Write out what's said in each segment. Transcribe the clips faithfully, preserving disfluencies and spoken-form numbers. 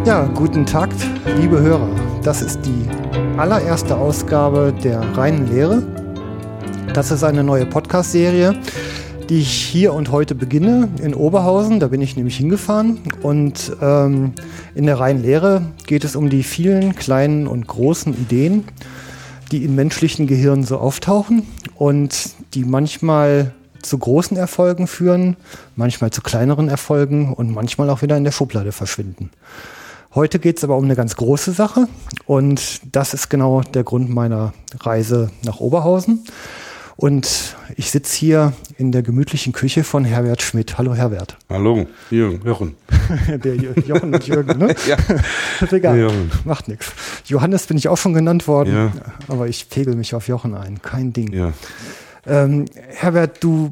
Ja, guten Tag, liebe Hörer. Das ist die allererste Ausgabe der reinen Lehre. Das ist eine neue Podcast-Serie, die ich hier und heute beginne in Oberhausen. Da bin ich nämlich hingefahren. Und ähm, in der reinen Lehre geht es um die vielen kleinen und großen Ideen, die in menschlichen Gehirnen so auftauchen und die manchmal zu großen Erfolgen führen, manchmal zu kleineren Erfolgen und manchmal auch wieder in der Schublade verschwinden. Heute geht es aber um eine ganz große Sache und das ist genau der Grund meiner Reise nach Oberhausen. Und ich sitze hier in der gemütlichen Küche von Herbert Schmidt. Hallo Herbert. Hallo, Jürgen, Jochen. Der Jochen und Jürgen, ne? Ja. Ist egal, Jürgen. Macht nichts. Johannes bin ich auch schon genannt worden, Ja. aber ich pegel mich auf Jochen ein. Kein Ding. Ja. Ähm, Herbert, du,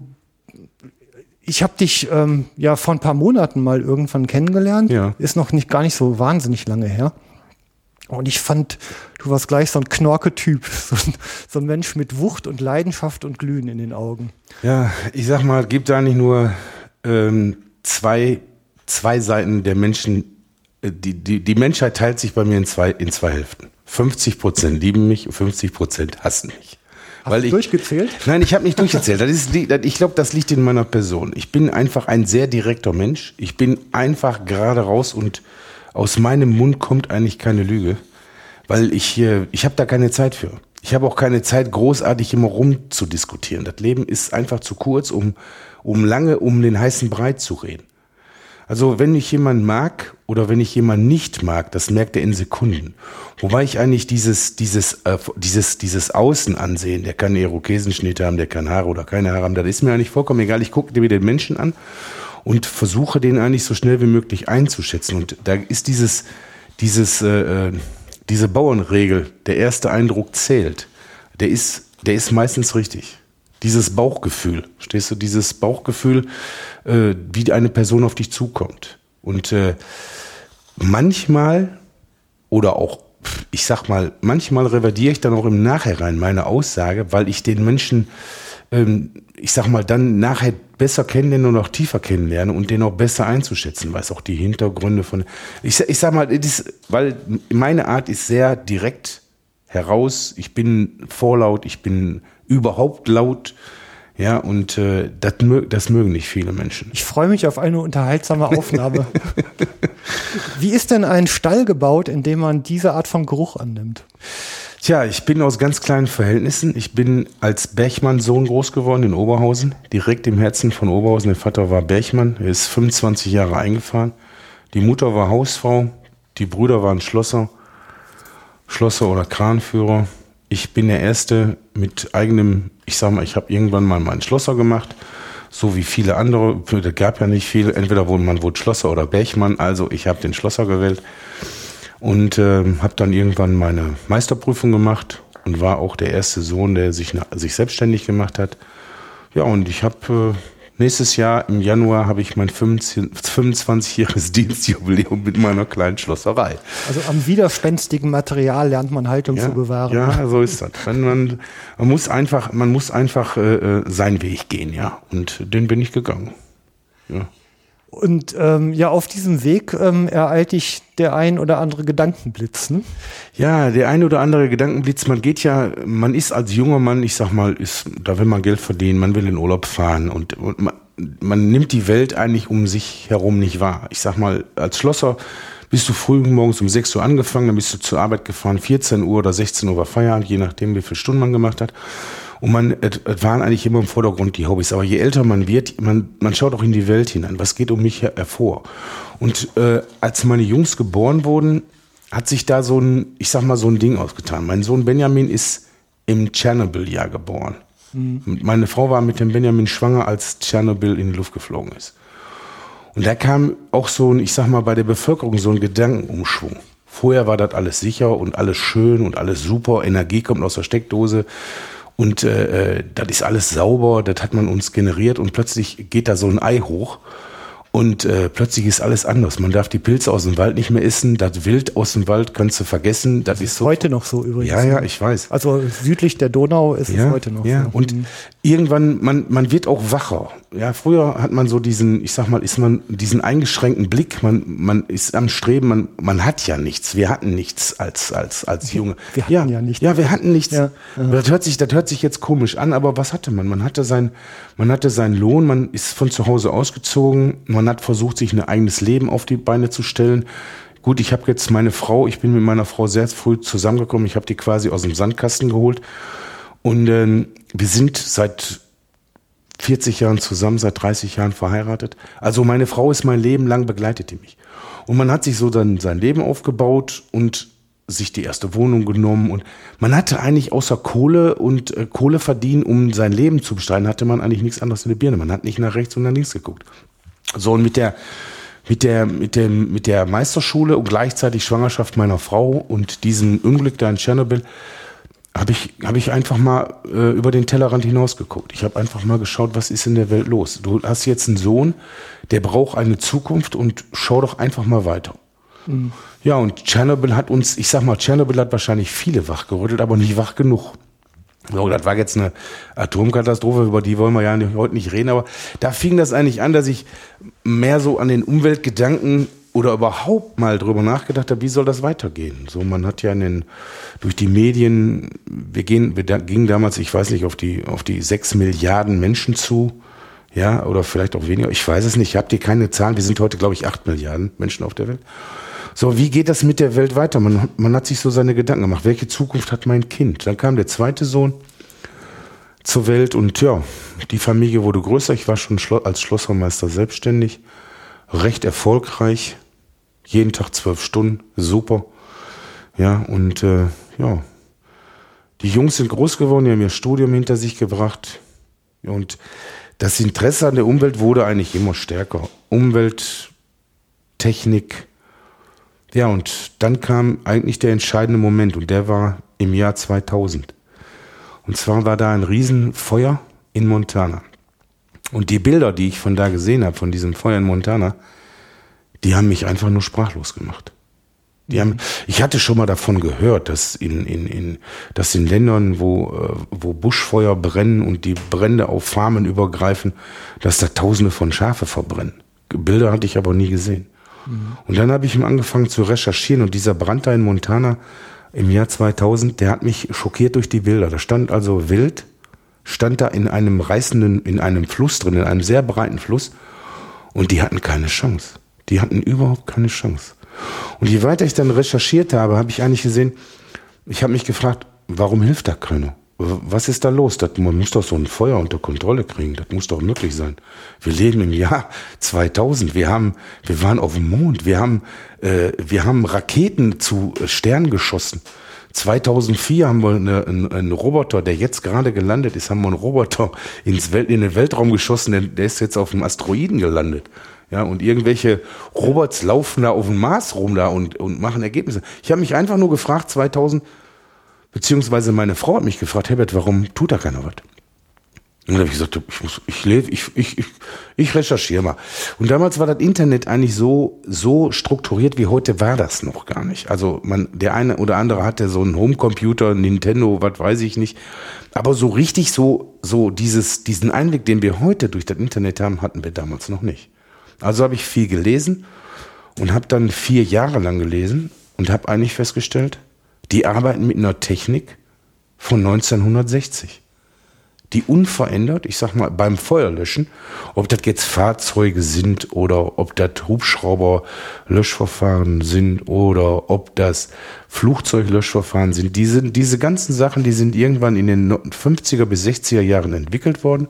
ich habe dich ähm, ja vor ein paar Monaten mal irgendwann kennengelernt. Ja. Ist noch nicht gar nicht so wahnsinnig lange her. Und ich fand, du warst gleich so ein Knorke-Typ, so ein, so ein Mensch mit Wucht und Leidenschaft und Glühen in den Augen. Ja, ich sag mal, gibt da nicht nur ähm, zwei, zwei Seiten der Menschen. Die, die, die Menschheit teilt sich bei mir in zwei, in zwei Hälften. fünfzig Prozent lieben mich und fünfzig Prozent hassen mich. Hast Weil du ich, durchgezählt? Nein, ich habe nicht durchgezählt. Das ist, ich glaube, das liegt in meiner Person. Ich bin einfach ein sehr direkter Mensch. Ich bin einfach gerade raus und aus meinem Mund kommt eigentlich keine Lüge, weil ich ich habe da keine Zeit für. Ich habe auch keine Zeit, großartig immer rumzudiskutieren. Das Leben ist einfach zu kurz, um um lange um den heißen Brei zu reden. Also wenn ich jemanden mag oder wenn ich jemanden nicht mag, das merkt er in Sekunden. Wobei ich eigentlich dieses dieses äh, dieses dieses Außenansehen, der kann eine Irokesenschnitte haben, der kann Haare oder keine Haare haben, das ist mir eigentlich vollkommen egal. Ich gucke mir den Menschen an und versuche den eigentlich so schnell wie möglich einzuschätzen. Und da ist dieses dieses äh, diese Bauernregel, der erste Eindruck zählt. Der ist der ist meistens richtig. Dieses Bauchgefühl, stehst du, dieses Bauchgefühl, äh, wie eine Person auf dich zukommt. Und äh, manchmal, oder auch, ich sag mal, manchmal revidiere ich dann auch im Nachhinein meine Aussage, weil ich den Menschen, ähm, ich sag mal, dann nachher besser kennenlernen und auch tiefer kennenlernen und den auch besser einzuschätzen weiß, auch die Hintergründe von, ich, ich sag mal, das, weil meine Art ist sehr direkt heraus, ich bin vorlaut, ich bin überhaupt laut, ja, und äh, das, mö- das mögen nicht viele Menschen. Ich freue mich auf eine unterhaltsame Aufnahme. Wie ist denn ein Stall gebaut, in dem man diese Art von Geruch annimmt? Tja, ich bin aus ganz kleinen Verhältnissen. Ich bin als Berchmann-Sohn groß geworden in Oberhausen, direkt im Herzen von Oberhausen. Der Vater war Berchmann, er ist fünfundzwanzig Jahre eingefahren. Die Mutter war Hausfrau, die Brüder waren Schlosser, Schlosser oder Kranführer. Ich bin der Erste mit eigenem, ich sag mal, ich habe irgendwann mal meinen Schlosser gemacht, so wie viele andere, da gab ja nicht viele, entweder wurde man wurde Schlosser oder Berchmann, also ich habe den Schlosser gewählt und äh, habe dann irgendwann meine Meisterprüfung gemacht und war auch der erste Sohn, der sich, sich selbstständig gemacht hat. Ja, und ich habe äh, nächstes Jahr im Januar habe ich mein fünfundzwanzigjähriges Dienstjubiläum mit meiner kleinen Schlosserei. Also am widerspenstigen Material lernt man Haltung Ja, zu bewahren. ja, so ist das. Wenn man, man muss einfach, man muss einfach äh, seinen Weg gehen, ja. Und den bin ich gegangen. Ja. Und ähm, ja, auf diesem Weg ähm, ereilt dich der ein oder andere Gedankenblitz, ne? Ja, der ein oder andere Gedankenblitz, man geht ja, man ist als junger Mann, ich sag mal, ist, da will man Geld verdienen, man will in Urlaub fahren und, und man, man nimmt die Welt eigentlich um sich herum nicht wahr. Ich sag mal, als Schlosser bist du früh morgens um sechs Uhr angefangen, dann bist du zur Arbeit gefahren, vierzehn Uhr oder sechzehn Uhr war Feierabend, je nachdem, wie viele Stunden man gemacht hat. Und man, es waren eigentlich immer im Vordergrund die Hobbys. Aber je älter man wird, man, man schaut auch in die Welt hinein. Was geht um mich her, hervor? Und äh, als meine Jungs geboren wurden, hat sich da so ein, ich sag mal, so ein Ding ausgetan. Mein Sohn Benjamin ist im Tschernobyl-Jahr geboren. Mhm. Meine Frau war mit dem Benjamin schwanger, als Tschernobyl in die Luft geflogen ist. Und da kam auch so ein, ich sag mal, bei der Bevölkerung so ein Gedankenumschwung. Vorher war das alles sicher und alles schön und alles super. Energie kommt aus der Steckdose. Und äh, das ist alles sauber, das hat man uns generiert und plötzlich geht da so ein Ei hoch und äh, plötzlich ist alles anders. Man darf die Pilze aus dem Wald nicht mehr essen, das Wild aus dem Wald kannst du vergessen. Das, das ist so, heute noch so übrigens. Ja, ja, ich weiß. Also südlich der Donau ist ja, es heute noch ja. so. Und irgendwann, man, man wird auch wacher. Ja, früher hat man so diesen, ich sag mal, ist man diesen eingeschränkten Blick, man, man ist am Streben, man, man hat ja nichts. Wir hatten nichts als, als, als Junge. Wir hatten ja, ja nichts. Ja, wir hatten nichts. Ja. Das hört sich, das hört sich jetzt komisch an, aber was hatte man? Man hatte sein, man hatte seinen Lohn, man ist von zu Hause ausgezogen, man hat versucht, sich ein eigenes Leben auf die Beine zu stellen. Gut, ich habe jetzt meine Frau, ich bin mit meiner Frau sehr früh zusammengekommen, ich habe die quasi aus dem Sandkasten geholt und äh, wir sind seit vierzig Jahren zusammen, seit dreißig Jahren verheiratet. Also meine Frau ist mein Leben lang, begleitet die mich. Und man hat sich so dann sein Leben aufgebaut und sich die erste Wohnung genommen und man hatte eigentlich außer Kohle und äh, Kohle verdienen, um sein Leben zu bestreiten, hatte man eigentlich nichts anderes in der Birne. Man hat nicht nach rechts und nach links geguckt. So, und mit der Mit der, mit dem, mit der Meisterschule und gleichzeitig Schwangerschaft meiner Frau und diesem Unglück da in Tschernobyl habe ich, habe ich einfach mal äh, über den Tellerrand hinausgeguckt. Ich habe einfach mal geschaut, was ist in der Welt los. Du hast jetzt einen Sohn, der braucht eine Zukunft und schau doch einfach mal weiter. Mhm. Ja, und Tschernobyl hat uns, ich sag mal, Tschernobyl hat wahrscheinlich viele wachgerüttelt, aber nicht wach genug. So, das war jetzt eine Atomkatastrophe, über die wollen wir ja heute nicht reden, aber da fing das eigentlich an, dass ich mehr so an den Umweltgedanken oder überhaupt mal drüber nachgedacht habe, wie soll das weitergehen? So, man hat ja in den, durch die Medien, wir gehen, wir da, gingen damals, ich weiß nicht, auf die, auf die sechs Milliarden Menschen zu, ja, oder vielleicht auch weniger, ich weiß es nicht, ich habe dir keine Zahlen, wir sind heute, glaube ich, acht Milliarden Menschen auf der Welt. So, wie geht das mit der Welt weiter? Man, man hat sich so seine Gedanken gemacht. Welche Zukunft hat mein Kind? Dann kam der zweite Sohn zur Welt und ja, die Familie wurde größer. Ich war schon als Schlossermeister selbstständig, recht erfolgreich, jeden Tag zwölf Stunden, super. Ja, und äh, ja, die Jungs sind groß geworden, die haben ihr Studium hinter sich gebracht und das Interesse an der Umwelt wurde eigentlich immer stärker. Umwelt, Technik. Ja, und dann kam eigentlich der entscheidende Moment und der war im Jahr zweitausend. Und zwar war da ein Riesenfeuer in Montana. Und die Bilder, die ich von da gesehen habe, von diesem Feuer in Montana, die haben mich einfach nur sprachlos gemacht. Die haben, ich hatte schon mal davon gehört, dass in, in, in, dass in Ländern, wo, wo Buschfeuer brennen und die Brände auf Farmen übergreifen, dass da Tausende von Schafe verbrennen. Bilder hatte ich aber nie gesehen. Und dann habe ich angefangen zu recherchieren und dieser Brand da in Montana im Jahr zweitausend, der hat mich schockiert durch die Bilder. Da stand also wild, stand da in einem reißenden, in einem Fluss drin, in einem sehr breiten Fluss und die hatten keine Chance. Die hatten überhaupt keine Chance. Und je weiter ich dann recherchiert habe, habe ich eigentlich gesehen, ich habe mich gefragt, warum hilft da keiner? Was ist da los? Das, man muss doch so ein Feuer unter Kontrolle kriegen. Das muss doch möglich sein. Wir leben im Jahr zweitausend. Wir haben, wir waren auf dem Mond. Wir haben, äh, wir haben Raketen zu Sternen geschossen. zweitausendvier haben wir eine, einen, einen Roboter, der jetzt gerade gelandet ist, haben wir einen Roboter ins Welt, in den Weltraum geschossen. Der, der ist jetzt auf dem Asteroiden gelandet. Ja, und irgendwelche Robots laufen da auf dem Mars rum da und, und machen Ergebnisse. Ich habe mich einfach nur gefragt, zweitausend, beziehungsweise meine Frau hat mich gefragt, Herbert, warum tut da keiner was? Und dann habe ich gesagt, ich muss, ich lese, ich, ich, ich, ich recherchiere mal. Und damals war das Internet eigentlich so, so strukturiert wie heute war das noch gar nicht. Also man, der eine oder andere hatte so einen Homecomputer, Nintendo, was weiß ich nicht. Aber so richtig so, so dieses, diesen Einblick, den wir heute durch das Internet haben, hatten wir damals noch nicht. Also habe ich viel gelesen und habe dann vier Jahre lang gelesen und habe eigentlich festgestellt, die arbeiten mit einer Technik von neunzehnhundertsechzig. Die unverändert, ich sag mal, beim Feuerlöschen, ob das jetzt Fahrzeuge sind oder ob das Hubschrauber-Löschverfahren sind oder ob das Flugzeuglöschverfahren sind, diese, diese ganzen Sachen, die sind irgendwann in den fünfziger bis sechziger Jahren entwickelt worden.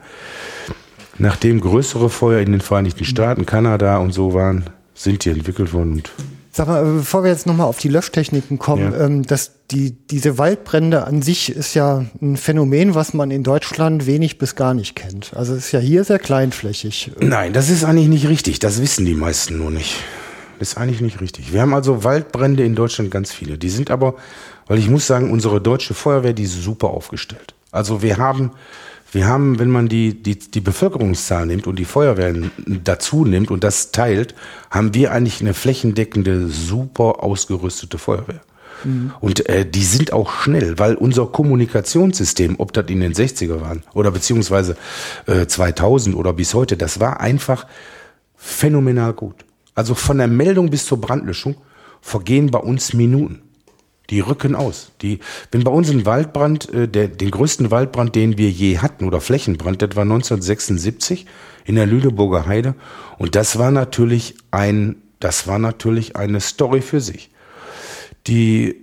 Nachdem größere Feuer in den Vereinigten Staaten, Kanada und so waren, sind die entwickelt worden. Und Sag mal, bevor wir jetzt nochmal auf die Löschtechniken kommen, Ja. ähm, dass die, diese Waldbrände an sich ist ja ein Phänomen, was man in Deutschland wenig bis gar nicht kennt. Also es ist ja hier sehr kleinflächig. Nein, das ist eigentlich nicht richtig. Das wissen die meisten nur nicht. Das ist eigentlich nicht richtig. Wir haben also Waldbrände in Deutschland ganz viele. Die sind aber, weil ich muss sagen, unsere deutsche Feuerwehr, die ist super aufgestellt. Also wir haben, wir haben, wenn man die, die, die Bevölkerungszahl nimmt und die Feuerwehren dazu nimmt und das teilt, haben wir eigentlich eine flächendeckende, super ausgerüstete Feuerwehr. Mhm. Und äh, die sind auch schnell, weil unser Kommunikationssystem, ob das in den sechziger waren oder beziehungsweise äh, zweitausend oder bis heute, das war einfach phänomenal gut. Also von der Meldung bis zur Brandlöschung vergehen bei uns Minuten. Die rücken aus. Die, wenn bei uns ein Waldbrand, äh, der, den größten Waldbrand, den wir je hatten, oder Flächenbrand, das war neunzehnhundertsechsundsiebzig in der Lüneburger Heide. Und das war natürlich ein, das war natürlich eine Story für sich. Die,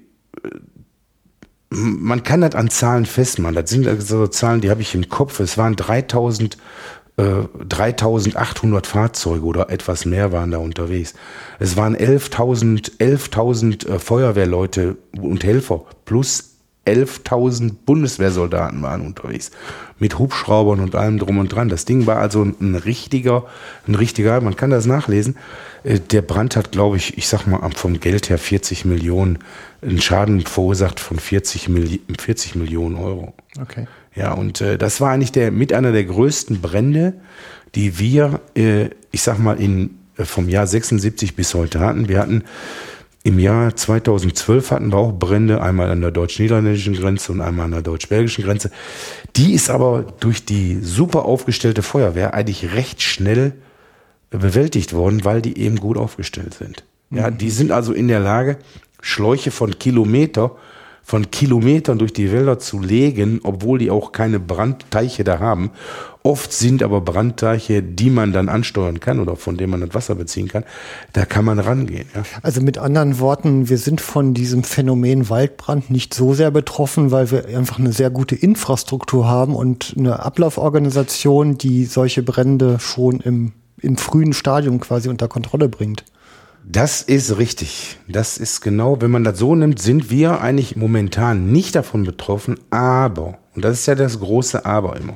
man kann das an Zahlen festmachen. Das sind also Zahlen, die habe ich im Kopf. Es waren dreitausend, äh, dreitausendachthundert Fahrzeuge oder etwas mehr waren da unterwegs. Es waren elftausend, elftausend äh, Feuerwehrleute und Helfer plus elftausend Bundeswehrsoldaten waren unterwegs. Mit Hubschraubern und allem drum und dran. Das Ding war also ein richtiger, ein richtiger, man kann das nachlesen. Äh, der Brand hat, glaube ich, ich sag mal, vom Geld her vierzig Millionen, einen Schaden verursacht von vierzig Millionen Euro. Okay. Ja, und äh, das war eigentlich der mit einer der größten Brände, die wir, äh, ich sag mal, in, äh, vom Jahr sechsundsiebzig bis heute hatten. Wir hatten im Jahr zweitausendzwölf hatten wir auch Brände, einmal an der deutsch-niederländischen Grenze und einmal an der deutsch-belgischen Grenze. Die ist aber durch die super aufgestellte Feuerwehr eigentlich recht schnell bewältigt worden, weil die eben gut aufgestellt sind. Ja, die sind also in der Lage, Schläuche von Kilometer von Kilometern durch die Wälder zu legen, obwohl die auch keine Brandteiche da haben. Oft sind aber Brandteiche, die man dann ansteuern kann oder von denen man das Wasser beziehen kann. Da kann man rangehen. Ja. Also mit anderen Worten, wir sind von diesem Phänomen Waldbrand nicht so sehr betroffen, weil wir einfach eine sehr gute Infrastruktur haben und eine Ablauforganisation, die solche Brände schon im, im frühen Stadium quasi unter Kontrolle bringt. Das ist richtig. Das ist genau, wenn man das so nimmt, sind wir eigentlich momentan nicht davon betroffen, aber, und das ist ja das große Aber immer,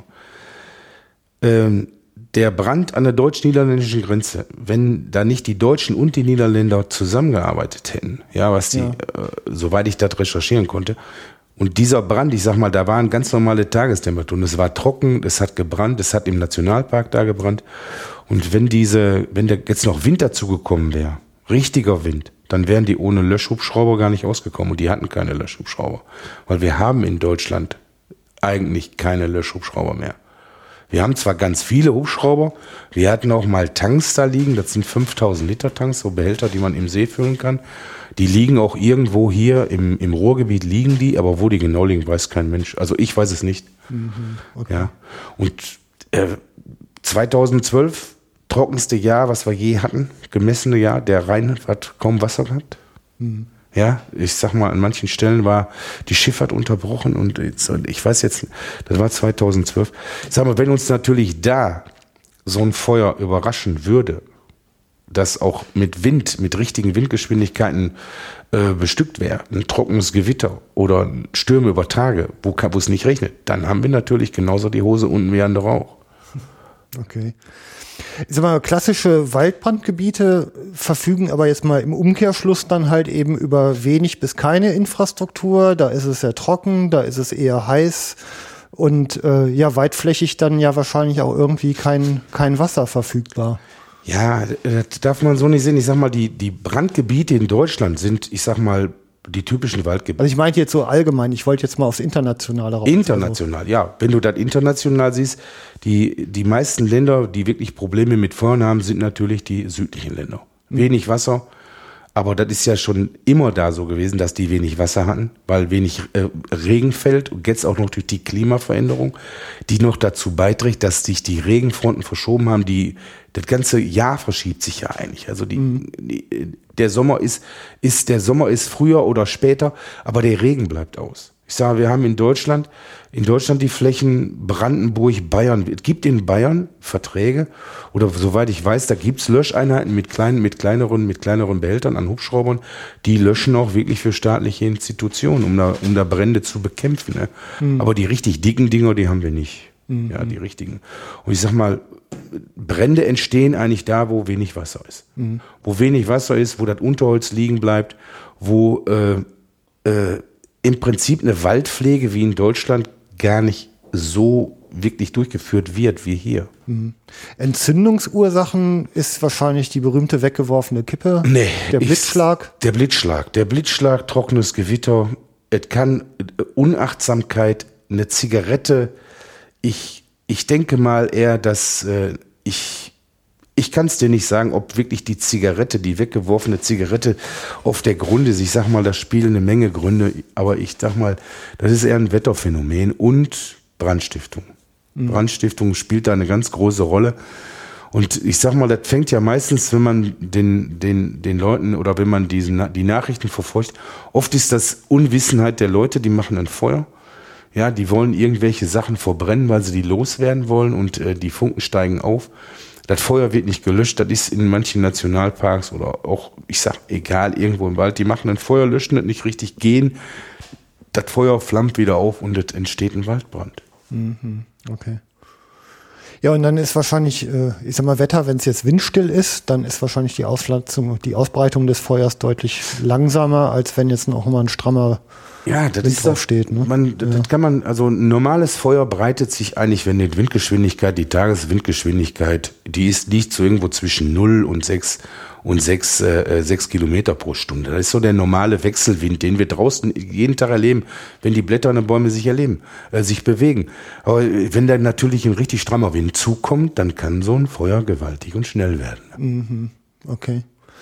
ähm, der Brand an der deutsch-niederländischen Grenze, wenn da nicht die Deutschen und die Niederländer zusammengearbeitet hätten, ja, was die, ja. äh, soweit ich das recherchieren konnte, und dieser Brand, ich sag mal, da waren ganz normale Tagestemperaturen, es war trocken, es hat gebrannt, es hat im Nationalpark da gebrannt, und wenn diese, wenn der jetzt noch Winter zugekommen wäre, richtiger Wind, dann wären die ohne Löschhubschrauber gar nicht ausgekommen und die hatten keine Löschhubschrauber. Weil wir haben in Deutschland eigentlich keine Löschhubschrauber mehr. Wir haben zwar ganz viele Hubschrauber, wir hatten auch mal Tanks da liegen, das sind fünftausend Liter Tanks, so Behälter, die man im See füllen kann. Die liegen auch irgendwo hier im, im Ruhrgebiet liegen die, aber wo die genau liegen, weiß kein Mensch. Also ich weiß es nicht. Mhm, okay. Ja. Und äh, zweitausendzwölf trockenste Jahr, was wir je hatten, gemessene Jahr, der Rhein hat kaum Wasser gehabt. Mhm. Ja, ich sag mal, an manchen Stellen war die Schifffahrt unterbrochen und jetzt, ich weiß jetzt, das war zweitausendzwölf. Ich sag mal, wenn uns natürlich da so ein Feuer überraschen würde, das auch mit Wind, mit richtigen Windgeschwindigkeiten äh, bestückt wäre, ein trockenes Gewitter oder Stürme über Tage, wo, wo es nicht regnet, dann haben wir natürlich genauso die Hose unten wie andere auch. Okay. Ich sag mal, klassische Waldbrandgebiete verfügen aber jetzt mal im Umkehrschluss dann halt eben über wenig bis keine Infrastruktur. Da ist es sehr trocken, da ist es eher heiß und äh, ja, weitflächig dann ja wahrscheinlich auch irgendwie kein, kein Wasser verfügbar. Ja, das darf man so nicht sehen. Ich sag mal, die, die Brandgebiete in Deutschland sind, ich sag mal, die typischen Waldgebiete. Also ich meinte jetzt so allgemein, ich wollte jetzt mal aufs Internationale raus. International, also. Ja. Wenn du das international siehst, die, die meisten Länder, die wirklich Probleme mit Feuern haben, sind natürlich die südlichen Länder. Mhm. Wenig Wasser, aber das ist ja schon immer da so gewesen, dass die wenig Wasser hatten, weil wenig äh, Regen fällt und jetzt auch noch durch die Klimaveränderung, die noch dazu beiträgt, dass sich die Regenfronten verschoben haben, die das ganze Jahr verschiebt sich ja eigentlich. Also die, mhm. die der Sommer ist, ist, der Sommer ist früher oder später, aber der Regen bleibt aus. Ich sage, wir haben in Deutschland, in Deutschland die Flächen Brandenburg, Bayern. Es gibt in Bayern Verträge, oder soweit ich weiß, da gibt es Löscheinheiten mit kleinen, mit kleineren, mit kleineren Behältern an Hubschraubern, die löschen auch wirklich für staatliche Institutionen, um da, um da Brände zu bekämpfen. Ne? Mhm. Aber die richtig dicken Dinger, die haben wir nicht. Mhm. Ja, die richtigen. Und ich sag mal, Brände entstehen eigentlich da, wo wenig Wasser ist. Mhm. Wo wenig Wasser ist, wo das Unterholz liegen bleibt, wo äh, äh, im Prinzip eine Waldpflege wie in Deutschland gar nicht so wirklich durchgeführt wird wie hier. Mhm. Entzündungsursachen ist wahrscheinlich die berühmte weggeworfene Kippe, nee, der Blitzschlag. Ich, der Blitzschlag, der Blitzschlag, trockenes Gewitter, es kann Unachtsamkeit, eine Zigarette. Ich, ich denke mal eher, dass äh, ich Ich kann es dir nicht sagen, ob wirklich die Zigarette, die weggeworfene Zigarette auf der Grund ist. Ich sag mal, da spielen eine Menge Gründe, aber ich sag mal, das ist eher ein Wetterphänomen und Brandstiftung. Mhm. Brandstiftung spielt da eine ganz große Rolle. Und ich sag mal, das fängt ja meistens, wenn man den, den, den Leuten oder wenn man diesen, die Nachrichten verfolgt, oft ist das Unwissenheit der Leute, die machen ein Feuer. Ja, die wollen irgendwelche Sachen verbrennen, weil sie die loswerden wollen und äh, die Funken steigen auf. Das Feuer wird nicht gelöscht, das ist in manchen Nationalparks oder auch, ich sag, egal, irgendwo im Wald, die machen ein Feuer, löschen das nicht richtig, gehen, das Feuer flammt wieder auf und es entsteht ein Waldbrand. Mhm, okay. Ja, und dann ist wahrscheinlich, ich sag mal, Wetter, wenn es jetzt windstill ist, dann ist wahrscheinlich die Auspflanzung, die Ausbreitung des Feuers deutlich langsamer, als wenn jetzt noch mal ein strammer Ja, das Wind ist doch, steht, ne? man, das ja. kann man, also ein normales Feuer breitet sich eigentlich, wenn die Windgeschwindigkeit, die Tageswindgeschwindigkeit, die ist, liegt so irgendwo zwischen null und sechs und sechs, äh, sechs Kilometer pro Stunde. Das ist so der normale Wechselwind, den wir draußen jeden Tag erleben, wenn die Blätter an den Bäumen sich erleben, äh, sich bewegen. Aber wenn da natürlich ein richtig strammer Wind zukommt, dann kann so ein Feuer gewaltig und schnell werden. Mhm. Okay.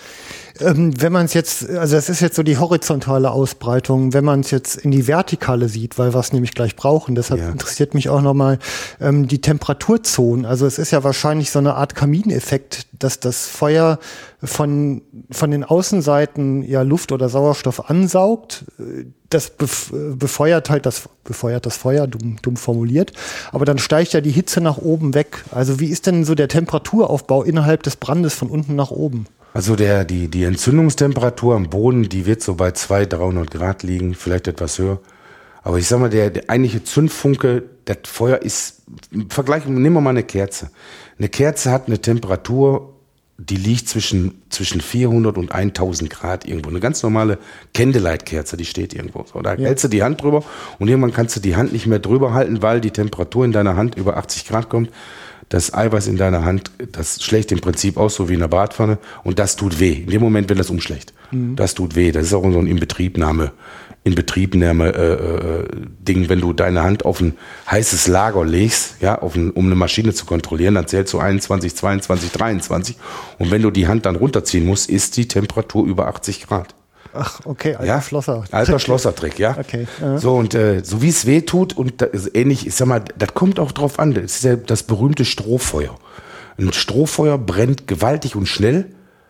Ähm, wenn man es jetzt, also das ist jetzt so die horizontale Ausbreitung, wenn man es jetzt in die vertikale sieht, weil wir es nämlich gleich brauchen, deshalb ja. interessiert mich auch nochmal ähm, die Temperaturzonen. Also es ist ja wahrscheinlich so eine Art Kamineffekt, dass das Feuer von, von den Außenseiten ja Luft oder Sauerstoff ansaugt. Das befeuert halt das, befeuert das Feuer, dumm, dumm formuliert. Aber dann steigt ja die Hitze nach oben weg. Also wie ist denn so der Temperaturaufbau innerhalb des Brandes von unten nach oben? Also der, die, die Entzündungstemperatur am Boden, die wird so bei zweihundert, dreihundert Grad liegen, vielleicht etwas höher. Aber ich sag mal, der, der eigentliche Zündfunke, das Feuer ist, im Vergleich, nehmen wir mal eine Kerze. Eine Kerze hat eine Temperatur, die liegt zwischen, zwischen vierhundert und tausend Grad irgendwo. Eine ganz normale Candlelight-Kerze, die steht irgendwo. So, da ja. hältst du die Hand drüber und irgendwann kannst du die Hand nicht mehr drüber halten, weil die Temperatur in deiner Hand über achtzig Grad kommt. Das Eiweiß in deiner Hand, das schlägt im Prinzip aus, so wie in einer Bratpfanne. Und das tut weh. In dem Moment, wenn das umschlägt. Mhm. Das tut weh. Das ist auch so ein Inbetriebnahme, Inbetriebnahme äh, äh, Ding. Wenn du deine Hand auf ein heißes Lager legst, ja, auf ein, um eine Maschine zu kontrollieren, dann zählst du einundzwanzig, zweiundzwanzig, dreiundzwanzig. Und wenn du die Hand dann runterziehen musst, ist die Temperatur über achtzig Grad. Ach, okay, alter ja? Schlosser. Alter Schlossertrick, ja. Okay. Ja. So, und äh, so wie es weh tut und das ist ähnlich, ich sag mal, das kommt auch drauf an. Das ist ja das berühmte Strohfeuer. Ein Strohfeuer brennt gewaltig und schnell,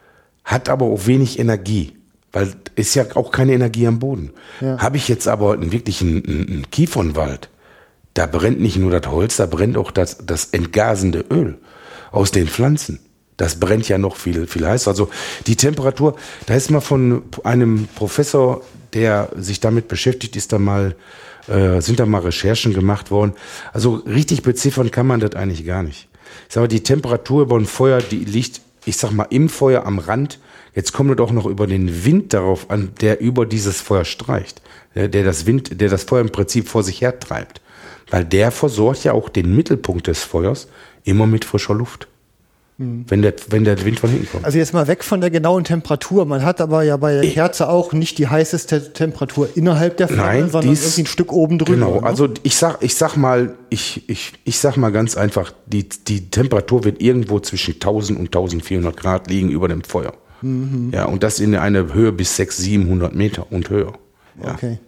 hat aber auch wenig Energie, weil ist ja auch keine Energie am Boden. Ja. Habe ich jetzt aber einen wirklichen einen, einen Kiefernwald, da brennt nicht nur das Holz, da brennt auch das, das entgasende Öl aus den Pflanzen. Das brennt ja noch viel, viel heißer. Also die Temperatur, da ist mal von einem Professor, der sich damit beschäftigt, ist da mal, äh, sind da mal Recherchen gemacht worden. Also richtig beziffern kann man das eigentlich gar nicht. Ich sag mal, die Temperatur über ein Feuer, die liegt, ich sag mal, im Feuer am Rand. Jetzt kommt es auch noch über den Wind darauf an, der über dieses Feuer streicht. Der, der das Wind, der das Feuer im Prinzip vor sich her treibt. Weil der versorgt ja auch den Mittelpunkt des Feuers immer mit frischer Luft. Wenn der, wenn der Wind von hinten kommt. Also jetzt mal weg von der genauen Temperatur. Man hat aber ja bei der Kerze auch nicht die heißeste Temperatur innerhalb der Flamme, sondern dies, irgendwie ein Stück oben drüber. Genau, ne? also ich sag, ich sag mal, ich, ich, ich sag mal ganz einfach, die, die Temperatur wird irgendwo zwischen tausend und eintausendvierhundert Grad liegen über dem Feuer. Mhm. Ja, und das in einer Höhe bis sechshundert, siebenhundert Meter und höher. Ja. Okay.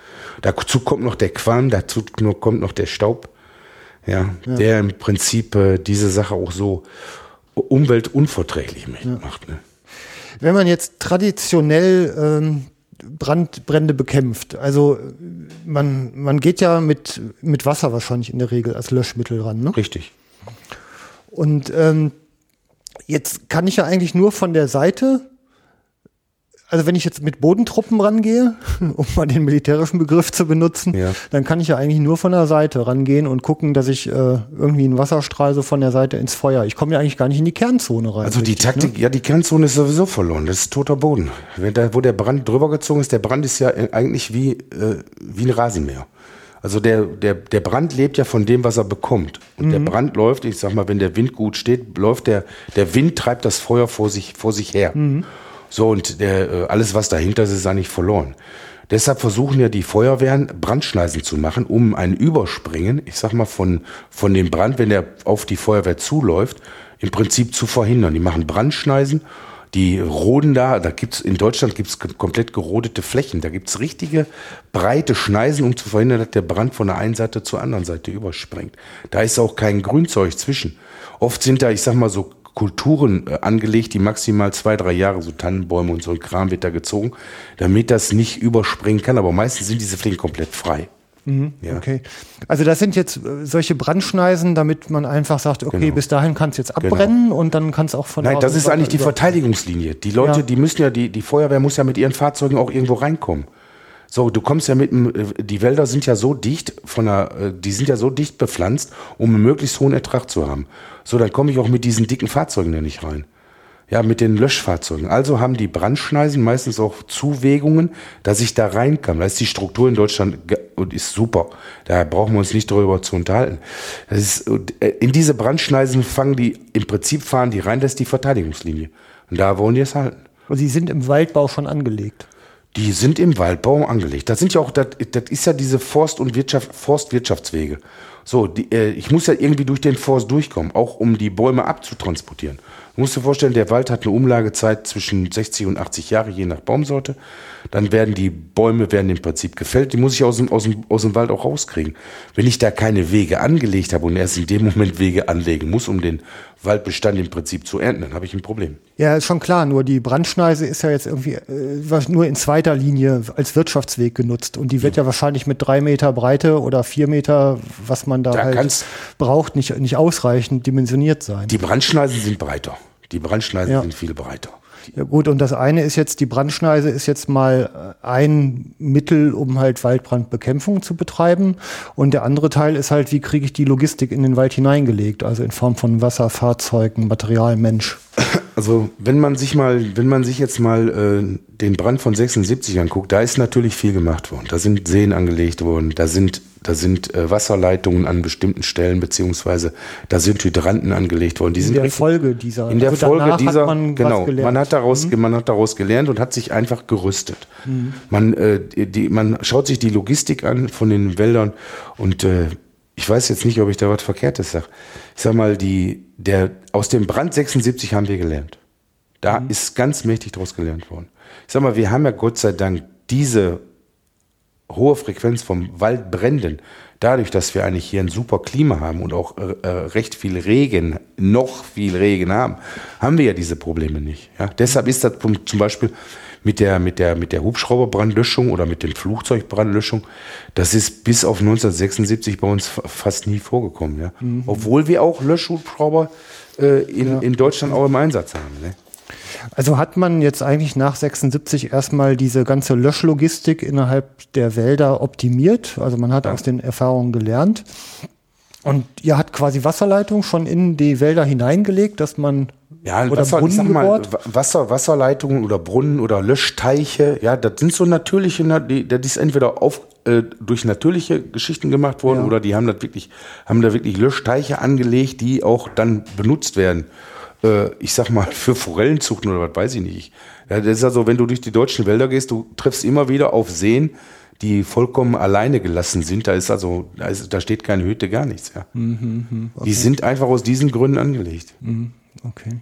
Dazu kommt noch der Qualm, dazu kommt noch der Staub, ja, ja. der im Prinzip äh, diese Sache auch so umweltunverträglich macht. Ne? Wenn man jetzt traditionell ähm, Brandbrände bekämpft, also man, man geht ja mit, mit Wasser wahrscheinlich in der Regel als Löschmittel ran. Ne? Richtig. Und ähm, jetzt kann ich ja eigentlich nur von der Seite, also wenn ich jetzt mit Bodentruppen rangehe, um mal den militärischen Begriff zu benutzen, ja. dann kann ich ja eigentlich nur von der Seite rangehen und gucken, dass ich äh, irgendwie einen Wasserstrahl so von der Seite ins Feuer. Ich komme ja eigentlich gar nicht in die Kernzone rein. Also die richtig, Taktik, ne? ja, die Kernzone ist sowieso verloren. Das ist toter Boden. Wenn da, wo der Brand drüber gezogen ist, der Brand ist ja eigentlich wie, äh, wie ein Rasenmäher. Also der, der, der Brand lebt ja von dem, was er bekommt. Und mhm. der Brand läuft, ich sag mal, wenn der Wind gut steht, läuft der, der Wind treibt das Feuer vor sich, vor sich her. Mhm. So, und der, alles, was dahinter ist, ist eigentlich verloren. Deshalb versuchen ja die Feuerwehren, Brandschneisen zu machen, um ein Überspringen, ich sag mal, von, von dem Brand, wenn der auf die Feuerwehr zuläuft, im Prinzip zu verhindern. Die machen Brandschneisen. Die roden da, da gibt's, in Deutschland gibt's komplett gerodete Flächen. Da gibt's richtige breite Schneisen, um zu verhindern, dass der Brand von der einen Seite zur anderen Seite überspringt. Da ist auch kein Grünzeug zwischen. Oft sind da, ich sag mal, so Kulturen äh, angelegt, die maximal zwei, drei Jahre, so Tannenbäume und so ein Kram wird da gezogen, damit das nicht überspringen kann. Aber meistens sind diese Flächen komplett frei. Mhm, ja. Okay. Also das sind jetzt solche Brandschneisen, damit man einfach sagt, okay, genau. bis dahin kann es jetzt abbrennen genau. und dann kann es auch von Nein, das ist eigentlich die Verteidigungslinie. Die Leute, ja. die müssen ja, die, die Feuerwehr muss ja mit ihren Fahrzeugen auch irgendwo reinkommen. So, du kommst ja mit, die Wälder sind ja so dicht von der, die sind ja so dicht bepflanzt, um einen möglichst hohen Ertrag zu haben. So, dann komme ich auch mit diesen dicken Fahrzeugen da nicht rein. Ja, mit den Löschfahrzeugen. Also haben die Brandschneisen meistens auch Zuwägungen, dass ich da rein kann. Da ist die Struktur in Deutschland und ist super. Da brauchen wir uns nicht darüber zu unterhalten. Das ist, in diese Brandschneisen fangen die, im Prinzip fahren die rein, das ist die Verteidigungslinie. Und da wollen die es halten. Und sie sind im Waldbau schon angelegt? Die sind im Waldbau angelegt. Das sind ja auch, das, das ist ja diese Forst- und Wirtschaft, Forstwirtschaftswege. So, die, äh, ich muss ja irgendwie durch den Forst durchkommen, auch um die Bäume abzutransportieren. Du musst dir vorstellen, der Wald hat eine Umlagezeit zwischen sechzig und achtzig Jahre, je nach Baumsorte. Dann werden die Bäume werden im Prinzip gefällt. Die muss ich aus dem, aus dem, aus dem Wald auch rauskriegen. Wenn ich da keine Wege angelegt habe und erst in dem Moment Wege anlegen muss, um den Waldbestand im Prinzip zu ernten, dann habe ich ein Problem. Ja, ist schon klar. Nur die Brandschneise ist ja jetzt irgendwie äh, nur in zweiter Linie als Wirtschaftsweg genutzt. Und die wird ja, ja wahrscheinlich mit drei Meter Breite oder vier Meter, was man da, da halt braucht, nicht, nicht ausreichend dimensioniert sein. Die Brandschneisen sind breiter. Die Brandschneisen ja. sind viel breiter. Ja gut, und das eine ist jetzt, die Brandschneise ist jetzt mal ein Mittel, um halt Waldbrandbekämpfung zu betreiben. Und der andere Teil ist halt, wie kriege ich die Logistik in den Wald hineingelegt? Also in Form von Wasser, Fahrzeugen, Material, Mensch. Also wenn man sich mal, wenn man sich jetzt mal äh, den Brand von sechsundsiebzig anguckt, da ist natürlich viel gemacht worden. Da sind Seen angelegt worden, da sind, da sind äh, Wasserleitungen an bestimmten Stellen, beziehungsweise da sind Hydranten angelegt worden. Die in sind der richtig, Folge dieser. In der also Folge dieser, hat man genau, man hat daraus, mhm. man hat daraus gelernt und hat sich einfach gerüstet. Mhm. Man, äh, die, man schaut sich die Logistik an von den Wäldern und äh, ich weiß jetzt nicht, ob ich da was Verkehrtes sage. Ich sag mal, die, der, aus dem Brand sechsundsiebzig haben wir gelernt. Da mhm. ist ganz mächtig draus gelernt worden. Ich sag mal, wir haben ja Gott sei Dank diese hohe Frequenz vom Waldbränden, dadurch, dass wir eigentlich hier ein super Klima haben und auch äh, recht viel Regen, noch viel Regen haben, haben wir ja diese Probleme nicht. Ja? Deshalb ist das zum Beispiel mit der, mit der, mit der Hubschrauberbrandlöschung oder mit den Flugzeugbrandlöschung, das ist bis auf neunzehnhundertsechsundsiebzig bei uns fast nie vorgekommen. Ja? Mhm. Obwohl wir auch Löschhubschrauber äh, in, ja. in Deutschland auch im Einsatz haben. Ne? Also hat man jetzt eigentlich nach sechsundsiebzig erstmal diese ganze Löschlogistik innerhalb der Wälder optimiert. Also man hat ja. aus den Erfahrungen gelernt. Und ihr habt quasi Wasserleitung schon in die Wälder hineingelegt, dass man ja, oder Wasser, Brunnen gebohrt? Mal, Wasser, Wasserleitungen oder Brunnen oder Löschteiche, ja, das sind so natürliche, das ist entweder auf, äh, durch natürliche Geschichten gemacht worden ja. oder die haben das wirklich, haben da wirklich Löschteiche angelegt, die auch dann benutzt werden. Äh, ich sag mal, für Forellenzuchten oder was weiß ich nicht. Ja, das ist also, wenn du durch die deutschen Wälder gehst, du triffst immer wieder auf Seen, die vollkommen alleine gelassen sind. Da ist also, da, ist, da steht keine Hütte, gar nichts. Ja. Mhm, okay. Die sind einfach aus diesen Gründen angelegt. Mhm, okay.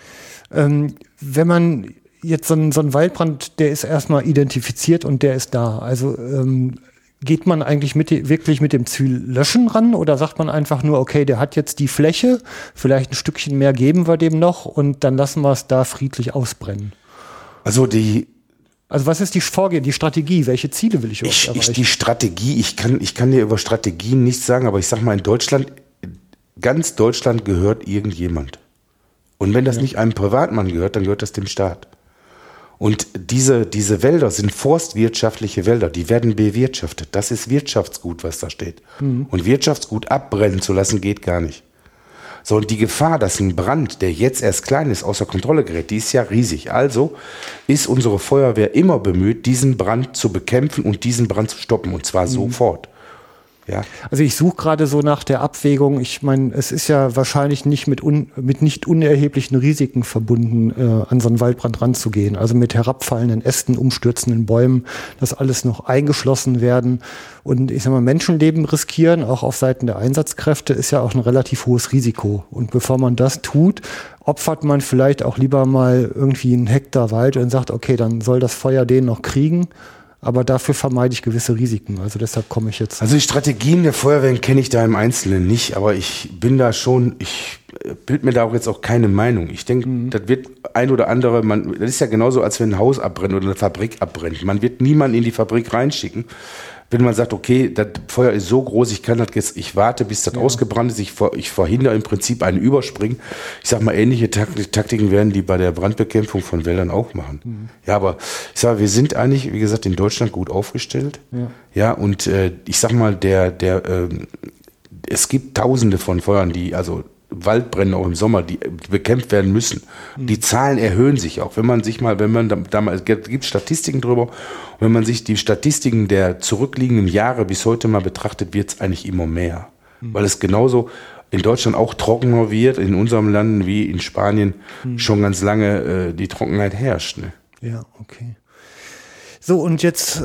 Ähm, wenn man jetzt so einen, so einen Waldbrand, der ist erstmal identifiziert und der ist da. Also ähm, geht man eigentlich mit, wirklich mit dem Ziel Löschen ran oder sagt man einfach nur, okay, der hat jetzt die Fläche, vielleicht ein Stückchen mehr geben wir dem noch und dann lassen wir es da friedlich ausbrennen? Also die Also was ist die Vorgehen, die Strategie? Welche Ziele will ich ich, erreichen? Ich, die Strategie, ich kann, ich kann dir über Strategien nichts sagen, aber ich sag mal, in Deutschland, ganz Deutschland gehört irgendjemand. Und wenn das ja. nicht einem Privatmann gehört, dann gehört das dem Staat. Und diese, diese Wälder sind forstwirtschaftliche Wälder, die werden bewirtschaftet. Das ist Wirtschaftsgut, was da steht. Mhm. Und Wirtschaftsgut abbrennen zu lassen, geht gar nicht. So, und die Gefahr, dass ein Brand, der jetzt erst klein ist, außer Kontrolle gerät, die ist ja riesig. Also ist unsere Feuerwehr immer bemüht, diesen Brand zu bekämpfen und diesen Brand zu stoppen. Und zwar mhm. sofort. Ja. Also ich suche gerade so nach der Abwägung. Ich meine, es ist ja wahrscheinlich nicht mit, un, mit nicht unerheblichen Risiken verbunden, äh, an so einen Waldbrand ranzugehen. Also mit herabfallenden Ästen, umstürzenden Bäumen, das alles noch eingeschlossen werden. Und ich sag mal, Menschenleben riskieren, auch auf Seiten der Einsatzkräfte, ist ja auch ein relativ hohes Risiko. Und bevor man das tut, opfert man vielleicht auch lieber mal irgendwie einen Hektar Wald und sagt, okay, dann soll das Feuer den noch kriegen. Aber dafür vermeide ich gewisse Risiken. Also deshalb komme ich jetzt. Also die Strategien der Feuerwehren kenne ich da im Einzelnen nicht, aber ich bin da schon, ich bild mir da auch jetzt auch keine Meinung. Ich denke, mhm. das wird ein oder andere, man, das ist ja genauso, als wenn ein Haus abbrennt oder eine Fabrik abbrennt. Man wird niemanden in die Fabrik reinschicken. Wenn man sagt, okay, das Feuer ist so groß, ich kann das jetzt, ich warte, bis das ja. ausgebrannt ist, ich, ver, ich verhindere im Prinzip einen Überspringen. Ich sag mal, ähnliche Taktiken werden die bei der Brandbekämpfung von Wäldern auch machen. Mhm. Ja, aber ich sage, wir sind eigentlich, wie gesagt, in Deutschland gut aufgestellt. Ja, ja und äh, ich sag mal, der, der, äh, es gibt Tausende von Feuern, die, also Waldbrände auch im Sommer, die bekämpft werden müssen. Mhm. Die Zahlen erhöhen sich auch. Wenn man sich mal, wenn man da, da mal, es gibt Statistiken drüber, und wenn man sich die Statistiken der zurückliegenden Jahre bis heute mal betrachtet, wird es eigentlich immer mehr. Mhm. Weil es genauso in Deutschland auch trockener wird, in unserem Land wie in Spanien mhm. schon ganz lange äh, die Trockenheit herrscht. Ne? Ja, okay. So, und jetzt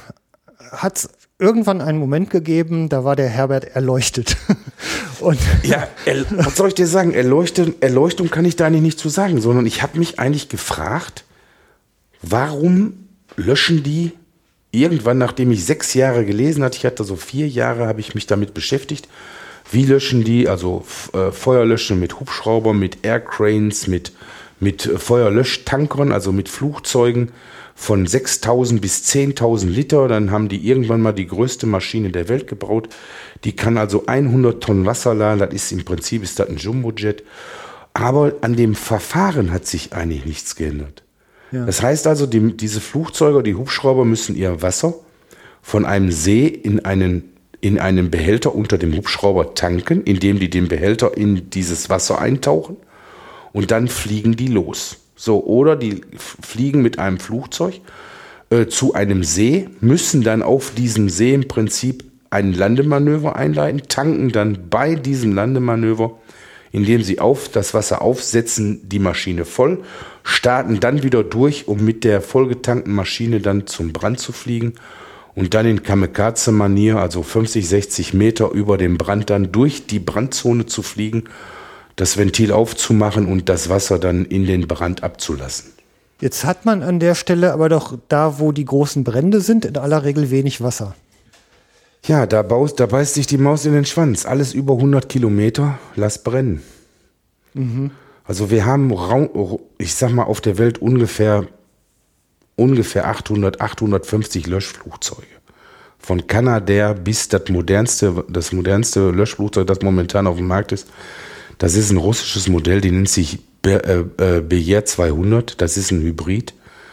hat es irgendwann einen Moment gegeben, da war der Herbert erleuchtet. Und ja, er, was soll ich dir sagen? Erleuchtung, Erleuchtung kann ich da eigentlich nicht zu sagen, sondern ich habe mich eigentlich gefragt, warum löschen die irgendwann, nachdem ich sechs Jahre gelesen hatte, ich hatte so vier Jahre, habe ich mich damit beschäftigt, wie löschen die, also äh, Feuerlöschen mit Hubschraubern, mit Aircranes, mit, mit Feuerlöschtankern, also mit Flugzeugen, von sechstausend bis zehntausend Liter, dann haben die irgendwann mal die größte Maschine der Welt gebaut. Die kann also hundert Tonnen Wasser laden, das ist im Prinzip ist das ein Jumbojet. Aber an dem Verfahren hat sich eigentlich nichts geändert. Ja. Das heißt also, die, diese Flugzeuge, die Hubschrauber müssen ihr Wasser von einem See in einen, in einen Behälter unter dem Hubschrauber tanken, indem die den Behälter in dieses Wasser eintauchen und dann fliegen die los. So, oder die fliegen mit einem Flugzeug äh, zu einem See, müssen dann auf diesem See im Prinzip ein Landemanöver einleiten, tanken dann bei diesem Landemanöver, indem sie auf das Wasser aufsetzen, die Maschine voll, starten dann wieder durch, um mit der vollgetankten Maschine dann zum Brand zu fliegen und dann in Kamikaze-Manier, also fünfzig, sechzig Meter über dem Brand, dann durch die Brandzone zu fliegen, das Ventil aufzumachen und das Wasser dann in den Brand abzulassen. Jetzt hat man an der Stelle aber doch da, wo die großen Brände sind, in aller Regel wenig Wasser. Ja, da, baust, da beißt sich die Maus in den Schwanz. Alles über hundert Kilometer, lass brennen. Mhm. Also wir haben, ich sag mal, auf der Welt ungefähr, ungefähr achthundert, achthundertfünfzig Löschflugzeuge. Von Canadair bis das modernste, das modernste Löschflugzeug, das momentan auf dem Markt ist. Das ist ein russisches Modell, die nennt sich B R zweihundert. Das ist ein Hybrid.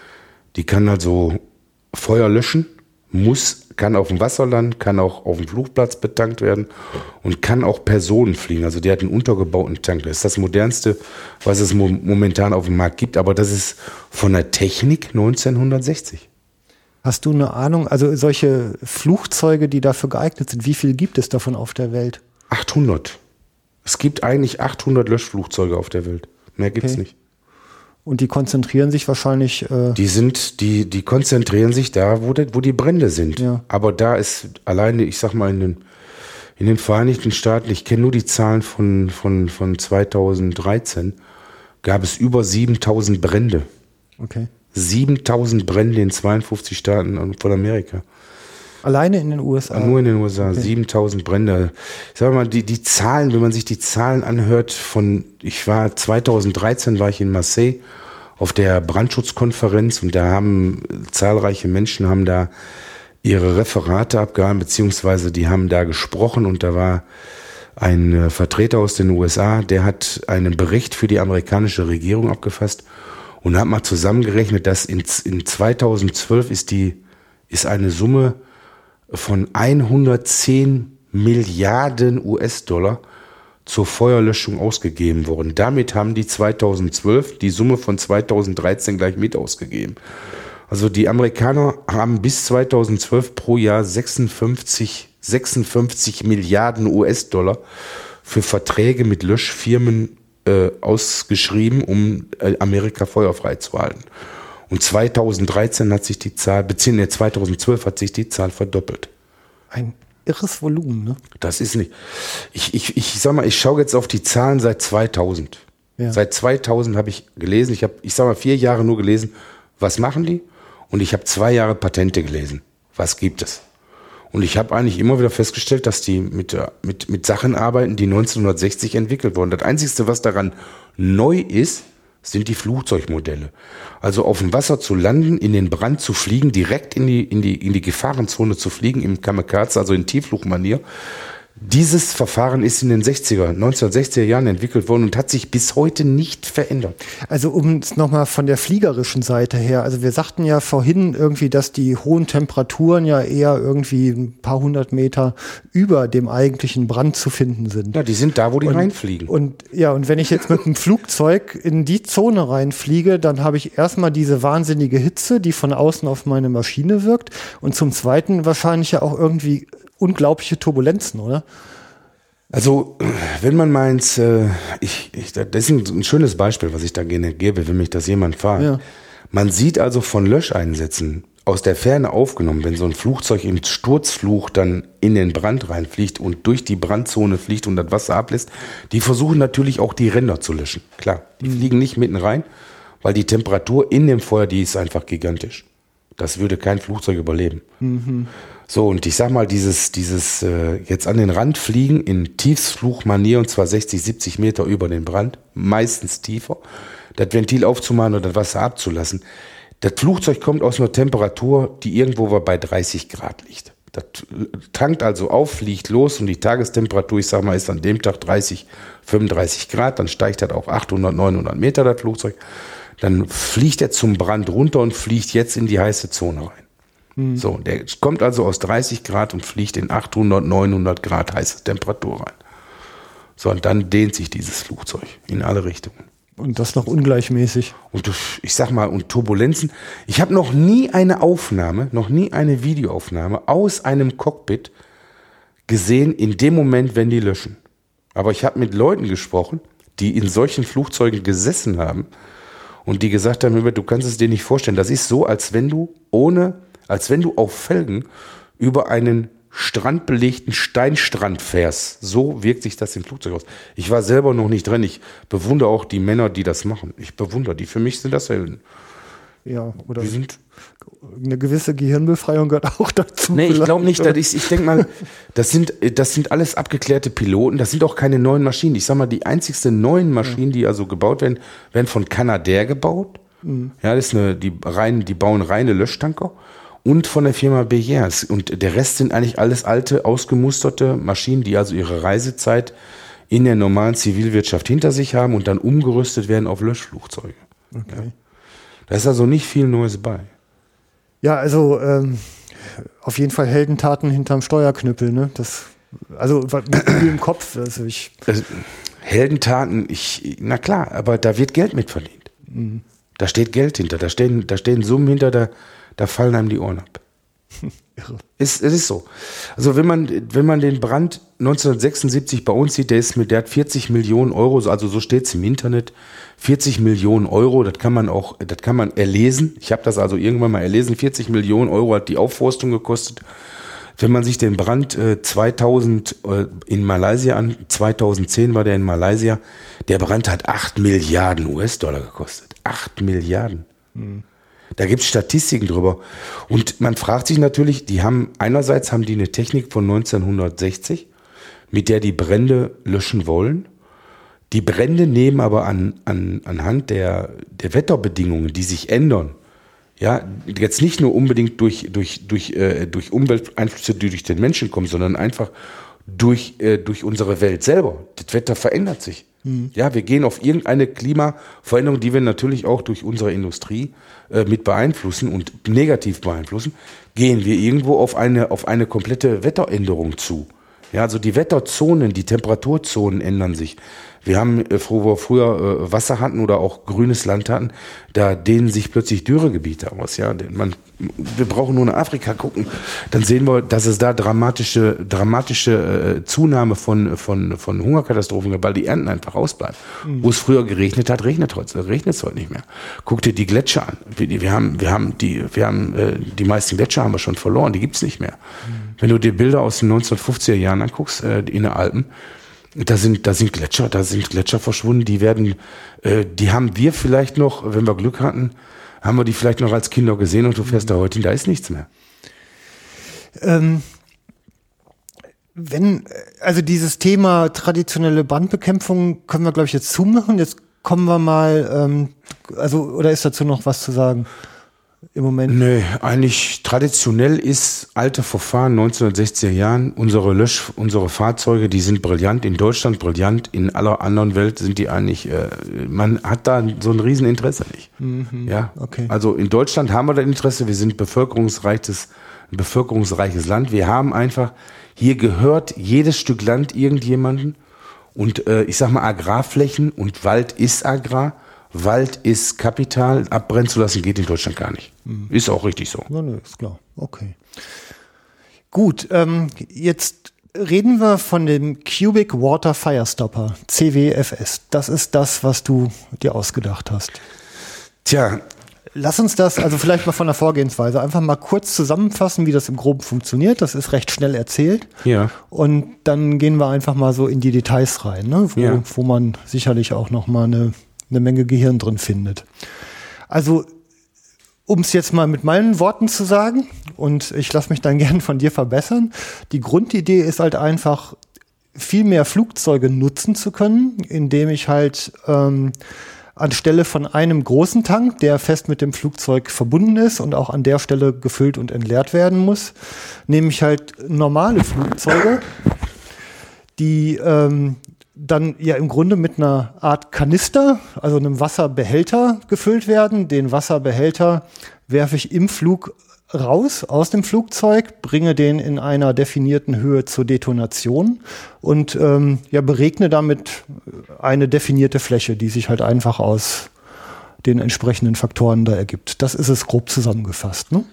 Die kann also Feuer löschen, muss, kann auf dem Wasser landen, kann auch auf dem Flugplatz betankt werden und kann auch Personen fliegen. Also die hat einen untergebauten Tank. Das ist das modernste, was es mo- momentan auf dem Markt gibt. Aber das ist von der Technik neunzehnhundertsechzig. Hast du eine Ahnung, also solche Flugzeuge, die dafür geeignet sind, wie viel gibt es davon auf der Welt? achthundert. Es gibt eigentlich achthundert Löschflugzeuge auf der Welt. Mehr gibt's okay. nicht. Und die konzentrieren sich wahrscheinlich... Äh die sind, die, die konzentrieren sich da, wo, de, wo die Brände sind. Ja. Aber da ist alleine, ich sag mal, in den, in den Vereinigten Staaten, ich kenne nur die Zahlen von, von, von zweitausenddreizehn, gab es über siebentausend Brände. Okay. siebentausend Brände in zweiundfünfzig Staaten von Amerika. Alleine in den U S A? Nur in den U S A, okay. siebentausend Brände. Ich sag mal, die, die Zahlen, wenn man sich die Zahlen anhört von, ich war zweitausenddreizehn war ich in Marseille auf der Brandschutzkonferenz und da haben zahlreiche Menschen haben da ihre Referate abgehalten, beziehungsweise die haben da gesprochen und da war ein Vertreter aus den U S A, der hat einen Bericht für die amerikanische Regierung abgefasst und hat mal zusammengerechnet, dass in, in zweitausendzwölf ist die, ist eine Summe von hundertzehn Milliarden U S-Dollar zur Feuerlöschung ausgegeben worden. Damit haben die zweitausendzwölf die Summe von zweitausenddreizehn gleich mit ausgegeben. Also die Amerikaner haben bis zweitausendzwölf pro Jahr sechsundfünfzig sechsundfünfzig Milliarden U S-Dollar für Verträge mit Löschfirmen äh, ausgeschrieben, um äh, Amerika feuerfrei zu halten. Und zweitausenddreizehn hat sich die Zahl, beziehungsweise zweitausendzwölf hat sich die Zahl verdoppelt. Ein irres Volumen, ne? Das ist nicht. Ich, ich, ich sag mal, ich schaue jetzt auf die Zahlen seit zweitausend. Ja. Seit zweitausend habe ich gelesen, ich habe, ich sag mal, vier Jahre nur gelesen, was machen die? Und ich habe zwei Jahre Patente gelesen. Was gibt es? Und ich habe eigentlich immer wieder festgestellt, dass die mit, mit, mit Sachen arbeiten, die neunzehnhundertsechzig entwickelt wurden. Das Einzige, was daran neu ist, sind die Flugzeugmodelle. Also auf dem Wasser zu landen, in den Brand zu fliegen, direkt in die, in die, in die Gefahrenzone zu fliegen, im Kamikaze, also in Tiefflugmanier. Dieses Verfahren ist in den sechziger, neunzehnhundertsechziger Jahren entwickelt worden und hat sich bis heute nicht verändert. Also um es nochmal von der fliegerischen Seite her, also wir sagten ja vorhin irgendwie, dass die hohen Temperaturen ja eher irgendwie ein paar hundert Meter über dem eigentlichen Brand zu finden sind. Ja, die sind da, wo die und, reinfliegen. Und ja, und wenn ich jetzt mit einem Flugzeug in die Zone reinfliege, dann habe ich erstmal diese wahnsinnige Hitze, die von außen auf meine Maschine wirkt, und zum Zweiten wahrscheinlich ja auch irgendwie unglaubliche Turbulenzen, oder? Also, wenn man meint, äh, ich, ich, das ist ein, ein schönes Beispiel, was ich da gerne gebe, wenn mich das jemand fragt. Ja. Man sieht also von Löscheinsätzen aus der Ferne aufgenommen, wenn so ein Flugzeug im Sturzflug dann in den Brand reinfliegt und durch die Brandzone fliegt und das Wasser ablässt, die versuchen natürlich auch die Ränder zu löschen. Klar, die mhm. fliegen nicht mitten rein, weil die Temperatur in dem Feuer, die ist einfach gigantisch. Das würde kein Flugzeug überleben. Mhm. So, und ich sag mal, dieses, dieses äh, jetzt an den Rand fliegen in Tiefsflugmanier, und zwar sechzig, siebzig Meter über den Brand, meistens tiefer, das Ventil aufzumachen oder das Wasser abzulassen. Das Flugzeug kommt aus einer Temperatur, die irgendwo bei dreißig Grad liegt. Das tankt also auf, fliegt los, und die Tagestemperatur, ich sag mal, ist an dem Tag dreißig, fünfunddreißig Grad, dann steigt das auf achthundert, neunhundert Meter, das Flugzeug. Dann fliegt er zum Brand runter und fliegt jetzt in die heiße Zone rein. Mhm. So, der kommt also aus dreißig Grad und fliegt in achthundert, neunhundert Grad heiße Temperatur rein. So, und dann dehnt sich dieses Flugzeug in alle Richtungen. Und das noch ungleichmäßig. Und ich sag mal, und Turbulenzen. Ich habe noch nie eine Aufnahme, noch nie eine Videoaufnahme aus einem Cockpit gesehen in dem Moment, wenn die löschen. Aber ich habe mit Leuten gesprochen, die in solchen Flugzeugen gesessen haben und die gesagt haben, du kannst es dir nicht vorstellen. Das ist so, als wenn du ohne, als wenn du auf Felgen über einen strandbelegten Steinstrand fährst. So wirkt sich das im Flugzeug aus. Ich war selber noch nicht drin. Ich bewundere auch die Männer, die das machen. Ich bewundere die. Für mich sind das Helden. Ja, oder die sind eine gewisse Gehirnbefreiung gehört auch dazu. Nee, ich glaube nicht. Das ist, ich denke mal, das sind, das sind alles abgeklärte Piloten. Das sind auch keine neuen Maschinen. Ich sag mal, die einzigsten neuen Maschinen, die also gebaut werden, werden von Canadair gebaut. Mhm. Ja, das ist eine, die rein, die bauen reine Löschtanker. Und von der Firma Beyers. Und der Rest sind eigentlich alles alte, ausgemusterte Maschinen, die also ihre Reisezeit in der normalen Zivilwirtschaft hinter sich haben und dann umgerüstet werden auf Löschflugzeuge. Okay. Ja. Da ist also nicht viel Neues bei. Ja, also ähm, auf jeden Fall Heldentaten hinterm Steuerknüppel, ne? Das, also mit im Kopf. Also ich also, Heldentaten, ich, na klar, aber da wird Geld mit verdient. Mhm. Da steht Geld hinter, da stehen, da stehen Summen hinter, da, da fallen einem die Ohren ab. Irre. Ist, es ist so. Also wenn man, wenn man den Brand neunzehnhundertsechsundsiebzig bei uns sieht, der ist mit, der hat vierzig Millionen Euro, also so steht es im Internet, vierzig Millionen Euro, das kann man auch, das kann man erlesen. Ich habe das also irgendwann mal erlesen, vierzig Millionen Euro hat die Aufforstung gekostet. Wenn man sich den Brand äh, zweitausend äh, in Malaysia an, zweitausendzehn war der in Malaysia, der Brand hat acht Milliarden U S-Dollar gekostet. acht Milliarden. Mhm. Da gibt es Statistiken drüber. Und man fragt sich natürlich, die haben, einerseits haben die eine Technik von neunzehnhundertsechzig, mit der die Brände löschen wollen. Die Brände nehmen aber an, an, anhand der, der Wetterbedingungen, die sich ändern, ja, jetzt nicht nur unbedingt durch, durch, durch, äh, durch Umwelteinflüsse, die durch den Menschen kommen, sondern einfach durch, äh, durch unsere Welt selber. Das Wetter verändert sich. Mhm. Ja, wir gehen auf irgendeine Klimaveränderung, die wir natürlich auch durch unsere Industrie äh, mit beeinflussen und negativ beeinflussen, gehen wir irgendwo auf eine, auf eine komplette Wetteränderung zu. Ja, also die Wetterzonen, die Temperaturzonen ändern sich. Wir haben, wo wir früher Wasser hatten oder auch grünes Land hatten, da dehnen sich plötzlich Dürregebiete aus. Ja, man, wir brauchen nur nach Afrika gucken, dann sehen wir, dass es da dramatische, dramatische äh, Zunahme von von von Hungerkatastrophen gibt, weil die Ernten einfach ausbleiben. Mhm. Wo es früher geregnet hat, regnet heute, regnet es heute nicht mehr. Guck dir die Gletscher an. Wir, wir haben, wir haben die, wir haben äh, die meisten Gletscher haben wir schon verloren. Die gibt's nicht mehr. Mhm. Wenn du dir Bilder aus den neunzehnhundertfünfziger Jahren anguckst äh, in den Alpen, Da sind, da sind Gletscher, da sind Gletscher verschwunden, die werden, äh, die haben wir vielleicht noch, wenn wir Glück hatten, haben wir die vielleicht noch als Kinder gesehen und du fährst da heute hin, da ist nichts mehr. Ähm, wenn, also dieses Thema traditionelle Brandbekämpfung können wir, glaube ich, jetzt zumachen. Jetzt kommen wir mal, ähm, also, oder ist dazu noch was zu sagen? Im Moment? Nee, eigentlich traditionell ist alte Verfahren neunzehnhundertsechziger Jahren. Unsere Lösch, unsere Fahrzeuge, die sind brillant. In Deutschland brillant. In aller anderen Welt sind die eigentlich, äh, man hat da so ein Rieseninteresse nicht. Mhm, ja, okay. Also in Deutschland haben wir das Interesse. Wir sind bevölkerungsreiches, ein bevölkerungsreiches Land. Wir haben einfach, hier gehört jedes Stück Land irgendjemanden. Und äh, ich sag mal Agrarflächen und Wald ist Agrar. Wald ist Kapital, abbrennen zu lassen geht in Deutschland gar nicht. Mhm. Ist auch richtig so. Ja, ne, ist klar. Okay. Gut, ähm, jetzt reden wir von dem Cubic Water Fire Stopper, C W F S. Das ist das, was du dir ausgedacht hast. Tja. Lass uns das, also vielleicht mal von der Vorgehensweise, einfach mal kurz zusammenfassen, wie das im Groben funktioniert. Das ist recht schnell erzählt. Ja. Und dann gehen wir einfach mal so in die Details rein, ne? wo, ja. wo man sicherlich auch noch mal eine eine Menge Gehirn drin findet. Also, um es jetzt mal mit meinen Worten zu sagen, und ich lasse mich dann gern von dir verbessern, die Grundidee ist halt einfach, viel mehr Flugzeuge nutzen zu können, indem ich halt ähm, anstelle von einem großen Tank, der fest mit dem Flugzeug verbunden ist und auch an der Stelle gefüllt und entleert werden muss, nehme ich halt normale Flugzeuge, die ähm, dann ja im Grunde mit einer Art Kanister, also einem Wasserbehälter gefüllt werden. Den Wasserbehälter werfe ich im Flug raus aus dem Flugzeug, bringe den in einer definierten Höhe zur Detonation und ähm, ja, beregne damit eine definierte Fläche, die sich halt einfach aus den entsprechenden Faktoren da ergibt. Das ist es grob zusammengefasst, ne?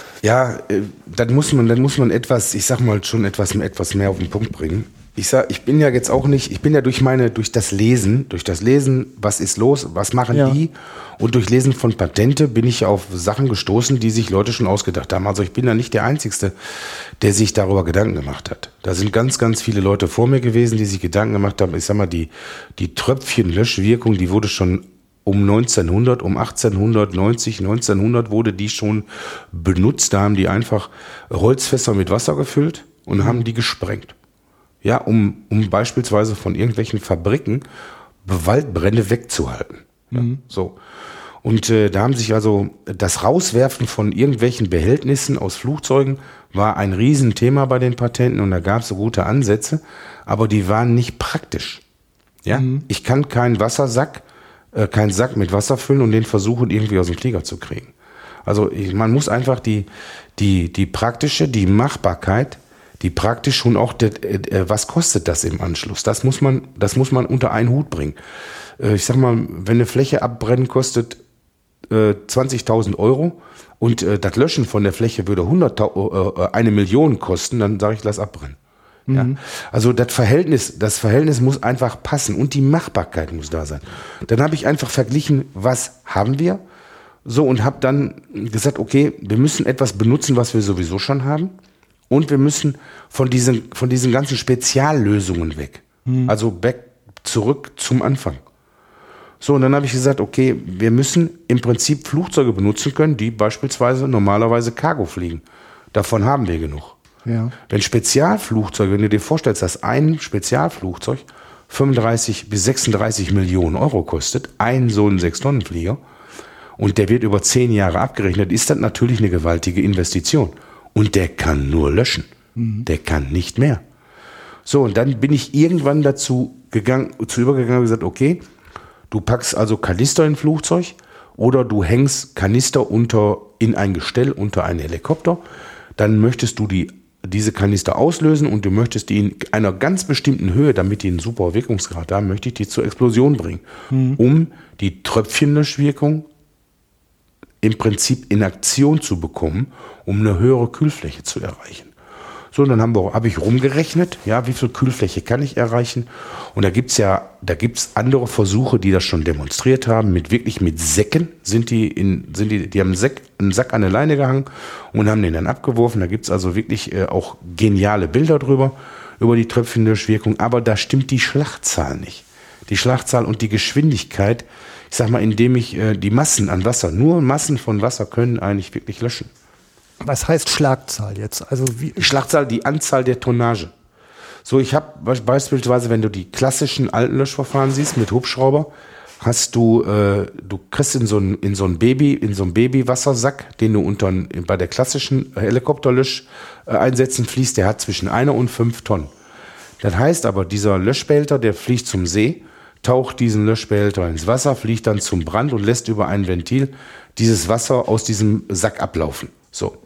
Ja, äh, dann muss man, dann muss man etwas, ich sag mal schon etwas, etwas mehr auf den Punkt bringen. Ich sag, ich bin ja jetzt auch nicht, ich bin ja durch meine, durch das Lesen, durch das Lesen, was ist los, was machen ja. die, und durch Lesen von Patente bin ich auf Sachen gestoßen, die sich Leute schon ausgedacht haben. Also ich bin ja nicht der Einzige, der sich darüber Gedanken gemacht hat. Da sind ganz, ganz viele Leute vor mir gewesen, die sich Gedanken gemacht haben. Ich sag mal, die, die Tröpfchenlöschwirkung, die wurde schon um neunzehnhundert, um achtzehnhundertneunzig, neunzehnhundert wurde die schon benutzt. Da haben die einfach Holzfässer mit Wasser gefüllt und mhm. haben die gesprengt. Ja, um, um beispielsweise von irgendwelchen Fabriken Waldbrände wegzuhalten. Ja, mhm. so. Und äh, da haben sich also das Rauswerfen von irgendwelchen Behältnissen aus Flugzeugen war ein Riesenthema bei den Patenten und da gab es so gute Ansätze, aber die waren nicht praktisch. Ja, mhm. ich kann keinen Wassersack, äh, keinen Sack mit Wasser füllen und den versuchen irgendwie aus dem Flieger zu kriegen. Also ich, man muss einfach die, die, die praktische, die Machbarkeit, die praktisch schon auch, der, äh, was kostet das im Anschluss? Das muss man, das muss man unter einen Hut bringen. Äh, ich sag mal, wenn eine Fläche abbrennen kostet äh, zwanzigtausend Euro und äh, das Löschen von der Fläche würde hundert, äh, eine Million kosten, dann sage ich, lass abbrennen. Mhm. Ja? Also das Verhältnis, das Verhältnis muss einfach passen und die Machbarkeit muss da sein. Dann habe ich einfach verglichen, was haben wir? So, und habe dann gesagt, okay, wir müssen etwas benutzen, was wir sowieso schon haben. Und wir müssen von diesen, von diesen ganzen Speziallösungen weg. Hm. Also back, zurück zum Anfang. So, und dann habe ich gesagt, okay, wir müssen im Prinzip Flugzeuge benutzen können, die beispielsweise normalerweise Cargo fliegen. Davon haben wir genug. Ja. Wenn Spezialflugzeuge, wenn du dir vorstellst, dass ein Spezialflugzeug fünfunddreißig bis sechsunddreißig Millionen Euro kostet, ein so ein Sechs-Tonnen-Flieger, und der wird über zehn Jahre abgerechnet, ist das natürlich eine gewaltige Investition. Und der kann nur löschen. Mhm. Der kann nicht mehr. So, und dann bin ich irgendwann dazu gegangen, zu übergegangen und gesagt, okay, du packst also Kanister in ein Flugzeug oder du hängst Kanister unter, in ein Gestell unter einen Helikopter. Dann möchtest du die, diese Kanister auslösen und du möchtest die in einer ganz bestimmten Höhe, damit die einen super Wirkungsgrad haben, möchte ich die zur Explosion bringen, mhm. um die Tröpfchenlöschwirkung im Prinzip in Aktion zu bekommen, um eine höhere Kühlfläche zu erreichen. So, dann haben wir, habe ich rumgerechnet, ja, wie viel Kühlfläche kann ich erreichen? Und da gibt's ja, da gibt's andere Versuche, die das schon demonstriert haben, mit wirklich mit Säcken sind die in, sind die, die haben einen Sack, einen Sack an eine Leine gehangen und haben den dann abgeworfen. Da gibt's also wirklich äh, auch geniale Bilder drüber, über die Tröpfchenlöschwirkung, aber da stimmt die Schlachtzahl nicht. Die Schlachtzahl und die Geschwindigkeit, ich sag mal, indem ich äh, die Massen an Wasser, nur Massen von Wasser können eigentlich wirklich löschen. Was heißt Schlagzahl jetzt? Also wie Schlagzahl, die Anzahl der Tonnage. So, ich habe beispielsweise, wenn du die klassischen alten Löschverfahren siehst mit Hubschrauber, hast du, äh, du kriegst in so ein in so ein Baby, in so ein Babywassersack, den du unter bei der klassischen Helikopterlösch-Einsätzen fließt, der hat zwischen einer und fünf Tonnen. Das heißt aber, dieser Löschbehälter, der fliegt zum See, taucht diesen Löschbehälter ins Wasser, fliegt dann zum Brand und lässt über ein Ventil dieses Wasser aus diesem Sack ablaufen. So.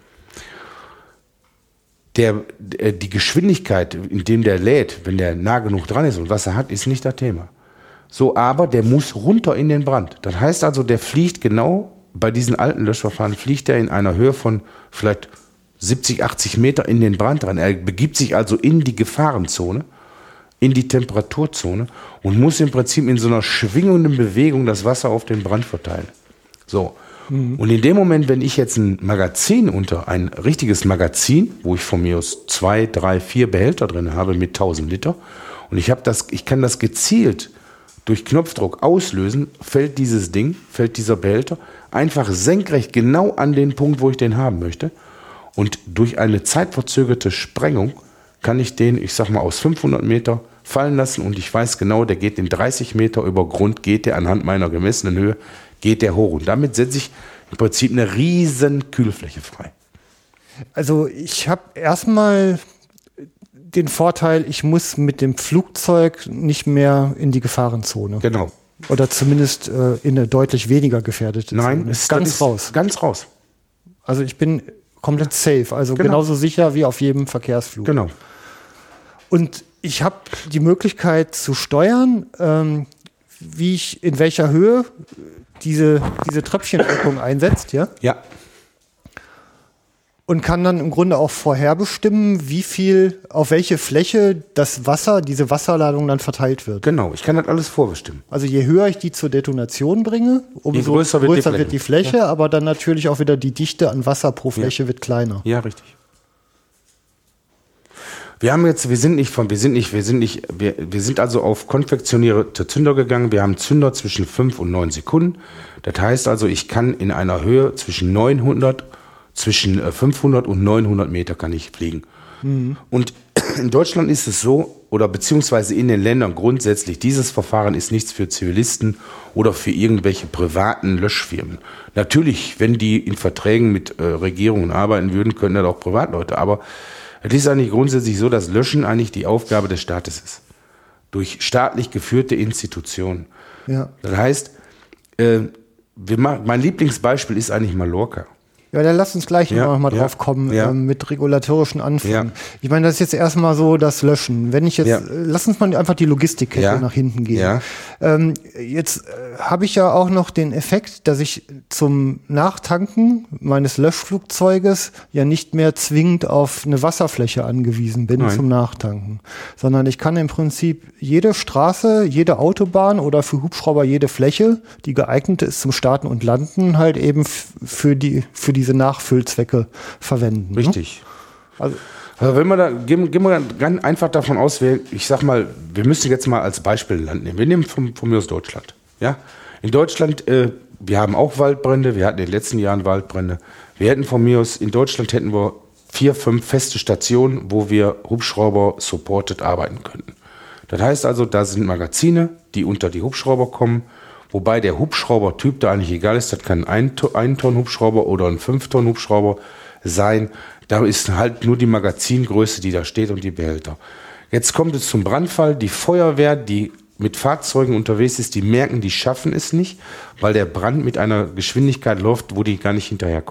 Der, die Geschwindigkeit, in dem der lädt, wenn der nah genug dran ist und Wasser hat, ist nicht das Thema. So, aber der muss runter in den Brand. Das heißt also, der fliegt genau, bei diesen alten Löschverfahren fliegt er in einer Höhe von vielleicht siebzig, achtzig Meter in den Brand rein. Er begibt sich also in die Gefahrenzone, in die Temperaturzone und muss im Prinzip in so einer schwingenden Bewegung das Wasser auf den Brand verteilen. So. Und in dem Moment, wenn ich jetzt ein Magazin unter, ein richtiges Magazin, wo ich von mir aus zwei, drei, vier Behälter drin habe mit tausend Liter und ich habe das, ich kann das gezielt durch Knopfdruck auslösen, fällt dieses Ding, fällt dieser Behälter einfach senkrecht genau an den Punkt, wo ich den haben möchte. Und durch eine zeitverzögerte Sprengung kann ich den, ich sag mal, aus fünfhundert Meter fallen lassen und ich weiß genau, der geht in dreißig Meter über Grund, geht der anhand meiner gemessenen Höhe, geht der hoch. Und damit setze ich im Prinzip eine riesen Kühlfläche frei. Also ich habe erstmal den Vorteil, ich muss mit dem Flugzeug nicht mehr in die Gefahrenzone. Genau. Oder zumindest äh, in eine deutlich weniger gefährdete Nein, Zone. ist ganz ist raus. Ganz raus. Also ich bin komplett safe, also genau. genauso sicher wie auf jedem Verkehrsflug. Genau. Und ich habe die Möglichkeit zu steuern, ähm, wie ich in welcher Höhe diese, diese Tröpfchenwirkung einsetzt, ja? Ja. Und kann dann im Grunde auch vorherbestimmen, wie viel, auf welche Fläche das Wasser, diese Wasserladung dann verteilt wird. Genau, ich kann das alles vorbestimmen. Also je höher ich die zur Detonation bringe, umso größer, wird, größer die wird die Fläche, ja. Aber dann natürlich auch wieder die Dichte an Wasser pro Fläche ja. wird kleiner. Ja, richtig. Wir haben jetzt, wir sind nicht von, wir sind nicht, wir sind nicht, wir, wir sind also auf konfektionierte Zünder gegangen. Wir haben Zünder zwischen fünf und neun Sekunden. Das heißt also, ich kann in einer Höhe zwischen neunhundert, zwischen fünfhundert und neunhundert Meter kann ich fliegen. Mhm. Und in Deutschland ist es so, oder beziehungsweise in den Ländern grundsätzlich, dieses Verfahren ist nichts für Zivilisten oder für irgendwelche privaten Löschfirmen. Natürlich, wenn die in Verträgen mit äh, Regierungen arbeiten würden, können das auch Privatleute, aber es ist eigentlich grundsätzlich so, dass Löschen eigentlich die Aufgabe des Staates ist. Durch staatlich geführte Institutionen. Ja. Das heißt, äh, wir machen, mein Lieblingsbeispiel ist eigentlich Mallorca. Ja, dann lass uns gleich ja, noch mal ja, drauf kommen, ja. ähm, mit regulatorischen Anfängen. Ja. Ich meine, das ist jetzt erstmal so das Löschen. Wenn ich jetzt, ja. äh, lass uns mal einfach die Logistikkette ja. nach hinten gehen. Ja. Ähm, jetzt äh, habe ich ja auch noch den Effekt, dass ich zum Nachtanken meines Löschflugzeuges ja nicht mehr zwingend auf eine Wasserfläche angewiesen bin Nein. zum Nachtanken, sondern ich kann im Prinzip jede Straße, jede Autobahn oder für Hubschrauber jede Fläche, die geeignet ist zum Starten und Landen, halt eben f- für die, für die diese Nachfüllzwecke verwenden. Richtig. Ne? Also, also wenn wir da, gehen, gehen wir ganz einfach davon aus, wir, ich sag mal, wir müssen jetzt mal als Beispiel ein Land nehmen. Wir nehmen von, von mir aus Deutschland. Ja? In Deutschland, äh, wir haben auch Waldbrände, wir hatten in den letzten Jahren Waldbrände. Wir hätten von mir aus, in Deutschland hätten wir vier, fünf feste Stationen, wo wir Hubschrauber supported arbeiten könnten. Das heißt also, da sind Magazine, die unter die Hubschrauber kommen. Wobei der Hubschraubertyp da eigentlich egal ist, das kann ein, ein Tonnen Hubschrauber oder ein fünf Tonnen Hubschrauber sein. Da ist halt nur die Magazingröße, die da steht und die Behälter. Jetzt kommt es zum Brandfall. Die Feuerwehr, die mit Fahrzeugen unterwegs ist, die merken, die schaffen es nicht, weil der Brand mit einer Geschwindigkeit läuft, wo die gar nicht hinterherkommen.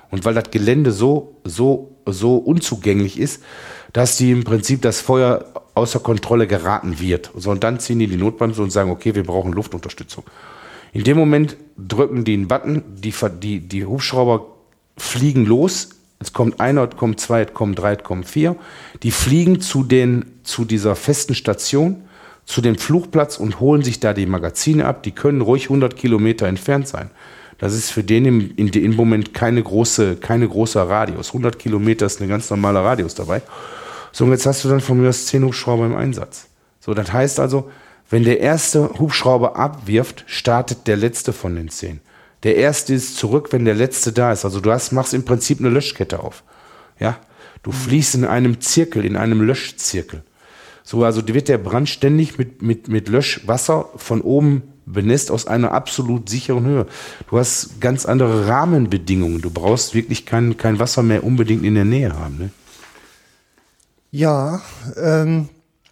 Und weil das Gelände so, so, so unzugänglich ist, dass die im Prinzip das Feuer außer Kontrolle geraten wird. So, und dann ziehen die die Notbremse und sagen, okay, wir brauchen Luftunterstützung. In dem Moment drücken die einen Button, die, die, die Hubschrauber fliegen los. Es kommt einer, es kommt zwei, es kommen drei, es kommen vier. Die fliegen zu, den, zu dieser festen Station, zu dem Flugplatz und holen sich da die Magazine ab. Die können ruhig hundert Kilometer entfernt sein. Das ist für den im, in dem Moment keine große, keine großer Radius. hundert Kilometer ist ein ganz normaler Radius dabei. So, und jetzt hast du dann von mir aus zehn Hubschrauber im Einsatz. So, das heißt also, wenn der erste Hubschrauber abwirft, startet der letzte von den zehn. Der erste ist zurück, wenn der letzte da ist. Also du hast, machst im Prinzip eine Löschkette auf. Ja, du fliegst in einem Zirkel, in einem Löschzirkel. So, also wird der Brand ständig mit, mit, mit Löschwasser von oben benässt aus einer absolut sicheren Höhe. Du hast ganz andere Rahmenbedingungen. Du brauchst wirklich kein, kein Wasser mehr unbedingt in der Nähe haben. Ne? Ja, ähm,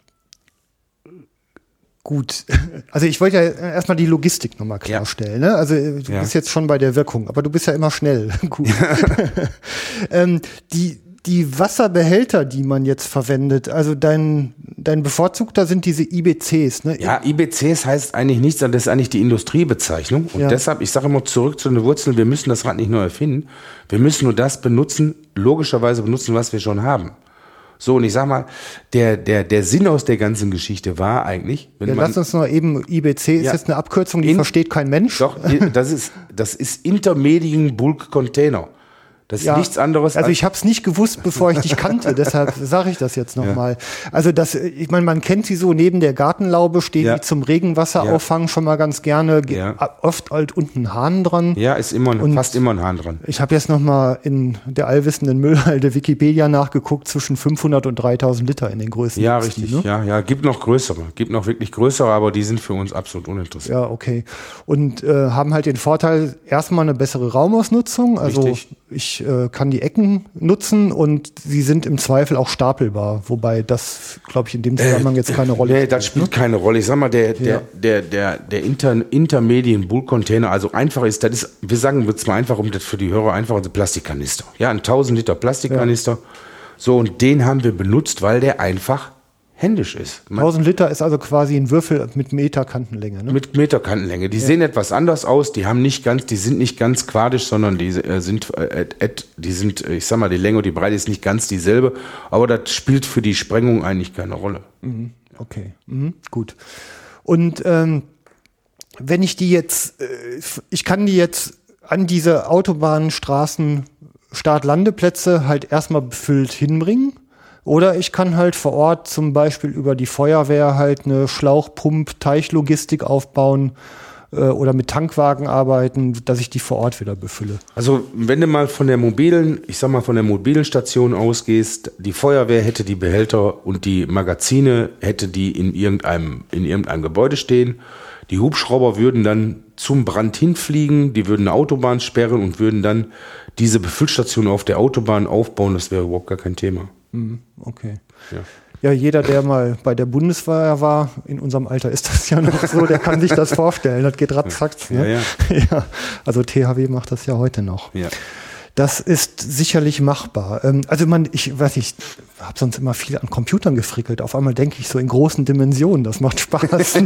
gut. Also ich wollte ja erstmal die Logistik nochmal klarstellen. Ja. Ne? Also du ja. bist jetzt schon bei der Wirkung, aber du bist ja immer schnell. Gut. ähm, die Die Wasserbehälter, die man jetzt verwendet, also dein, dein bevorzugter sind diese I B Cs, ne? Ja, I B Cs heißt eigentlich nichts, das ist eigentlich die Industriebezeichnung. Und ja. deshalb, ich sage immer zurück zu den Wurzeln, wir müssen das Rad nicht neu erfinden. Wir müssen nur das benutzen, logischerweise benutzen, was wir schon haben. So, und ich sag mal, der, der, der Sinn aus der ganzen Geschichte war eigentlich, wenn ja, man. Lass uns noch eben, I B C ist ja, jetzt eine Abkürzung, die in, versteht kein Mensch. Doch, das ist, das ist Intermediate Bulk Container. Das ist ja, nichts anderes. Also ich habe es nicht gewusst, bevor ich dich kannte, deshalb sage ich das jetzt nochmal. Ja. Also das, ich meine, man kennt sie so, neben der Gartenlaube stehen ja. die zum Regenwasserauffangen ja. schon mal ganz gerne, ja. oft halt unten ein Hahn dran. Ja, ist immer, und fast immer ein Hahn dran. Ich habe jetzt nochmal in der allwissenden Müllhalde Wikipedia nachgeguckt, zwischen fünfhundert und dreitausend Liter in den Größen. Ja, richtig, ne? ja, ja, gibt noch größere, gibt noch wirklich größere, aber die sind für uns absolut uninteressant. Ja, okay. Und äh, haben halt den Vorteil, erstmal eine bessere Raumausnutzung, also richtig. ich äh, kann die Ecken nutzen und sie sind im Zweifel auch stapelbar, wobei das, glaube ich, in dem Zusammenhang äh, jetzt keine Rolle spielt. Nee, das spielt ne? keine Rolle. Ich sag mal, der, der, ja. der, der, der Inter, Intermediate Bulk Container, also einfach ist, das ist, wir sagen jetzt mal einfach, um das für die Hörer einfach, ein Plastikkanister. Ja, ein tausend Liter Plastikkanister. Ja. So, und den haben wir benutzt, weil der einfach händisch ist. Man tausend Liter ist also quasi ein Würfel mit Meter Kantenlänge, ne? Mit Meter Kantenlänge. Die ja. sehen etwas anders aus, die haben nicht ganz, die sind nicht ganz quadisch, sondern die äh, sind, äh, äh, die sind, ich sag mal, die Länge und die Breite ist nicht ganz dieselbe, aber das spielt für die Sprengung eigentlich keine Rolle. Mhm. Okay, mhm. gut. Und ähm, wenn ich die jetzt, äh, ich kann die jetzt an diese Autobahnen, Straßen, Start-Landeplätze halt erstmal befüllt hinbringen. Oder ich kann halt vor Ort zum Beispiel über die Feuerwehr halt eine Schlauchpump-Teichlogistik aufbauen äh, oder mit Tankwagen arbeiten, dass ich die vor Ort wieder befülle. Also wenn du mal von der mobilen, ich sag mal von der mobilen Station ausgehst, die Feuerwehr hätte die Behälter und die Magazine hätte die in irgendeinem, in irgendeinem Gebäude stehen. Die Hubschrauber würden dann zum Brand hinfliegen, die würden eine Autobahn sperren und würden dann diese Befüllstation auf der Autobahn aufbauen. Das wäre überhaupt gar kein Thema. Okay. Ja. ja, jeder, der mal bei der Bundeswehr war, in unserem Alter ist das ja noch so, der kann sich das vorstellen. Das geht ratzfatz. Ne? Ja, ja. ja, also T H W macht das ja heute noch. Ja. Das ist sicherlich machbar. Also man, ich weiß nicht, ich habe sonst immer viel an Computern gefrickelt. Auf einmal denke ich so in großen Dimensionen. Das macht Spaß.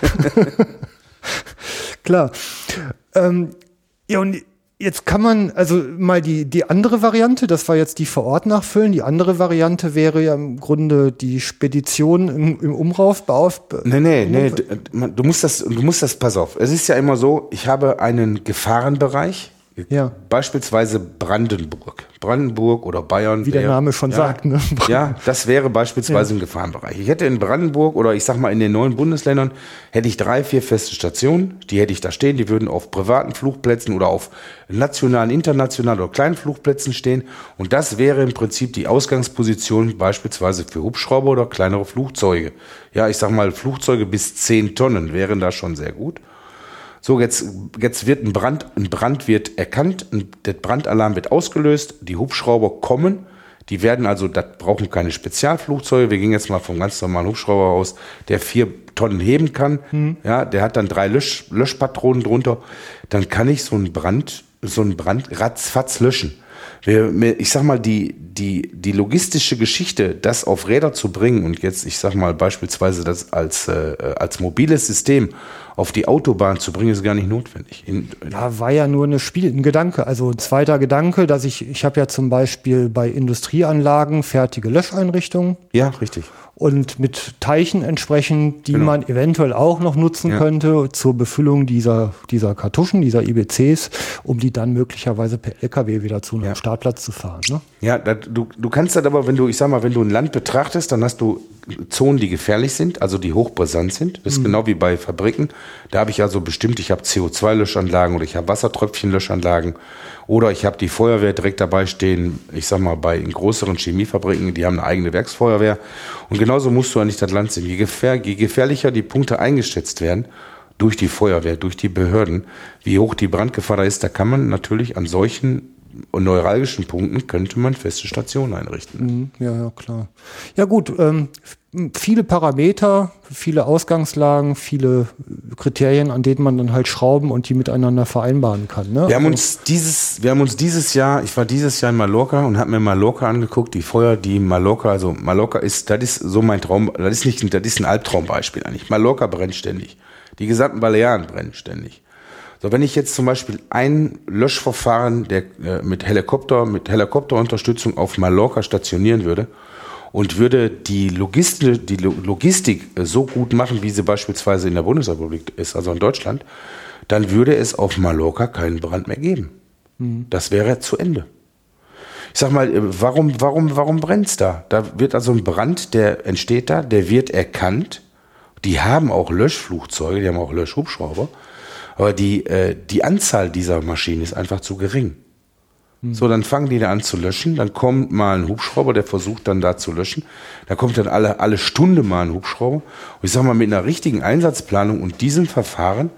Klar. Ähm, ja, und jetzt kann man, also mal die, die andere Variante, das war jetzt die vor Ort nachfüllen, die andere Variante wäre ja im Grunde die Spedition im, im Umlauf. Nee, nee, nee, du, du musst das, du musst das, pass auf, es ist ja immer so, ich habe einen Gefahrenbereich, ja. Beispielsweise Brandenburg. Brandenburg oder Bayern. Wie der wär, Name schon ja, sagt. Ne? Ja, das wäre beispielsweise ja. ein Gefahrenbereich. Ich hätte in Brandenburg oder ich sag mal in den neuen Bundesländern, hätte ich drei, vier feste Stationen, die hätte ich da stehen, die würden auf privaten Flugplätzen oder auf nationalen, internationalen oder kleinen Flugplätzen stehen. Und das wäre im Prinzip die Ausgangsposition beispielsweise für Hubschrauber oder kleinere Flugzeuge. Ja, ich sag mal, Flugzeuge bis zehn Tonnen wären da schon sehr gut. So, jetzt, jetzt wird ein Brand, ein Brand wird erkannt, ein, der Brandalarm wird ausgelöst, die Hubschrauber kommen, die werden also, das brauchen keine Spezialflugzeuge, wir gehen jetzt mal vom ganz normalen Hubschrauber aus, der vier Tonnen heben kann, mhm. ja, der hat dann drei Lösch, Löschpatronen drunter, dann kann ich so einen Brand, so einen Brand ratzfatz löschen. Wir, ich sag mal, die, die, die logistische Geschichte, das auf Räder zu bringen und jetzt, ich sag mal, beispielsweise das als, äh, als mobiles System auf die Autobahn zu bringen, ist gar nicht notwendig. In, in ja, war ja nur eine Spiel, ein Gedanke. Also ein zweiter Gedanke, dass ich, ich habe ja zum Beispiel bei Industrieanlagen fertige Löscheinrichtungen. Ja, richtig. Und mit Teichen entsprechend, die genau. man eventuell auch noch nutzen ja. könnte zur Befüllung dieser, dieser Kartuschen, dieser I B Cs, um die dann möglicherweise per L K W wieder zu einem ja. Startplatz zu fahren. Ne? Ja, das, du, du kannst das aber, wenn du, ich sag mal, wenn du ein Land betrachtest, dann hast du Zonen, die gefährlich sind, also die hochbrisant sind. Das ist mhm. genau wie bei Fabriken. Da habe ich also bestimmt, ich habe C O zwei Löschanlagen oder ich habe Wassertröpfchen-Löschanlagen oder ich habe die Feuerwehr direkt dabei stehen. Ich sag mal, bei in größeren Chemiefabriken, die haben eine eigene Werksfeuerwehr. Und genauso musst du eigentlich das Land sehen. Je, gefähr, je gefährlicher die Punkte eingeschätzt werden, durch die Feuerwehr, durch die Behörden, wie hoch die Brandgefahr da ist, da kann man natürlich an solchen neuralgischen Punkten könnte man feste Stationen einrichten. Ja, ja, klar. Ja gut, ähm, viele Parameter, viele Ausgangslagen, viele Kriterien, an denen man dann halt schrauben und die miteinander vereinbaren kann. Ne? Wir haben also, uns dieses, wir haben uns dieses Jahr, ich war dieses Jahr in Mallorca und habe mir Mallorca angeguckt, die Feuer, die Mallorca, also Mallorca ist, das ist so mein Traum, das ist nicht, das ist ein Albtraumbeispiel eigentlich. Mallorca brennt ständig. Die gesamten Balearen brennen ständig. So, wenn ich jetzt zum Beispiel ein Löschverfahren der, äh, mit Helikopter, mit Helikopterunterstützung auf Mallorca stationieren würde und würde die Logistik, die Logistik so gut machen, wie sie beispielsweise in der Bundesrepublik ist, also in Deutschland, dann würde es auf Mallorca keinen Brand mehr geben. Mhm. Das wäre zu Ende. Ich sag mal, warum, warum, warum brennt's da? Da wird also ein Brand, der entsteht da, der wird erkannt. Die haben auch Löschflugzeuge, die haben auch Löschhubschrauber. Aber die, äh, die Anzahl dieser Maschinen ist einfach zu gering. Hm. So, dann fangen die da an zu löschen. Dann kommt mal ein Hubschrauber, der versucht dann da zu löschen. Da kommt dann alle, alle Stunde mal ein Hubschrauber. Und ich sag mal, mit einer richtigen Einsatzplanung und diesem Verfahren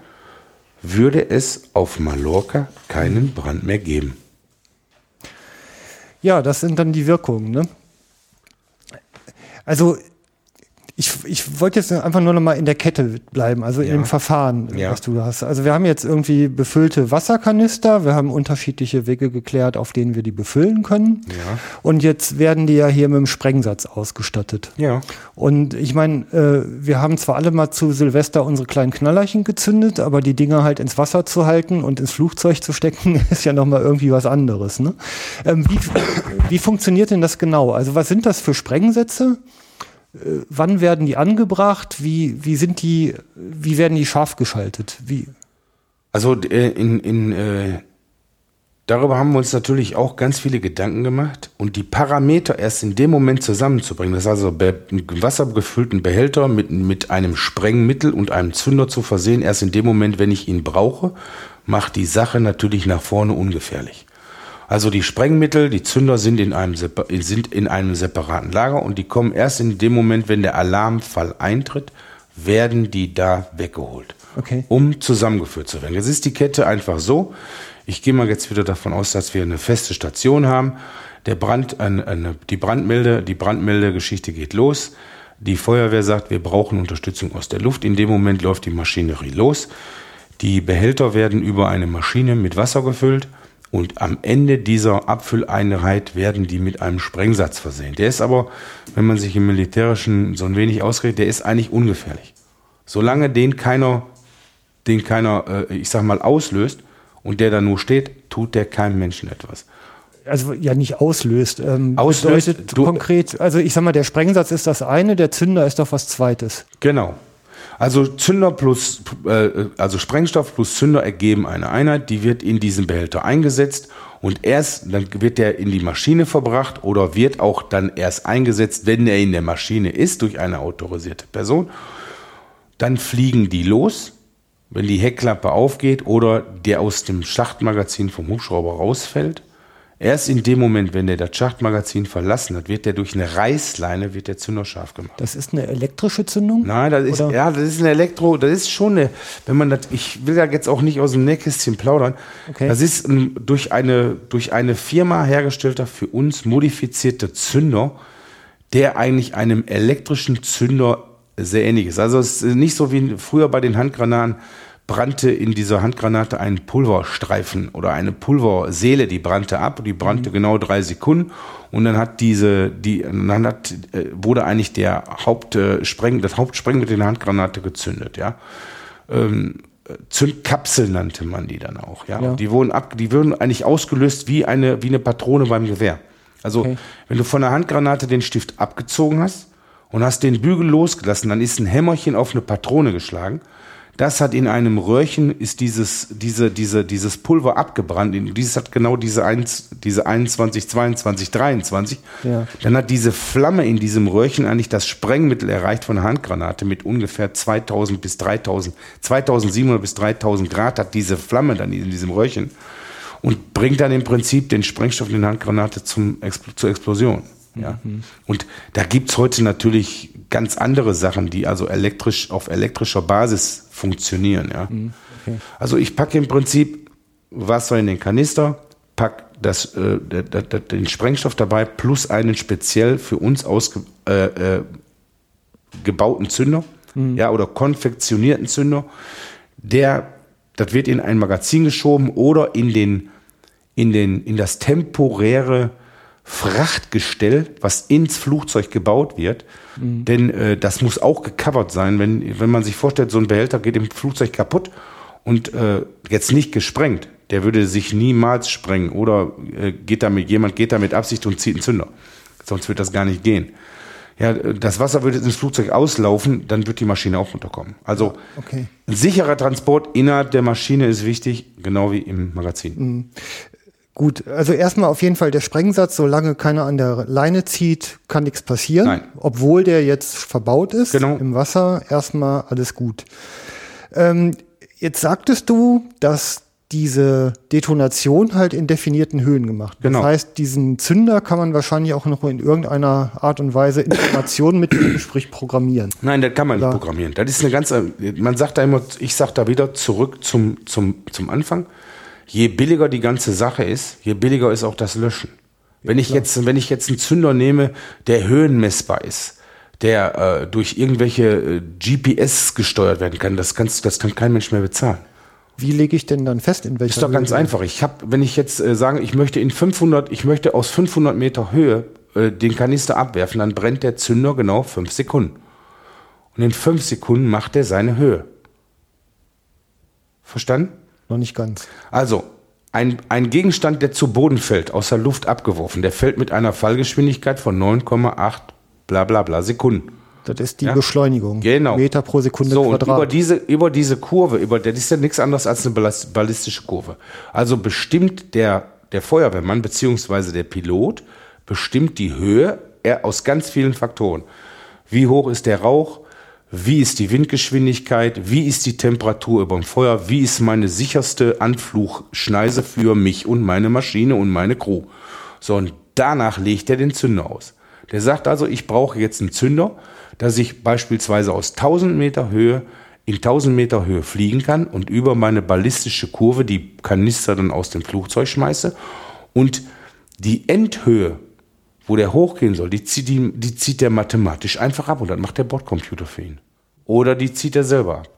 würde es auf Mallorca keinen Brand mehr geben. Ja, das sind dann die Wirkungen, ne? Also, Ich, ich wollte jetzt einfach nur noch mal in der Kette bleiben, also ja. in dem Verfahren, ja. was du hast. Also wir haben jetzt irgendwie befüllte Wasserkanister, wir haben unterschiedliche Wege geklärt, auf denen wir die befüllen können. Ja. Und jetzt werden die ja hier mit dem Sprengsatz ausgestattet. Ja. Und ich meine, äh, wir haben zwar alle mal zu Silvester unsere kleinen Knallerchen gezündet, aber die Dinger halt ins Wasser zu halten und ins Flugzeug zu stecken, ist ja noch mal irgendwie was anderes. Ne? Ähm, wie, wie funktioniert denn das genau? Also was sind das für Sprengsätze? Äh, wann werden die angebracht? Wie, wie sind die, wie werden die scharf geschaltet? Wie? Also äh, in, in, äh, darüber haben wir uns natürlich auch ganz viele Gedanken gemacht und die Parameter erst in dem Moment zusammenzubringen. Das ist also einen wassergefüllten Behälter mit, mit einem Sprengmittel und einem Zünder zu versehen, erst in dem Moment, wenn ich ihn brauche, macht die Sache natürlich nach vorne ungefährlich. Also die Sprengmittel, die Zünder sind in einem, sind in einem separaten Lager und die kommen erst in dem Moment, wenn der Alarmfall eintritt, werden die da weggeholt, okay. um zusammengeführt zu werden. Jetzt ist die Kette einfach so, ich gehe mal jetzt wieder davon aus, dass wir eine feste Station haben, der Brand, eine, eine, die Brandmelde, die Brandmeldegeschichte geht los, die Feuerwehr sagt, wir brauchen Unterstützung aus der Luft, in dem Moment läuft die Maschinerie los, die Behälter werden über eine Maschine mit Wasser gefüllt. Und am Ende dieser Abfülleinheit werden die mit einem Sprengsatz versehen. Der ist aber, wenn man sich im Militärischen so ein wenig ausredet, der ist eigentlich ungefährlich. Solange den keiner, den keiner, ich sag mal, auslöst und der da nur steht, tut der keinem Menschen etwas. Also ja nicht auslöst. Ähm, auslöst bedeutet du, konkret, also ich sag mal, der Sprengsatz ist das eine, der Zünder ist doch was Zweites. Genau. Also Zünder plus, äh, also Sprengstoff plus Zünder ergeben eine Einheit, die wird in diesen Behälter eingesetzt und erst dann wird der in die Maschine verbracht oder wird auch dann erst eingesetzt, wenn er in der Maschine ist, durch eine autorisierte Person. Dann fliegen die los, wenn die Heckklappe aufgeht oder der aus dem Schachtmagazin vom Hubschrauber rausfällt. Erst in dem Moment, wenn der das Schachtmagazin verlassen hat, wird der durch eine Reißleine, wird der Zünder scharf gemacht. Das ist eine elektrische Zündung? Nein, das ist, ja, das ist eine Elektro, das ist schon eine, wenn man das, ich will ja jetzt auch nicht aus dem Nähkästchen plaudern. Okay. Das ist ein, durch eine, durch eine Firma hergestellter, für uns modifizierter Zünder, der eigentlich einem elektrischen Zünder sehr ähnlich ist. Also es ist nicht so wie früher bei den Handgranaten. brannte in dieser Handgranate ein Pulverstreifen oder eine Pulverseele, die brannte ab, die brannte mhm. genau drei Sekunden und dann hat diese, die, dann hat, wurde eigentlich der Hauptspreng, das Hauptsprengmittel in der Handgranate gezündet, ja. Ähm, Zündkapsel nannte man die dann auch, ja. ja. Die wurden ab, die wurden eigentlich ausgelöst wie eine, wie eine Patrone beim Gewehr. Also, okay. wenn du von der Handgranate den Stift abgezogen hast und hast den Bügel losgelassen, dann ist ein Hämmerchen auf eine Patrone geschlagen. Das hat in einem Röhrchen, ist dieses, diese, diese, dieses Pulver abgebrannt. Dieses hat genau diese, eins, diese einundzwanzig, zweiundzwanzig, dreiundzwanzig. Ja. Dann hat diese Flamme in diesem Röhrchen eigentlich das Sprengmittel erreicht von der Handgranate mit ungefähr zweitausend bis dreitausend, zweitausendsiebenhundert bis dreitausend Grad hat diese Flamme dann in diesem Röhrchen und bringt dann im Prinzip den Sprengstoff in der Handgranate zum, zur Explosion. Ja. Mhm. Und da gibt's heute natürlich ganz andere Sachen, die also elektrisch auf elektrischer Basis funktionieren. Ja. Mhm. Okay. Also ich packe im Prinzip Wasser in den Kanister, pack das, äh, den Sprengstoff dabei plus einen speziell für uns ausgebauten äh, äh, Zünder, mhm. ja, oder konfektionierten Zünder. Der, das wird in ein Magazin geschoben oder in den, in den, in das temporäre Frachtgestell, was ins Flugzeug gebaut wird, mhm. denn äh, das muss auch gecovert sein, wenn, wenn man sich vorstellt, so ein Behälter geht im Flugzeug kaputt und äh, jetzt nicht gesprengt, der würde sich niemals sprengen oder äh, geht damit, jemand geht da mit Absicht und zieht einen Zünder, sonst wird das gar nicht gehen. Ja, das Wasser würde ins Flugzeug auslaufen, dann wird die Maschine auch runterkommen. Also okay. Ein sicherer Transport innerhalb der Maschine ist wichtig, genau wie im Magazin. Mhm. Gut, also erstmal auf jeden Fall der Sprengsatz, solange keiner an der Leine zieht, kann nichts passieren. Nein. Obwohl der jetzt verbaut ist genau. im Wasser, erstmal alles gut. Ähm, jetzt sagtest du, dass diese Detonation halt in definierten Höhen gemacht wird. Genau. Das heißt, diesen Zünder kann man wahrscheinlich auch noch in irgendeiner Art und Weise Informationen mitgeben, sprich programmieren. Nein, das kann man nicht programmieren. Das ist eine ganze, man sagt da immer, ich sag da wieder zurück zum, zum, zum Anfang. Je billiger die ganze Sache ist, je billiger ist auch das Löschen. Wenn ich jetzt, wenn ich jetzt einen Zünder nehme, der höhenmessbar ist, der äh, durch irgendwelche äh, G P S gesteuert werden kann, das kannst, das kann kein Mensch mehr bezahlen. Wie lege ich denn dann fest, in welcher Höhe? Ist doch ganz einfach. Ich habe, wenn ich jetzt äh, sage, ich möchte in fünfhundert, ich möchte aus fünfhundert Meter Höhe äh, den Kanister abwerfen, dann brennt der Zünder genau fünf Sekunden. Und in fünf Sekunden macht er seine Höhe. Verstanden? Noch nicht ganz. Also, ein, ein Gegenstand, der zu Boden fällt, aus der Luft abgeworfen, der fällt mit einer Fallgeschwindigkeit von neun Komma acht bla bla bla Sekunden. Das ist die ja? Beschleunigung. Genau. Meter pro Sekunde so, Quadrat. Und über diese, über diese Kurve, über, das ist ja nichts anderes als eine ballistische Kurve. Also bestimmt der, der Feuerwehrmann bzw. der Pilot bestimmt die Höhe er, aus ganz vielen Faktoren. Wie hoch ist der Rauch? Wie ist die Windgeschwindigkeit? Wie ist die Temperatur über dem Feuer? Wie ist meine sicherste Anflugschneise für mich und meine Maschine und meine Crew? So, und danach legt er den Zünder aus. Der sagt also, ich brauche jetzt einen Zünder, dass ich beispielsweise aus tausend Meter Höhe in tausend Meter Höhe fliegen kann und über meine ballistische Kurve die Kanister dann aus dem Flugzeug schmeiße. Und die Endhöhe, wo der hochgehen soll, die zieht, die, die zieht der mathematisch einfach ab und dann macht der Bordcomputer für ihn. Oder die zieht er selber ab.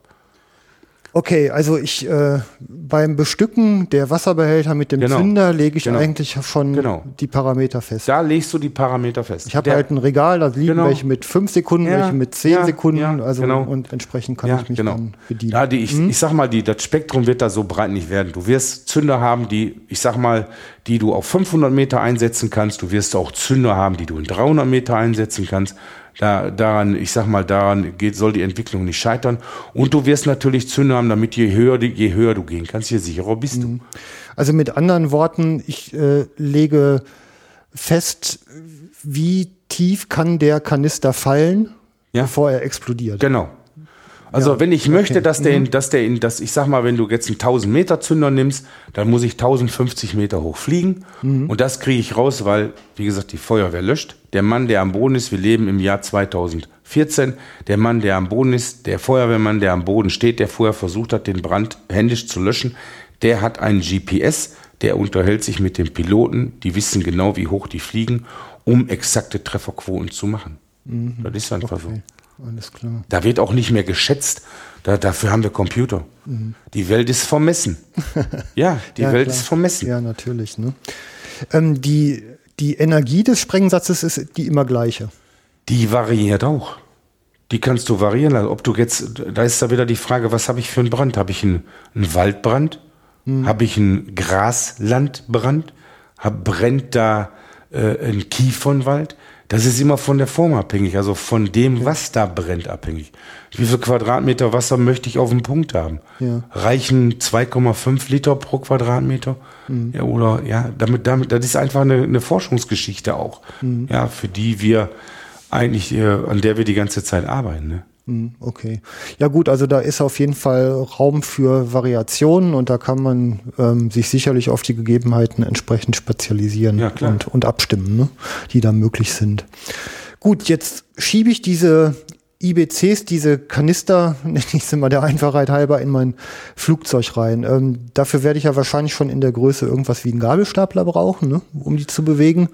Okay, also ich äh, beim Bestücken der Wasserbehälter mit dem genau. Zünder lege ich genau. eigentlich schon genau. die Parameter fest. Da legst du die Parameter fest. Ich habe halt ein Regal, da liegen genau. welche mit fünf Sekunden, ja, welche mit zehn ja, Sekunden, ja, also genau. und entsprechend kann ja, ich mich genau. dann bedienen. Ja, die, ich, hm? ich sag mal, die, das Spektrum wird da so breit nicht werden. Du wirst Zünder haben, die, ich sag mal, die du auf fünfhundert Meter einsetzen kannst. Du wirst auch Zünder haben, die du in dreihundert Meter einsetzen kannst. Da, daran, ich sag mal, daran geht, soll die Entwicklung nicht scheitern. Und du wirst natürlich Zünder haben, damit je höher, je höher du gehen kannst, je sicherer bist du. Also mit anderen Worten, ich äh, lege fest, wie tief kann der Kanister fallen, ja. bevor er explodiert. Genau. Also ja, wenn ich okay. möchte, dass der, mhm. in, dass der, in, dass ich sag mal, wenn du jetzt einen tausend Meter Zünder nimmst, dann muss ich tausendfünfzig Meter hoch fliegen. Mhm. Und das kriege ich raus, weil, wie gesagt, die Feuerwehr löscht. Der Mann, der am Boden ist, wir leben im Jahr zweitausendvierzehn, der Mann, der am Boden ist, der Feuerwehrmann, der am Boden steht, der vorher versucht hat, den Brand händisch zu löschen, der hat einen G P S, der unterhält sich mit den Piloten, die wissen genau, wie hoch die fliegen, um exakte Trefferquoten zu machen. Mhm. Das ist einfach okay. so. alles klar. Da wird auch nicht mehr geschätzt. Da, dafür haben wir Computer. Mhm. Die Welt ist vermessen. Ja, die ja, Welt klar. ist vermessen. Ja, natürlich. Ne? Ähm, die, die Energie des Sprengsatzes ist die immer gleiche. Die variiert auch. Die kannst du variieren. Also ob du jetzt, da ist da wieder die Frage, was habe ich für einen Brand? Habe ich einen, einen Waldbrand? Hm. Habe ich einen Graslandbrand? Hab, brennt da äh, ein Kiefernwald? Das ist immer von der Form abhängig, also von dem, ja. was da brennt, abhängig. Wie viel Quadratmeter Wasser möchte ich auf dem Punkt haben? Ja. Reichen zwei Komma fünf Liter pro Quadratmeter? Mhm. Ja, oder, ja, damit, damit, das ist einfach eine, eine Forschungsgeschichte auch, mhm. ja, für die wir eigentlich, äh, an der wir die ganze Zeit arbeiten, ne? Okay. Ja gut, also da ist auf jeden Fall Raum für Variationen und da kann man ähm, sich sicherlich auf die Gegebenheiten entsprechend spezialisieren ja, und, und abstimmen, ne, die da möglich sind. Gut, jetzt schiebe ich diese I B Cs, diese Kanister, nenne ich sie mal der Einfachheit halber, in mein Flugzeug rein. Ähm, dafür werde ich ja wahrscheinlich schon in der Größe irgendwas wie einen Gabelstapler brauchen, ne, um die zu bewegen.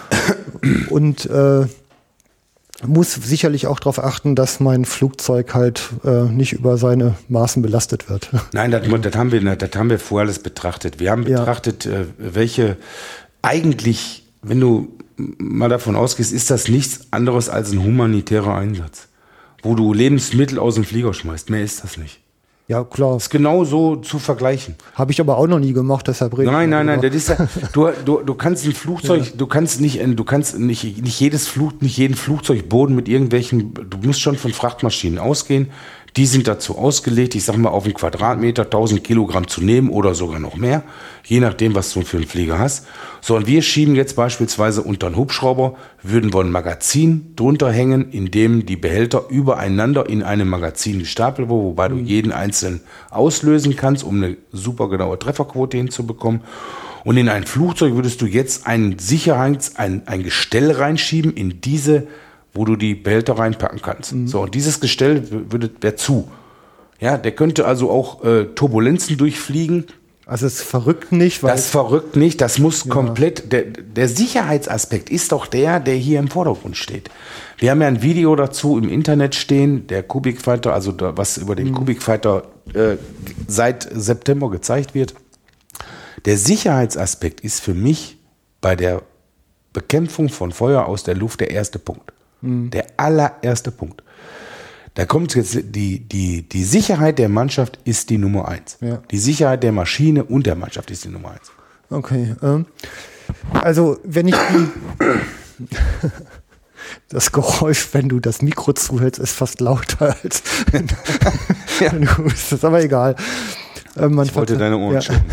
Und äh, muss sicherlich auch darauf achten, dass mein Flugzeug halt äh, nicht über seine Maßen belastet wird. Nein, das, das, haben, wir, das haben wir vorher alles betrachtet. Wir haben betrachtet, ja. äh, welche eigentlich, wenn du mal davon ausgehst, ist das nichts anderes als ein humanitärer Einsatz, wo du Lebensmittel aus dem Flieger schmeißt. Mehr ist das nicht. Ja, klar. Das ist genau so zu vergleichen. Habe ich aber auch noch nie gemacht, deshalb rede ich. Nein, nein, nein, das ist ja, du, du, du kannst ein Flugzeug, ja. du kannst nicht, du kannst nicht, nicht jedes Flug, nicht jeden Flugzeugboden mit irgendwelchen, du musst schon von Frachtmaschinen ausgehen. Die sind dazu ausgelegt, ich sag mal, auf einen Quadratmeter tausend Kilogramm zu nehmen oder sogar noch mehr, je nachdem, was du für einen Flieger hast. So, und wir schieben jetzt beispielsweise unter einen Hubschrauber, würden wir ein Magazin drunter hängen, in dem die Behälter übereinander in einem Magazin gestapelt wurden, wobei mhm. du jeden einzeln auslösen kannst, um eine super genaue Trefferquote hinzubekommen. Und in ein Flugzeug würdest du jetzt ein Sicherheits-, ein, ein Gestell reinschieben in diese, wo du die Behälter reinpacken kannst. Mhm. So, und dieses Gestell würde der zu. Ja, der könnte also auch äh, Turbulenzen durchfliegen. Also es verrückt nicht, weil das verrückt nicht, das muss ja. komplett, der, der Sicherheitsaspekt ist doch der, der hier im Vordergrund steht. Wir haben ja ein Video dazu im Internet stehen, der Cubic Fighter, also da, was über den mhm. Cubic Fighter äh, seit September gezeigt wird. Der Sicherheitsaspekt ist für mich bei der Bekämpfung von Feuer aus der Luft der erste Punkt. Der allererste Punkt. Da kommt jetzt die, die, die Sicherheit der Mannschaft ist die Nummer eins. Ja. Die Sicherheit der Maschine und der Mannschaft ist die Nummer eins. Okay. Ähm, also, wenn ich die, das Geräusch, wenn du das Mikro zuhältst, ist fast lauter als ja. wenn du hustest, aber egal. Ähm, man ich wollte deine Ohren ja. schonen.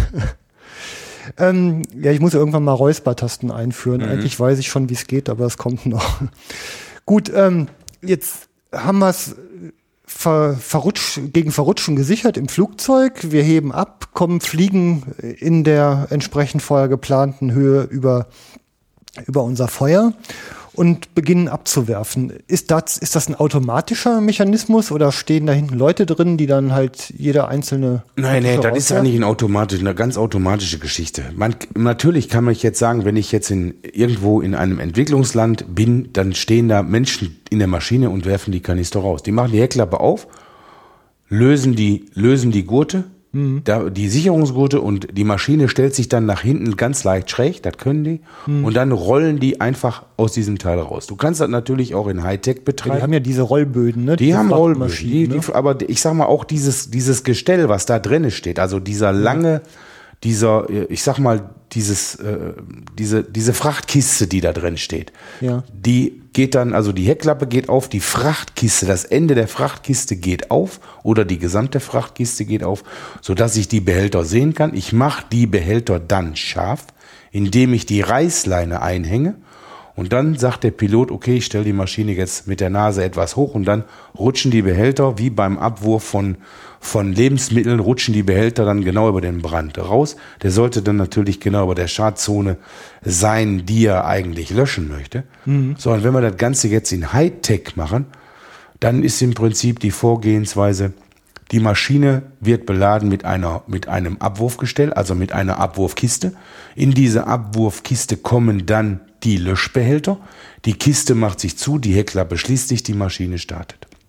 Ähm, ja, ich muss irgendwann mal Räuspertasten einführen. Mhm. Eigentlich weiß ich schon, wie es geht, aber es kommt noch. Gut, ähm, jetzt haben wir es ver, verrutsch, gegen Verrutschen gesichert im Flugzeug. Wir heben ab, kommen, fliegen in der entsprechend vorher geplanten Höhe über, über unser Feuer und beginnen abzuwerfen. Ist das, ist das ein automatischer Mechanismus oder stehen da hinten Leute drin, die dann halt jeder einzelne... Nein, nein, das ist eigentlich ein automatisch, eine ganz automatische Geschichte. Man, natürlich kann man jetzt sagen, wenn ich jetzt in, irgendwo in einem Entwicklungsland bin, dann stehen da Menschen in der Maschine und werfen die Kanister raus. Die machen die Heckklappe auf, lösen die, lösen die Gurte, Mhm. Da, die Sicherungsgurte und die Maschine stellt sich dann nach hinten ganz leicht schräg, das können die, mhm. und dann rollen die einfach aus diesem Teil raus. Du kannst das natürlich auch in Hightech betreiben. Die haben ja diese Rollböden, ne? Die diese haben Rollböden, die, die, ne? Aber ich sag mal auch dieses, dieses Gestell, was da drin steht, also dieser lange, dieser, ich sag mal, dieses, äh, diese, diese Frachtkiste, die da drin steht, ja. die geht dann, also die Heckklappe geht auf, die Frachtkiste, das Ende der Frachtkiste geht auf oder die gesamte Frachtkiste geht auf, sodass ich die Behälter sehen kann. Ich mache die Behälter dann scharf, indem ich die Reißleine einhänge. Und dann sagt der Pilot, okay, ich stelle die Maschine jetzt mit der Nase etwas hoch und dann rutschen die Behälter, wie beim Abwurf von, von Lebensmitteln, rutschen die Behälter dann genau über den Brand raus. Der sollte dann natürlich genau über der Schadzone sein, die er eigentlich löschen möchte. Mhm. So, und wenn wir das Ganze jetzt in Hightech machen, dann ist im Prinzip die Vorgehensweise, die Maschine wird beladen mit einer, mit einem Abwurfgestell, also mit einer Abwurfkiste. In diese Abwurfkiste kommen dann die Löschbehälter. Die Kiste macht sich zu, die Heckklappe schließt sich, die Maschine startet.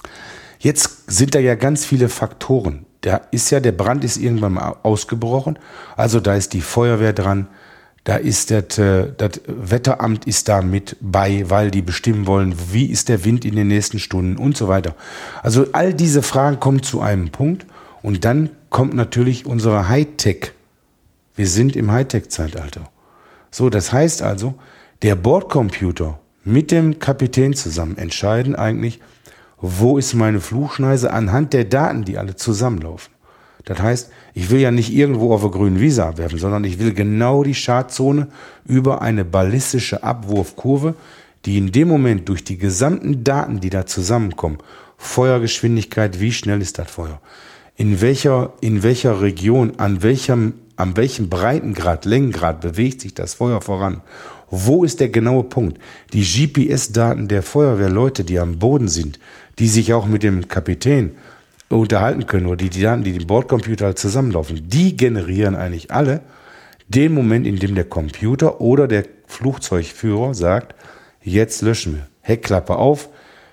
Jetzt sind da ja ganz viele Faktoren. Da ist ja, der Brand ist irgendwann mal ausgebrochen. Also da ist die Feuerwehr dran. Da ist das, das Wetteramt ist da mit bei, weil die bestimmen wollen, wie ist der Wind in den nächsten Stunden und so weiter. Also all diese Fragen kommen zu einem Punkt und dann kommt natürlich unsere Hightech. Wir sind im Hightech-Zeitalter. So, das heißt also, der Bordcomputer mit dem Kapitän zusammen entscheiden eigentlich, wo ist meine Flugschneise anhand der Daten, die alle zusammenlaufen. Das heißt, ich will ja nicht irgendwo auf der grünen Wiese abwerfen, sondern ich will genau die Schadzone über eine ballistische Abwurfkurve, die in dem Moment durch die gesamten Daten, die da zusammenkommen, Feuergeschwindigkeit, wie schnell ist das Feuer, in welcher, in welcher Region, an welchem, an welchem Breitengrad, Längengrad bewegt sich das Feuer voran, wo ist der genaue Punkt, die G P S-Daten der Feuerwehrleute, die am Boden sind, die sich auch mit dem Kapitän unterhalten können oder die, die Daten, die dem Bordcomputer halt zusammenlaufen, die generieren eigentlich alle den Moment, in dem der Computer oder der Flugzeugführer sagt, jetzt löschen wir. Heckklappe auf,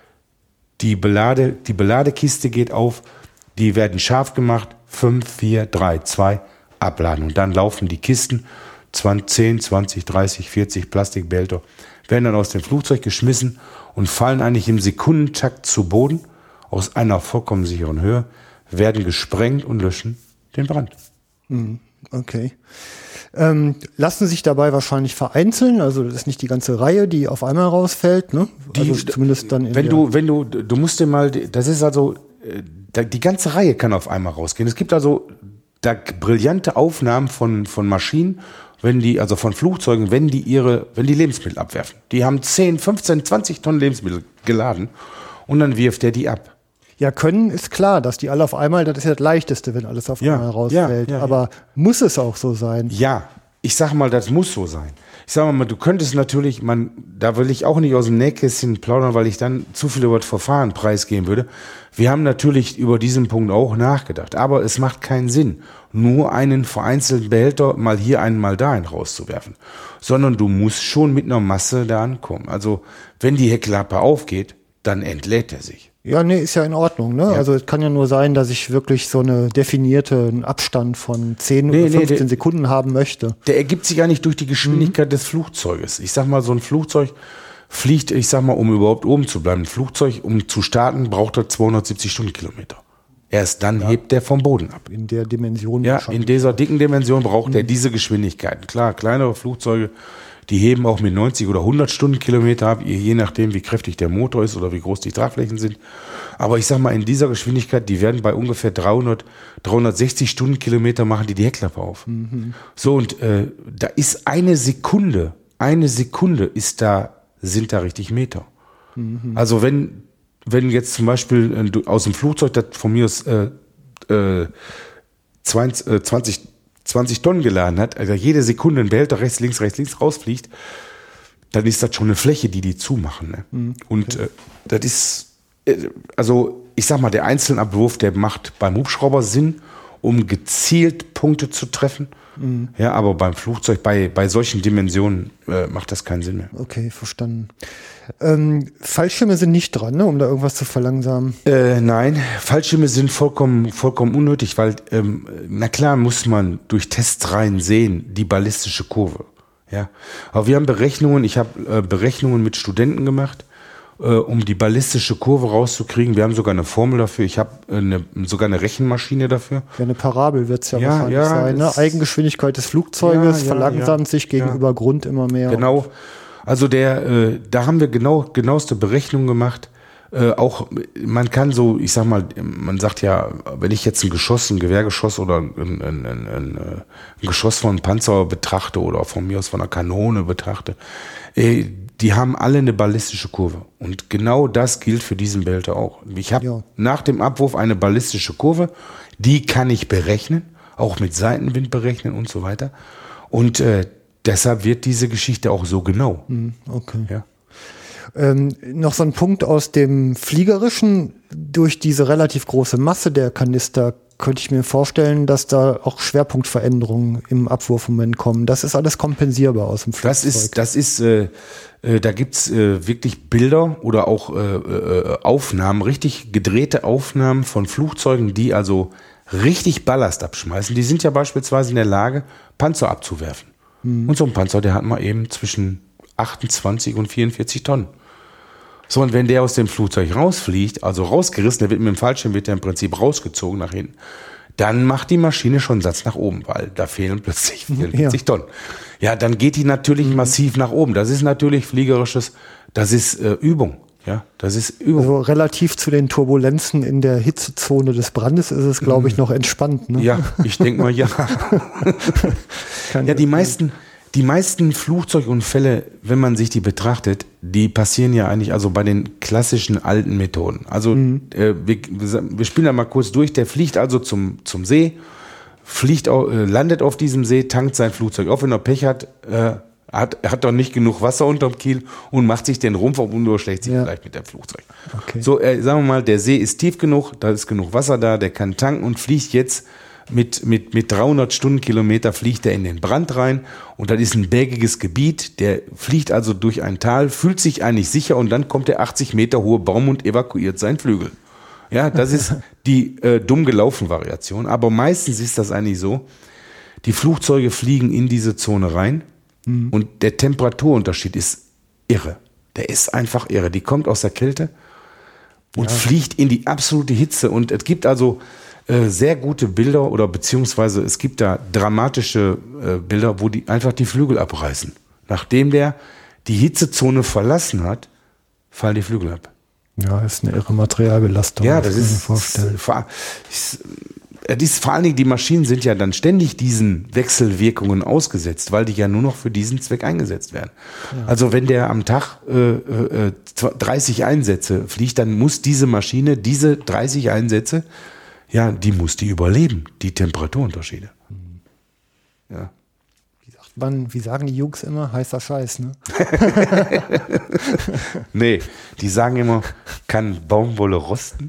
die, Belade, die Beladekiste geht auf, die werden scharf gemacht, fünf, vier, drei, zwei, abladen. Und dann laufen die Kisten, zehn, zwanzig, dreißig, vierzig Plastikbehälter, werden dann aus dem Flugzeug geschmissen und fallen eigentlich im Sekundentakt zu Boden, aus einer vollkommen sicheren Höhe, werden gesprengt und löschen den Brand. Okay. Ähm, lassen sich dabei wahrscheinlich vereinzeln, also das ist nicht die ganze Reihe, die auf einmal rausfällt, ne? Die, also zumindest dann in wenn der du, wenn du, du musst dir mal, das ist also, die ganze Reihe kann auf einmal rausgehen. Es gibt also da brillante Aufnahmen von, von Maschinen, wenn die, also von Flugzeugen, wenn die ihre, wenn die Lebensmittel abwerfen. Die haben zehn, fünfzehn, zwanzig Tonnen Lebensmittel geladen und dann wirft der die ab. Ja, können ist klar, dass die alle auf einmal, das ist ja das Leichteste, wenn alles auf Ja, einmal rausfällt. ja, ja, aber ja. muss es auch so sein? Ja, ich sag mal, das muss so sein. Ich sag mal, du könntest natürlich, man, da will ich auch nicht aus dem Nähkästchen plaudern, weil ich dann zu viel über das Verfahren preisgeben würde. Wir haben natürlich über diesen Punkt auch nachgedacht, aber es macht keinen Sinn, nur einen vereinzelten Behälter mal hier einen, mal da einen rauszuwerfen, sondern du musst schon mit einer Masse da ankommen. Also, wenn die Heckklappe aufgeht, dann entlädt er sich. Ja, nee, ist ja in Ordnung, ne? Ja. Also es kann ja nur sein, dass ich wirklich so eine definierte einen Abstand von zehn Nee, oder nee, fünfzehn der- Sekunden haben möchte. Der ergibt sich ja nicht durch die Geschwindigkeit des Flugzeuges. Ich sag mal, so ein Flugzeug fliegt, ich sag mal, um überhaupt oben zu bleiben. Ein Flugzeug, um zu starten, braucht er zweihundertsiebzig Stundenkilometer. Erst dann hebt der vom Boden ab. In der Dimension. Ja, wahrscheinlich. in dieser dicken Dimension braucht er diese Geschwindigkeiten. Klar, kleinere Flugzeuge, die heben auch mit neunzig oder hundert Stundenkilometer ab, je nachdem, wie kräftig der Motor ist oder wie groß die Tragflächen sind. Aber ich sag mal, in dieser Geschwindigkeit, die werden bei ungefähr dreihundert, dreihundertsechzig Stundenkilometer machen die die Heckklappe auf. So, und äh, da ist eine Sekunde, eine Sekunde ist da, sind da richtig Meter. Also wenn, wenn jetzt zum Beispiel äh, du aus dem Flugzeug, das von mir aus äh, äh, zwanzig, äh, zwanzig, zwanzig Tonnen geladen hat, also jede Sekunde ein Behälter rechts, links, rechts, links rausfliegt, dann ist das schon eine Fläche, die die zumachen. Ne? Mhm, okay. Und äh, das ist, äh, also ich sag mal, der Einzelabwurf, der macht beim Hubschrauber Sinn, um gezielt Punkte zu treffen. Mhm. Ja, aber beim Flugzeug, bei, bei solchen Dimensionen äh, macht das keinen Sinn mehr. Okay, verstanden. Ähm, Fallschirme sind nicht dran, ne, um da irgendwas zu verlangsamen. Äh, nein, Fallschirme sind vollkommen, vollkommen unnötig, weil, ähm, na klar muss man durch Testreihen sehen, die ballistische Kurve. Ja, aber wir haben Berechnungen, ich habe äh, Berechnungen mit Studenten gemacht, äh, um die ballistische Kurve rauszukriegen. Wir haben sogar eine Formel dafür, ich habe äh, eine, sogar eine Rechenmaschine dafür. Ja, eine Parabel wird es ja, Ja, wahrscheinlich ja, sein. Ne? es- Eigengeschwindigkeit des Flugzeuges Ja, ja, verlangsamt ja, sich gegenüber ja. Grund immer mehr. Genau. Also der, äh, da haben wir genau genaueste Berechnungen gemacht. Äh, auch man kann so, ich sag mal, man sagt ja, wenn ich jetzt ein Geschoss, ein Gewehrgeschoss oder ein, ein, ein, ein, ein Geschoss von einem Panzer betrachte oder von mir aus von einer Kanone betrachte, äh, die haben alle eine ballistische Kurve. Und genau das gilt für diesen Behälter auch. Ich habe Ja. nach dem Abwurf eine ballistische Kurve, die kann ich berechnen, auch mit Seitenwind berechnen und so weiter. Und äh, deshalb wird diese Geschichte auch so genau. Okay. Ja. Ähm, noch so ein Punkt aus dem Fliegerischen. Durch diese relativ große Masse der Kanister könnte ich mir vorstellen, dass da auch Schwerpunktveränderungen im Abwurfmoment kommen. Das ist alles kompensierbar aus dem Flugzeug. Das ist, das ist, äh, äh, da gibt's äh, wirklich Bilder oder auch äh, äh, Aufnahmen, richtig gedrehte Aufnahmen von Flugzeugen, die also richtig Ballast abschmeißen. Die sind ja beispielsweise in der Lage, Panzer abzuwerfen. Mhm. Und so ein Panzer, der hat mal eben zwischen achtundzwanzig und vierundvierzig Tonnen. So, und wenn der aus dem Flugzeug rausfliegt, also rausgerissen, der wird mit dem Fallschirm, wird der im Prinzip rausgezogen nach hinten, dann macht die Maschine schon einen Satz nach oben, weil da fehlen plötzlich vierundvierzig ja. Tonnen. Ja, dann geht die natürlich mhm. massiv nach oben. Das ist natürlich fliegerisches, das ist äh, Übung. Ja, das ist Übung. Also relativ zu den Turbulenzen in der Hitzezone des Brandes ist es, glaube ich, noch entspannt. Ne? Ja, ich denke mal, ja. ja, die meisten... Die meisten Flugzeugunfälle, wenn man sich die betrachtet, die passieren ja eigentlich also bei den klassischen alten Methoden. Also mhm. äh, wir, wir spielen da mal kurz durch. Der fliegt also zum, zum See, fliegt auch, äh, landet auf diesem See, tankt sein Flugzeug auf. Wenn er Pech hat, äh, hat, hat doch nicht genug Wasser unterm Kiel und macht sich den Rumpf auf und überschlägt sich ja. vielleicht mit dem Flugzeug. Okay. So, äh, sagen wir mal, der See ist tief genug, da ist genug Wasser da, der kann tanken und fliegt jetzt Mit, mit, mit dreihundert Stundenkilometer fliegt er in den Brand rein und das ist ein bergiges Gebiet, der fliegt also durch ein Tal, fühlt sich eigentlich sicher und dann kommt der achtzig Meter hohe Baum und evakuiert seinen Flügel. Ja, das ist die äh, dumm gelaufen Variation, aber meistens ist das eigentlich so, die Flugzeuge fliegen in diese Zone rein mhm. und der Temperaturunterschied ist irre. Der ist einfach irre. Die kommt aus der Kälte und ja. fliegt in die absolute Hitze und es gibt also sehr gute Bilder oder beziehungsweise es gibt da dramatische äh, Bilder, wo die einfach die Flügel abreißen. Nachdem der die Hitzezone verlassen hat, fallen die Flügel ab. Ja, ist eine irre Materialbelastung. Ja, das ist, vorstellen. Ist, ist, ist vor allen Dingen, die Maschinen sind ja dann ständig diesen Wechselwirkungen ausgesetzt, weil die ja nur noch für diesen Zweck eingesetzt werden. Ja. Also wenn der am Tag äh, äh, dreißig Einsätze fliegt, dann muss diese Maschine diese dreißig Einsätze ja, die muss die überleben, die Temperaturunterschiede. Ja. Wie sagt man, wie sagen die Jungs immer, heißer Scheiß, ne? Nee, die sagen immer, kann Baumwolle rosten?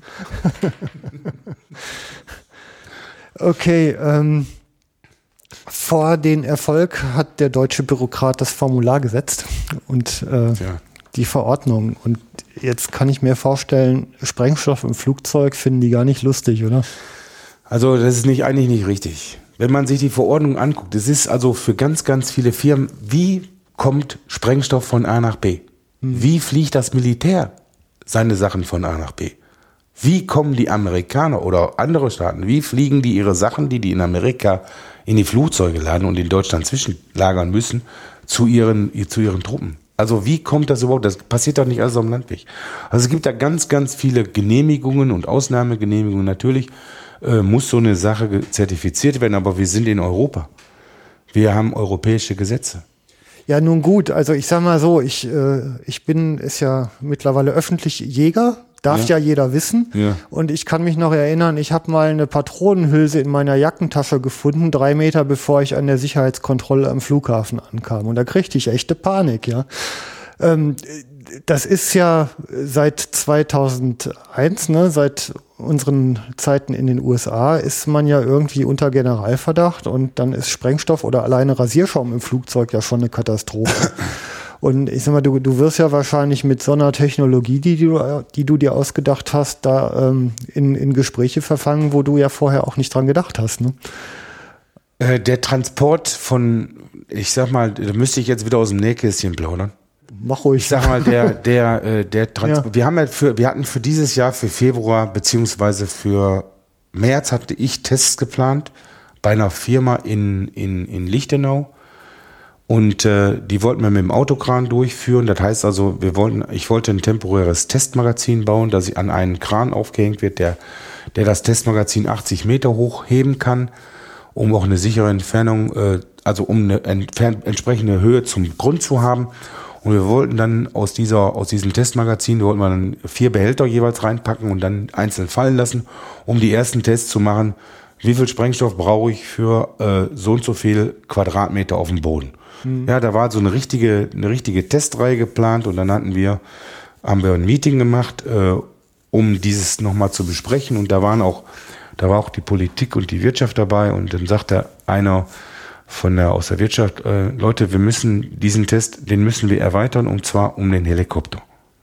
Okay, ähm, vor den Erfolg hat der deutsche Bürokrat das Formular gesetzt und äh, ja. die Verordnung. Und jetzt kann ich mir vorstellen, Sprengstoff im Flugzeug finden die gar nicht lustig, oder? Also das ist nicht eigentlich nicht richtig. Wenn man sich die Verordnung anguckt, es ist also für ganz, ganz viele Firmen, wie kommt Sprengstoff von A nach B? Hm. Wie fliegt das Militär seine Sachen von A nach B? Wie kommen die Amerikaner oder andere Staaten, wie fliegen die ihre Sachen, die die in Amerika in die Flugzeuge laden und in Deutschland zwischenlagern müssen, zu ihren, zu ihren Truppen? Also wie kommt das überhaupt? Das passiert doch nicht alles am Landweg. Also es gibt da ganz, ganz viele Genehmigungen und Ausnahmegenehmigungen. Natürlich äh, muss so eine Sache zertifiziert werden, aber wir sind in Europa. Wir haben europäische Gesetze. Ja, nun gut. Also ich sag mal so, ich, äh, ich bin, ist ja mittlerweile öffentlich Jäger. Darf ja, ja jeder wissen. Ja. Und ich kann mich noch erinnern, ich habe mal eine Patronenhülse in meiner Jackentasche gefunden, drei Meter bevor ich an der Sicherheitskontrolle am Flughafen ankam. Und da kriegte ich echte Panik, ja. Ähm, das ist ja seit zweitausendeins, ne, seit unseren Zeiten in den U S A, ist man ja irgendwie unter Generalverdacht und dann ist Sprengstoff oder alleine Rasierschaum im Flugzeug ja schon eine Katastrophe. Und ich sag mal, du, du wirst ja wahrscheinlich mit so einer Technologie, die du, die du dir ausgedacht hast, da ähm, in, in Gespräche verfangen, wo du ja vorher auch nicht dran gedacht hast, ne? Äh, der Transport von, ich sag mal, da müsste ich jetzt wieder aus dem Nähkästchen plaudern. Mach ruhig. Ich sag mal, der, der, äh, der Transport, ja. wir haben ja für, wir hatten für dieses Jahr, für Februar, beziehungsweise für März hatte ich Tests geplant bei einer Firma in, in, in Lichtenau. Und äh, die wollten wir mit dem Autokran durchführen. Das heißt also, wir wollten, ich wollte ein temporäres Testmagazin bauen, das an einen Kran aufgehängt wird, der, der das Testmagazin achtzig Meter hoch heben kann, um auch eine sichere Entfernung, äh, also um eine entfern- entsprechende Höhe zum Grund zu haben. Und wir wollten dann aus dieser, aus diesem Testmagazin, wollten wir dann vier Behälter jeweils reinpacken und dann einzeln fallen lassen, um die ersten Tests zu machen. Wie viel Sprengstoff brauche ich für äh, so und so viel Quadratmeter auf dem Boden? Mhm. Ja, da war so eine richtige, eine richtige Testreihe geplant und dann hatten wir, haben wir ein Meeting gemacht, äh, um dieses nochmal zu besprechen und da waren auch, da war auch die Politik und die Wirtschaft dabei und dann sagte einer von der, aus der Wirtschaft, äh, Leute, wir müssen diesen Test, den müssen wir erweitern und zwar um den Helikopter.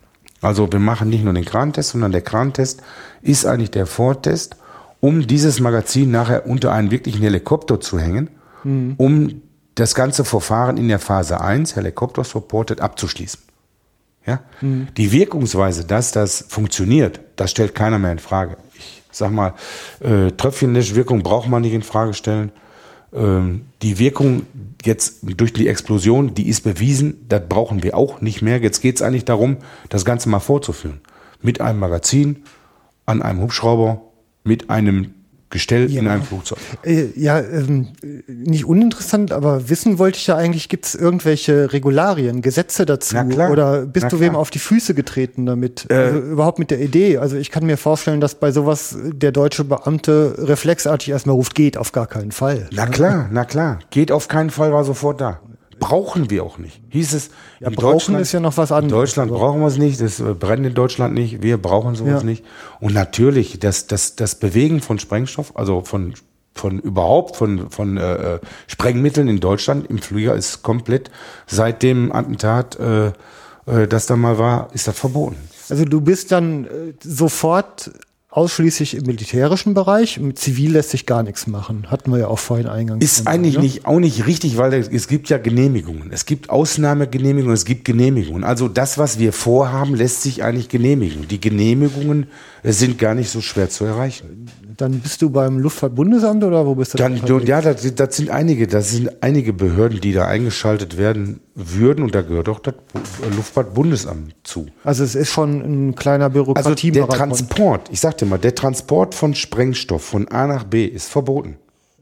Also wir machen nicht nur den Krantest, sondern der Krantest ist eigentlich der Vortest, um dieses Magazin nachher unter einen wirklichen Helikopter zu hängen, mhm. um das ganze Verfahren in der Phase eins, Helikopter supported, abzuschließen. Ja? Mhm. Die Wirkungsweise, dass das funktioniert, das stellt keiner mehr in Frage. Ich sag mal, äh, Tröpfchenwirkung braucht man nicht in Frage stellen. Ähm, die Wirkung jetzt durch die Explosion, die ist bewiesen, das brauchen wir auch nicht mehr. Jetzt geht es eigentlich darum, das Ganze mal vorzuführen. Mit einem Magazin, an einem Hubschrauber, mit einem Gestell ja. in einem Flugzeug. Äh, ja, ähm, nicht uninteressant, aber wissen wollte ich ja eigentlich, gibt es irgendwelche Regularien, Gesetze dazu? Na klar. Oder bist Na du klar. wem auf die Füße getreten damit? Äh, also überhaupt mit der Idee? Also ich kann mir vorstellen, dass bei sowas der deutsche Beamte reflexartig erstmal ruft, geht auf gar keinen Fall. Na klar, na klar. Geht auf keinen Fall, war sofort da. Brauchen wir auch nicht. Hieß es, ja, in brauchen Deutschland ist ja noch was anderes. In Deutschland also. brauchen wir es nicht, das brennt in Deutschland nicht, wir brauchen sowas ja. nicht. Und natürlich, das, das, das Bewegen von Sprengstoff, also von, von überhaupt, von, von äh, Sprengmitteln in Deutschland im Flieger ist komplett, seit dem Attentat, äh, äh, das da mal war, ist das verboten. Also du bist dann äh, sofort ausschließlich im militärischen Bereich. Mit Zivil lässt sich gar nichts machen. Hatten wir ja auch vorhin eingangs. Ist eigentlich ja? nicht, auch nicht richtig, weil es gibt ja Genehmigungen. Es gibt Ausnahmegenehmigungen, es gibt Genehmigungen. Also das, was wir vorhaben, lässt sich eigentlich genehmigen. Die Genehmigungen sind gar nicht so schwer zu erreichen. Dann bist du beim Luftfahrtbundesamt oder wo bist du? Dann, ja, das, das sind einige, das sind einige Behörden, die da eingeschaltet werden würden und da gehört auch das Luftfahrtbundesamt zu. Also es ist schon ein kleiner Bürokratie. Also der Transport, ich sagte mal, der Transport von Sprengstoff von A nach B ist verboten.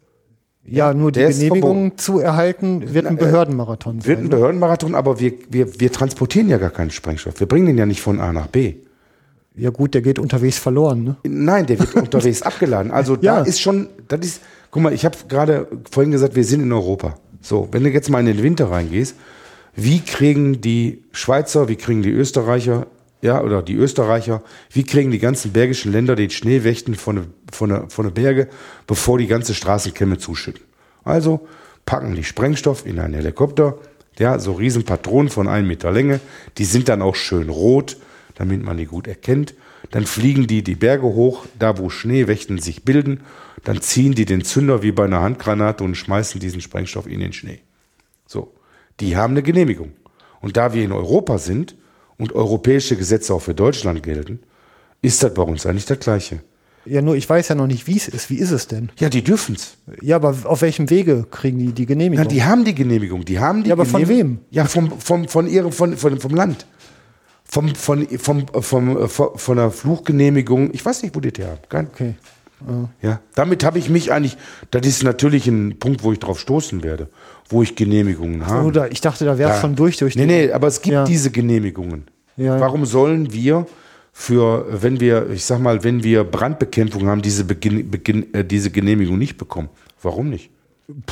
Ja, nur die Genehmigung zu erhalten, wird ein Behördenmarathon sein. Wird ein Behördenmarathon, aber wir, wir, wir transportieren ja gar keinen Sprengstoff. Wir bringen den ja nicht von A nach B. Ja gut, der geht unterwegs verloren, ne? Nein, der wird unterwegs abgeladen. Also ja. da ist schon, das ist, guck mal, ich habe gerade vorhin gesagt, wir sind in Europa. So, wenn du jetzt mal in den Winter reingehst, wie kriegen die Schweizer, wie kriegen die Österreicher, ja, oder die Österreicher, wie kriegen die ganzen bergischen Länder den Schneewächten von von der, von der Berge, bevor die ganze Straßenkämme zuschütten? Also packen die Sprengstoff in einen Helikopter, ja, so riesen Patronen von einem Meter Länge, die sind dann auch schön rot, damit man die gut erkennt. Dann fliegen die die Berge hoch, da wo Schneewächten sich bilden. Dann ziehen die den Zünder wie bei einer Handgranate und schmeißen diesen Sprengstoff in den Schnee. So, die haben eine Genehmigung. Und da wir in Europa sind und europäische Gesetze auch für Deutschland gelten, ist das bei uns eigentlich das Gleiche. Ja, nur ich weiß ja noch nicht, wie es ist. Wie ist es denn? Ja, die dürfen's. Ja, aber auf welchem Wege kriegen die die Genehmigung? Na, die haben die Genehmigung. Die haben die ja, aber von wem? Ja, vom, vom, von ihrem, von, von, vom Land. Vom, von, vom, vom, vom, von der Fluchgenehmigung, ich weiß nicht, wo die die haben. Kein, okay. Uh. Ja, damit habe ich mich eigentlich, das ist natürlich ein Punkt, wo ich drauf stoßen werde, wo ich Genehmigungen habe. Oder ich dachte, da wäre es ja. schon durch. durch nee, nee, aber es gibt ja. diese Genehmigungen. Ja. Warum sollen wir für, wenn wir, ich sag mal, wenn wir Brandbekämpfung haben, diese, Beginn, Beginn, äh, diese Genehmigung nicht bekommen? Warum nicht? Pff.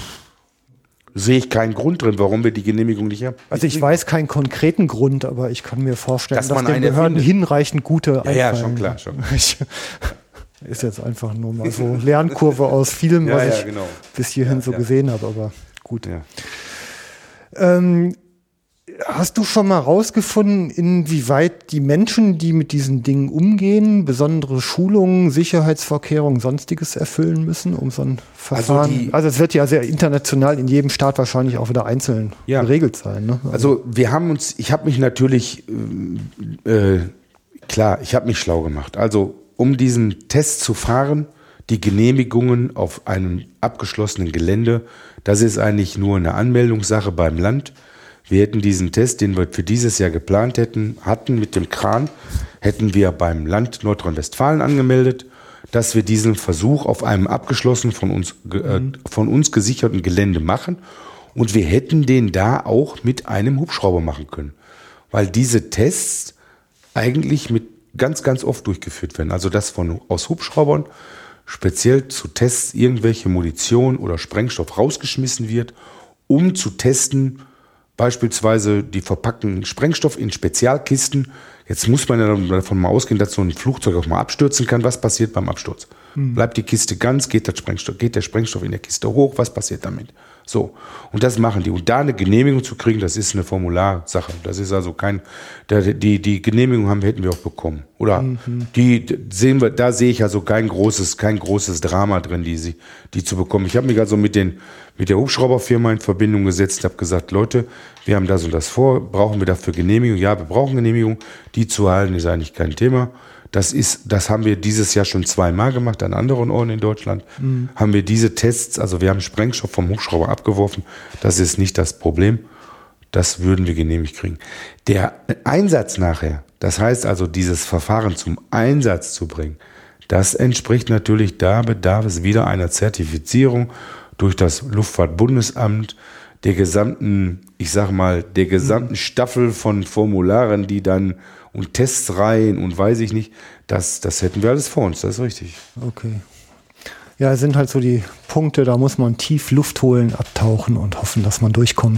Sehe ich keinen Grund drin, warum wir die Genehmigung nicht haben. Also ich weiß keinen konkreten Grund, aber ich kann mir vorstellen, dass, dass man den Behörden hinreichend gute ja, ja, schon klar. Schon. Ist jetzt einfach nur mal so Lernkurve aus vielem, ja, was ja, ich genau. bis hierhin ja, so ja. gesehen habe, aber gut. Ja. Ähm, hast du schon mal rausgefunden, inwieweit die Menschen, die mit diesen Dingen umgehen, besondere Schulungen, Sicherheitsvorkehrungen, sonstiges erfüllen müssen, um so ein Verfahren? Also, die, also es wird ja sehr international in jedem Staat wahrscheinlich auch wieder einzeln ja. geregelt sein. Ne? Also, also wir haben uns, ich habe mich natürlich, äh, klar, ich habe mich schlau gemacht. Also um diesen Test zu fahren, die Genehmigungen auf einem abgeschlossenen Gelände, das ist eigentlich nur eine Anmeldungssache beim Land. Wir hätten diesen Test, den wir für dieses Jahr geplant hätten, hatten mit dem Kran, hätten wir beim Land Nordrhein-Westfalen angemeldet, dass wir diesen Versuch auf einem abgeschlossenen, von uns, äh, von uns gesicherten Gelände machen. Und wir hätten den da auch mit einem Hubschrauber machen können. Weil diese Tests eigentlich mit ganz, ganz oft durchgeführt werden. Also dass von, aus Hubschraubern speziell zu Tests irgendwelche Munition oder Sprengstoff rausgeschmissen wird, um zu testen, Beispielsweise, die verpacken Sprengstoff in Spezialkisten. Jetzt muss man ja davon mal ausgehen, dass so ein Flugzeug auch mal abstürzen kann. Was passiert beim Absturz? Hm. Bleibt die Kiste ganz, geht der Sprengstoff, geht der Sprengstoff in der Kiste hoch, was passiert damit? So, und das machen die. Und da eine Genehmigung zu kriegen, das ist eine Formularsache. Das ist also kein, die, die Genehmigung haben, hätten wir auch bekommen. Oder mhm. die sehen wir, da sehe ich also kein großes, kein großes Drama drin, die, sie, die zu bekommen. Ich habe mich also mit, den, mit der Hubschrauberfirma in Verbindung gesetzt, habe gesagt, Leute, wir haben das und das vor, brauchen wir dafür Genehmigung? Ja, wir brauchen Genehmigung. Die zu erhalten ist eigentlich kein Thema. Das ist, das haben wir dieses Jahr schon zweimal gemacht, an anderen Orten in Deutschland. Mhm. Haben wir diese Tests, also wir haben Sprengstoff vom Hubschrauber abgeworfen. Das ist nicht das Problem. Das würden wir genehmigt kriegen. Der Einsatz nachher, das heißt also dieses Verfahren zum Einsatz zu bringen, das entspricht natürlich, da bedarf es wieder einer Zertifizierung durch das Luftfahrtbundesamt, der gesamten, ich sag mal, der gesamten Staffel von Formularen, die dann und Testreihen und weiß ich nicht, das, das hätten wir alles vor uns, das ist richtig. Okay. Ja, es sind halt so die Punkte, da muss man tief Luft holen, abtauchen und hoffen, dass man durchkommt.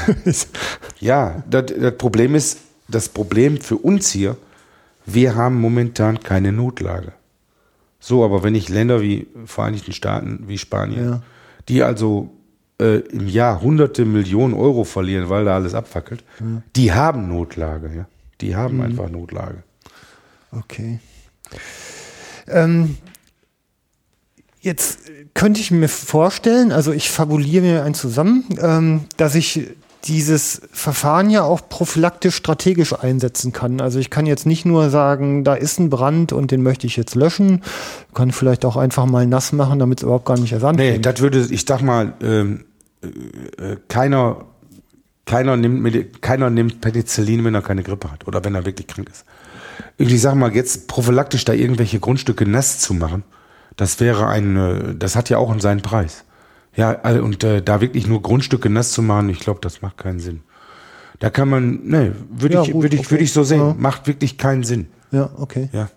Ja, das, das Problem ist, das Problem für uns hier, wir haben momentan keine Notlage. So, aber wenn ich Länder wie Vereinigten Staaten, wie Spanien, ja. die also äh, im Jahr hunderte Millionen Euro verlieren, weil da alles abfackelt, ja. die haben Notlage, ja. Die haben mhm. einfach Notlage. Okay. Ähm, jetzt könnte ich mir vorstellen, also ich fabuliere mir einen zusammen, ähm, dass ich dieses Verfahren ja auch prophylaktisch strategisch einsetzen kann. Also ich kann jetzt nicht nur sagen, da ist ein Brand und den möchte ich jetzt löschen, kann vielleicht auch einfach mal nass machen, damit es überhaupt gar nicht erst anfängt. Nee, das würde, ich sag mal, ähm, äh, keiner Keiner nimmt, keiner nimmt Penicillin, wenn er keine Grippe hat oder wenn er wirklich krank ist. Ich sag mal, jetzt prophylaktisch da irgendwelche Grundstücke nass zu machen, das wäre ein, das hat ja auch seinen Preis. Ja, und äh, da wirklich nur Grundstücke nass zu machen, ich glaube, das macht keinen Sinn. Da kann man, ne, würde ja, ich, würde ich, okay. würde ich so sehen, ja. macht wirklich keinen Sinn. Ja, okay. Ja.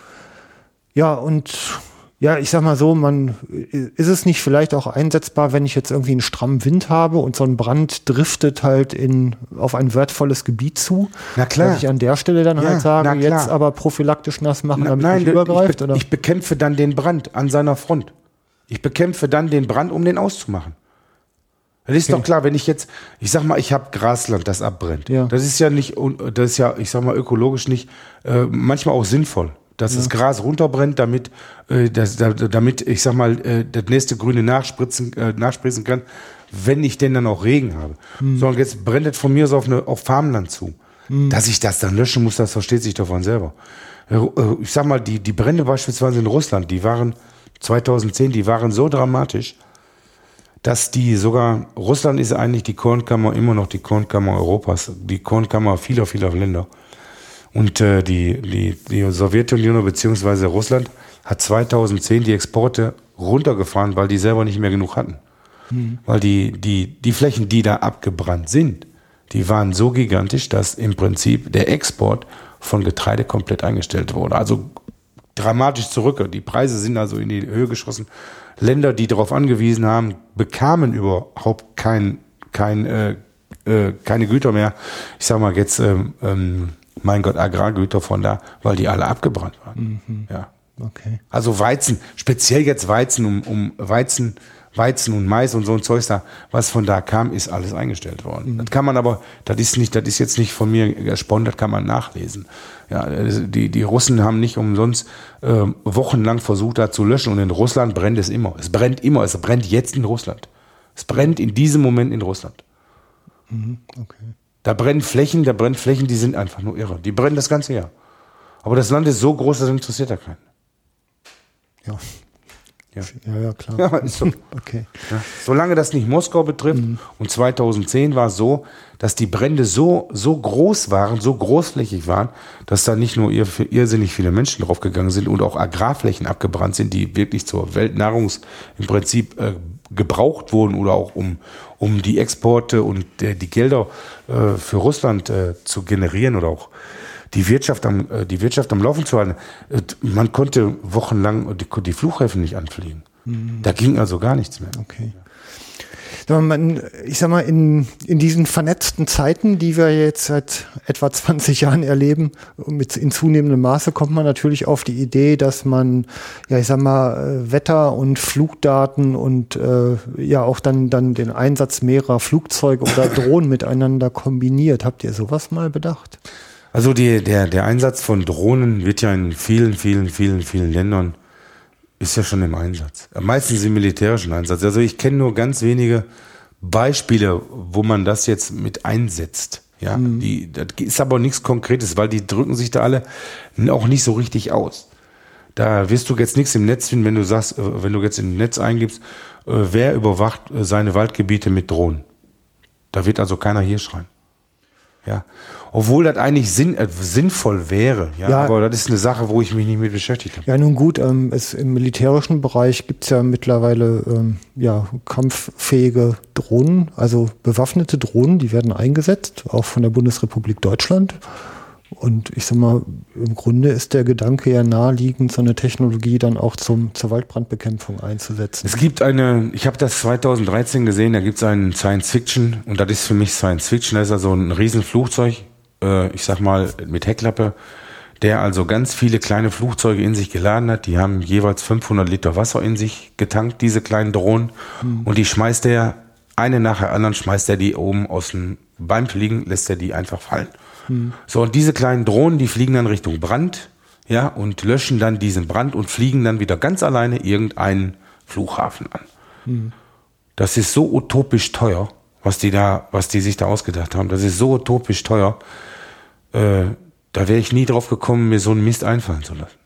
Ja, und ja, ich sag mal so, man, ist es nicht vielleicht auch einsetzbar, wenn ich jetzt irgendwie einen strammen Wind habe und so ein Brand driftet halt in, auf ein wertvolles Gebiet zu? Na klar. Dass ich an der Stelle dann ja, halt sage, jetzt aber prophylaktisch nass machen, damit na, nein, nicht übergreift? Ich, be- oder? ich bekämpfe dann den Brand an seiner Front. Ich bekämpfe dann den Brand, um den auszumachen. Das ist okay. Doch klar, wenn ich jetzt, ich sag mal, ich habe Grasland, das abbrennt. Ja. Das ist ja nicht, das ist ja, ich sag mal, ökologisch nicht, äh, manchmal auch sinnvoll. Dass ja. das Gras runterbrennt, damit, äh, das, damit ich sag mal, äh, das nächste Grüne nachspritzen, äh, nachspritzen kann, wenn ich denn dann auch Regen habe. Hm. Sondern jetzt brennt es von mir so auf, eine, auf Farmland zu. Hm. Dass ich das dann löschen muss, das versteht sich doch von selber. Äh, ich sag mal, die, die Brände beispielsweise in Russland, die waren zweitausendzehn, die waren so dramatisch, dass die sogar, Russland ist eigentlich die Kornkammer, immer noch die Kornkammer Europas, die Kornkammer vieler, vieler Länder. Und äh, die, die, die Sowjetunion bzw. Russland hat zweitausendzehn die Exporte runtergefahren, weil die selber nicht mehr genug hatten. Mhm. Weil die, die, die Flächen, die da abgebrannt sind, die waren so gigantisch, dass im Prinzip der Export von Getreide komplett eingestellt wurde. Also dramatisch zurück. Die Preise sind also in die Höhe geschossen. Länder, die darauf angewiesen haben, bekamen überhaupt kein, kein, äh, äh, keine Güter mehr. Ich sag mal jetzt, ähm, ähm, mein Gott, Agrargüter von da, weil die alle abgebrannt waren. Mhm. Ja. Okay. Also Weizen, speziell jetzt Weizen, um, um Weizen, Weizen und Mais und so ein Zeug da, was von da kam, ist alles eingestellt worden. Mhm. Das kann man aber, das ist nicht, das ist jetzt nicht von mir gesponnen, das kann man nachlesen. Ja, die, die Russen haben nicht umsonst äh, wochenlang versucht, da zu löschen, und in Russland brennt es immer. Es brennt immer, es brennt jetzt in Russland. Es brennt in diesem Moment in Russland. Mhm. Okay. Da brennen Flächen, da brennen Flächen, die sind einfach nur irre. Die brennen das ganze Jahr. Aber das Land ist so groß, das interessiert ja keinen. Ja. Ja, ja, ja klar. Ja, ist so. Okay. Ja, solange das nicht Moskau betrifft, mhm. und zweitausendzehn war es so, dass die Brände so, so groß waren, so großflächig waren, dass da nicht nur ir- irrsinnig viele Menschen draufgegangen sind und auch Agrarflächen abgebrannt sind, die wirklich zur Weltnahrungs im Prinzip äh, gebraucht wurden oder auch um, um die Exporte und äh, die Gelder äh, für Russland äh, zu generieren oder auch die Wirtschaft am, äh, die Wirtschaft am Laufen zu halten. Äh, man konnte wochenlang die, die Flughäfen nicht anfliegen. Mhm. Da ging also gar nichts mehr. Okay. man, ich sag mal, in, in diesen vernetzten Zeiten, die wir jetzt seit etwa zwanzig Jahren erleben, mit in zunehmendem Maße kommt man natürlich auf die Idee, dass man, ja, ich sag mal, Wetter- und Flugdaten und äh, ja auch dann, dann den Einsatz mehrerer Flugzeuge oder Drohnen miteinander kombiniert. Habt ihr sowas mal bedacht? Also die, der, der Einsatz von Drohnen wird ja in vielen, vielen, vielen, vielen Ländern ist ja schon im Einsatz. Meistens im militärischen Einsatz. Also ich kenne nur ganz wenige Beispiele, wo man das jetzt mit einsetzt. Ja, mhm. die, das ist aber nichts Konkretes, weil die drücken sich da alle auch nicht so richtig aus. Da wirst du jetzt nichts im Netz finden, wenn du sagst, wenn du jetzt im Netz eingibst, wer überwacht seine Waldgebiete mit Drohnen. Da wird also keiner hier schreien. Ja, obwohl das eigentlich sinn, äh, sinnvoll wäre, ja, ja, aber das ist eine Sache, wo ich mich nicht mit beschäftigt habe. Ja, nun gut, ähm, es, im militärischen Bereich gibt es ja mittlerweile ähm, ja, kampffähige Drohnen, also bewaffnete Drohnen, die werden eingesetzt, auch von der Bundesrepublik Deutschland. Und ich sag mal, im Grunde ist der Gedanke ja naheliegend, so eine Technologie dann auch zum, zur Waldbrandbekämpfung einzusetzen. Es gibt eine, ich habe das zweitausenddreizehn gesehen, da gibt es einen Science-Fiction und das ist für mich Science-Fiction, das ist also ein Riesenflugzeug, äh, ich sag mal mit Heckklappe, der also ganz viele kleine Flugzeuge in sich geladen hat, die haben jeweils fünfhundert Liter Wasser in sich getankt, diese kleinen Drohnen, mhm. und die schmeißt er, eine nach der anderen schmeißt er die oben aus dem, beim Fliegen lässt er die einfach fallen. So, und diese kleinen Drohnen, die fliegen dann Richtung Brand, ja, und löschen dann diesen Brand und fliegen dann wieder ganz alleine irgendeinen Flughafen an. Mhm. Das ist so utopisch teuer, was die da, was die sich da ausgedacht haben. Das ist so utopisch teuer. Äh, da wäre ich nie drauf gekommen, mir so einen Mist einfallen zu lassen.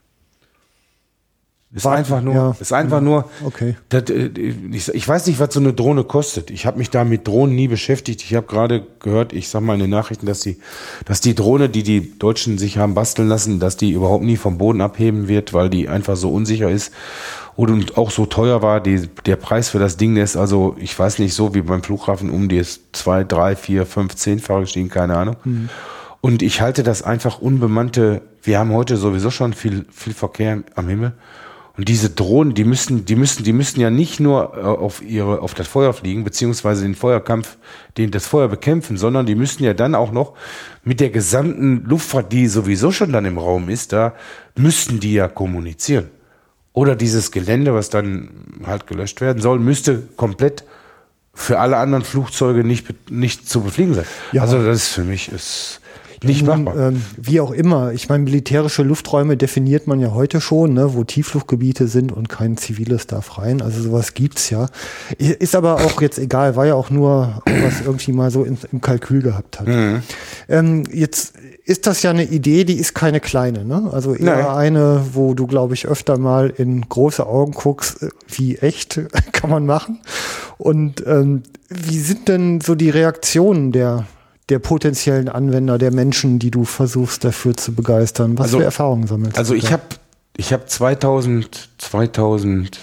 Ist War, einfach nur, ja. ist einfach nur, okay. das, ich, ich weiß nicht, was so eine Drohne kostet. Ich habe mich da mit Drohnen nie beschäftigt. Ich habe gerade gehört, ich sag mal in den Nachrichten, dass die, dass die Drohne, die die Deutschen sich haben basteln lassen, dass die überhaupt nie vom Boden abheben wird, weil die einfach so unsicher ist und auch so teuer war. Die, der Preis für das Ding ist also, ich weiß nicht, so wie beim Flughafen um die ist zwei, drei, vier, fünf, zehnfach gestiegen, keine Ahnung. Mhm. Und ich halte das einfach unbemannte. Wir haben heute sowieso schon viel, viel Verkehr am Himmel. Und diese Drohnen, die müssen, die müssen, die müssen ja nicht nur auf ihre, auf das Feuer fliegen, beziehungsweise den Feuerkampf, den, das Feuer bekämpfen, sondern die müssen ja dann auch noch mit der gesamten Luftfahrt, die sowieso schon dann im Raum ist, da müssten die ja kommunizieren. Oder dieses Gelände, was dann halt gelöscht werden soll, müsste komplett für alle anderen Flugzeuge nicht, nicht zu befliegen sein. Ja. Also das ist für mich, ist, nicht machbar. Ähm, wie auch immer. Ich meine, militärische Lufträume definiert man ja heute schon, ne, wo Tieffluggebiete sind und kein ziviles darf rein. Also sowas gibt's ja. Ist aber auch jetzt egal, war ja auch nur, was irgendwie mal so in, im Kalkül gehabt hat. Mhm. Ähm, jetzt ist das ja eine Idee, die ist keine kleine, ne? Also eher Nein. eine, wo du, glaube ich, öfter mal in große Augen guckst, wie echt kann man machen. Und ähm, wie sind denn so die Reaktionen der der potenziellen Anwender, der Menschen, die du versuchst dafür zu begeistern? Was also, für Erfahrungen sammelst also du? Also ich habe ich hab zweitausend, zweitausend,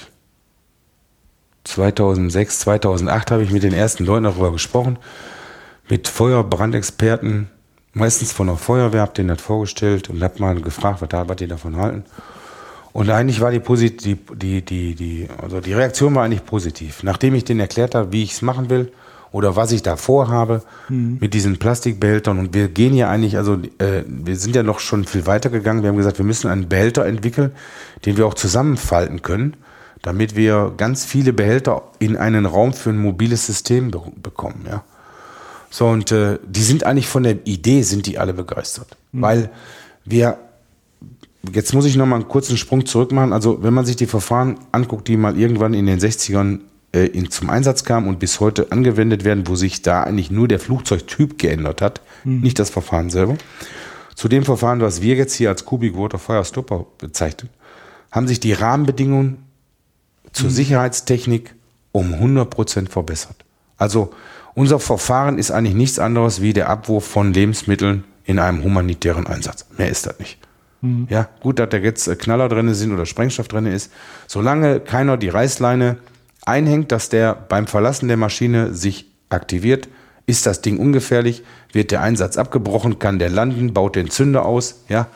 zweitausendsechs, zweitausendacht habe ich mit den ersten Leuten darüber gesprochen, mit Feuerbrandexperten, meistens von der Feuerwehr, habe denen das vorgestellt und habe mal gefragt, was, da, was die davon halten. Und eigentlich war die, die, die, die, die, also die Reaktion war eigentlich positiv. Nachdem ich denen erklärt habe, wie ich es machen will, oder was ich da vorhabe mhm. mit diesen Plastikbehältern. Und wir gehen ja eigentlich, also äh, wir sind ja noch schon viel weiter gegangen. Wir haben gesagt, wir müssen einen Behälter entwickeln, den wir auch zusammenfalten können, damit wir ganz viele Behälter in einen Raum für ein mobiles System be- bekommen. Ja. So, und äh, die sind eigentlich von der Idee, sind die alle begeistert. Mhm. Weil wir, jetzt muss ich noch mal einen kurzen Sprung zurück machen. Also wenn man sich die Verfahren anguckt, die mal irgendwann in den sechzigern In, zum Einsatz kam und bis heute angewendet werden, wo sich da eigentlich nur der Flugzeugtyp geändert hat, mhm. nicht das Verfahren selber. Zu dem Verfahren, was wir jetzt hier als Cubic Water Fire Stopper bezeichnen, haben sich die Rahmenbedingungen zur mhm. Sicherheitstechnik um hundert Prozent verbessert. Also unser Verfahren ist eigentlich nichts anderes wie der Abwurf von Lebensmitteln in einem humanitären Einsatz. Mehr ist das nicht. Mhm. Ja, gut, dass da jetzt Knaller drin sind oder Sprengstoff drin ist. Solange keiner die Reißleine einhängt, dass der beim Verlassen der Maschine sich aktiviert, ist das Ding ungefährlich, wird der Einsatz abgebrochen, kann der landen, baut den Zünder aus, ja,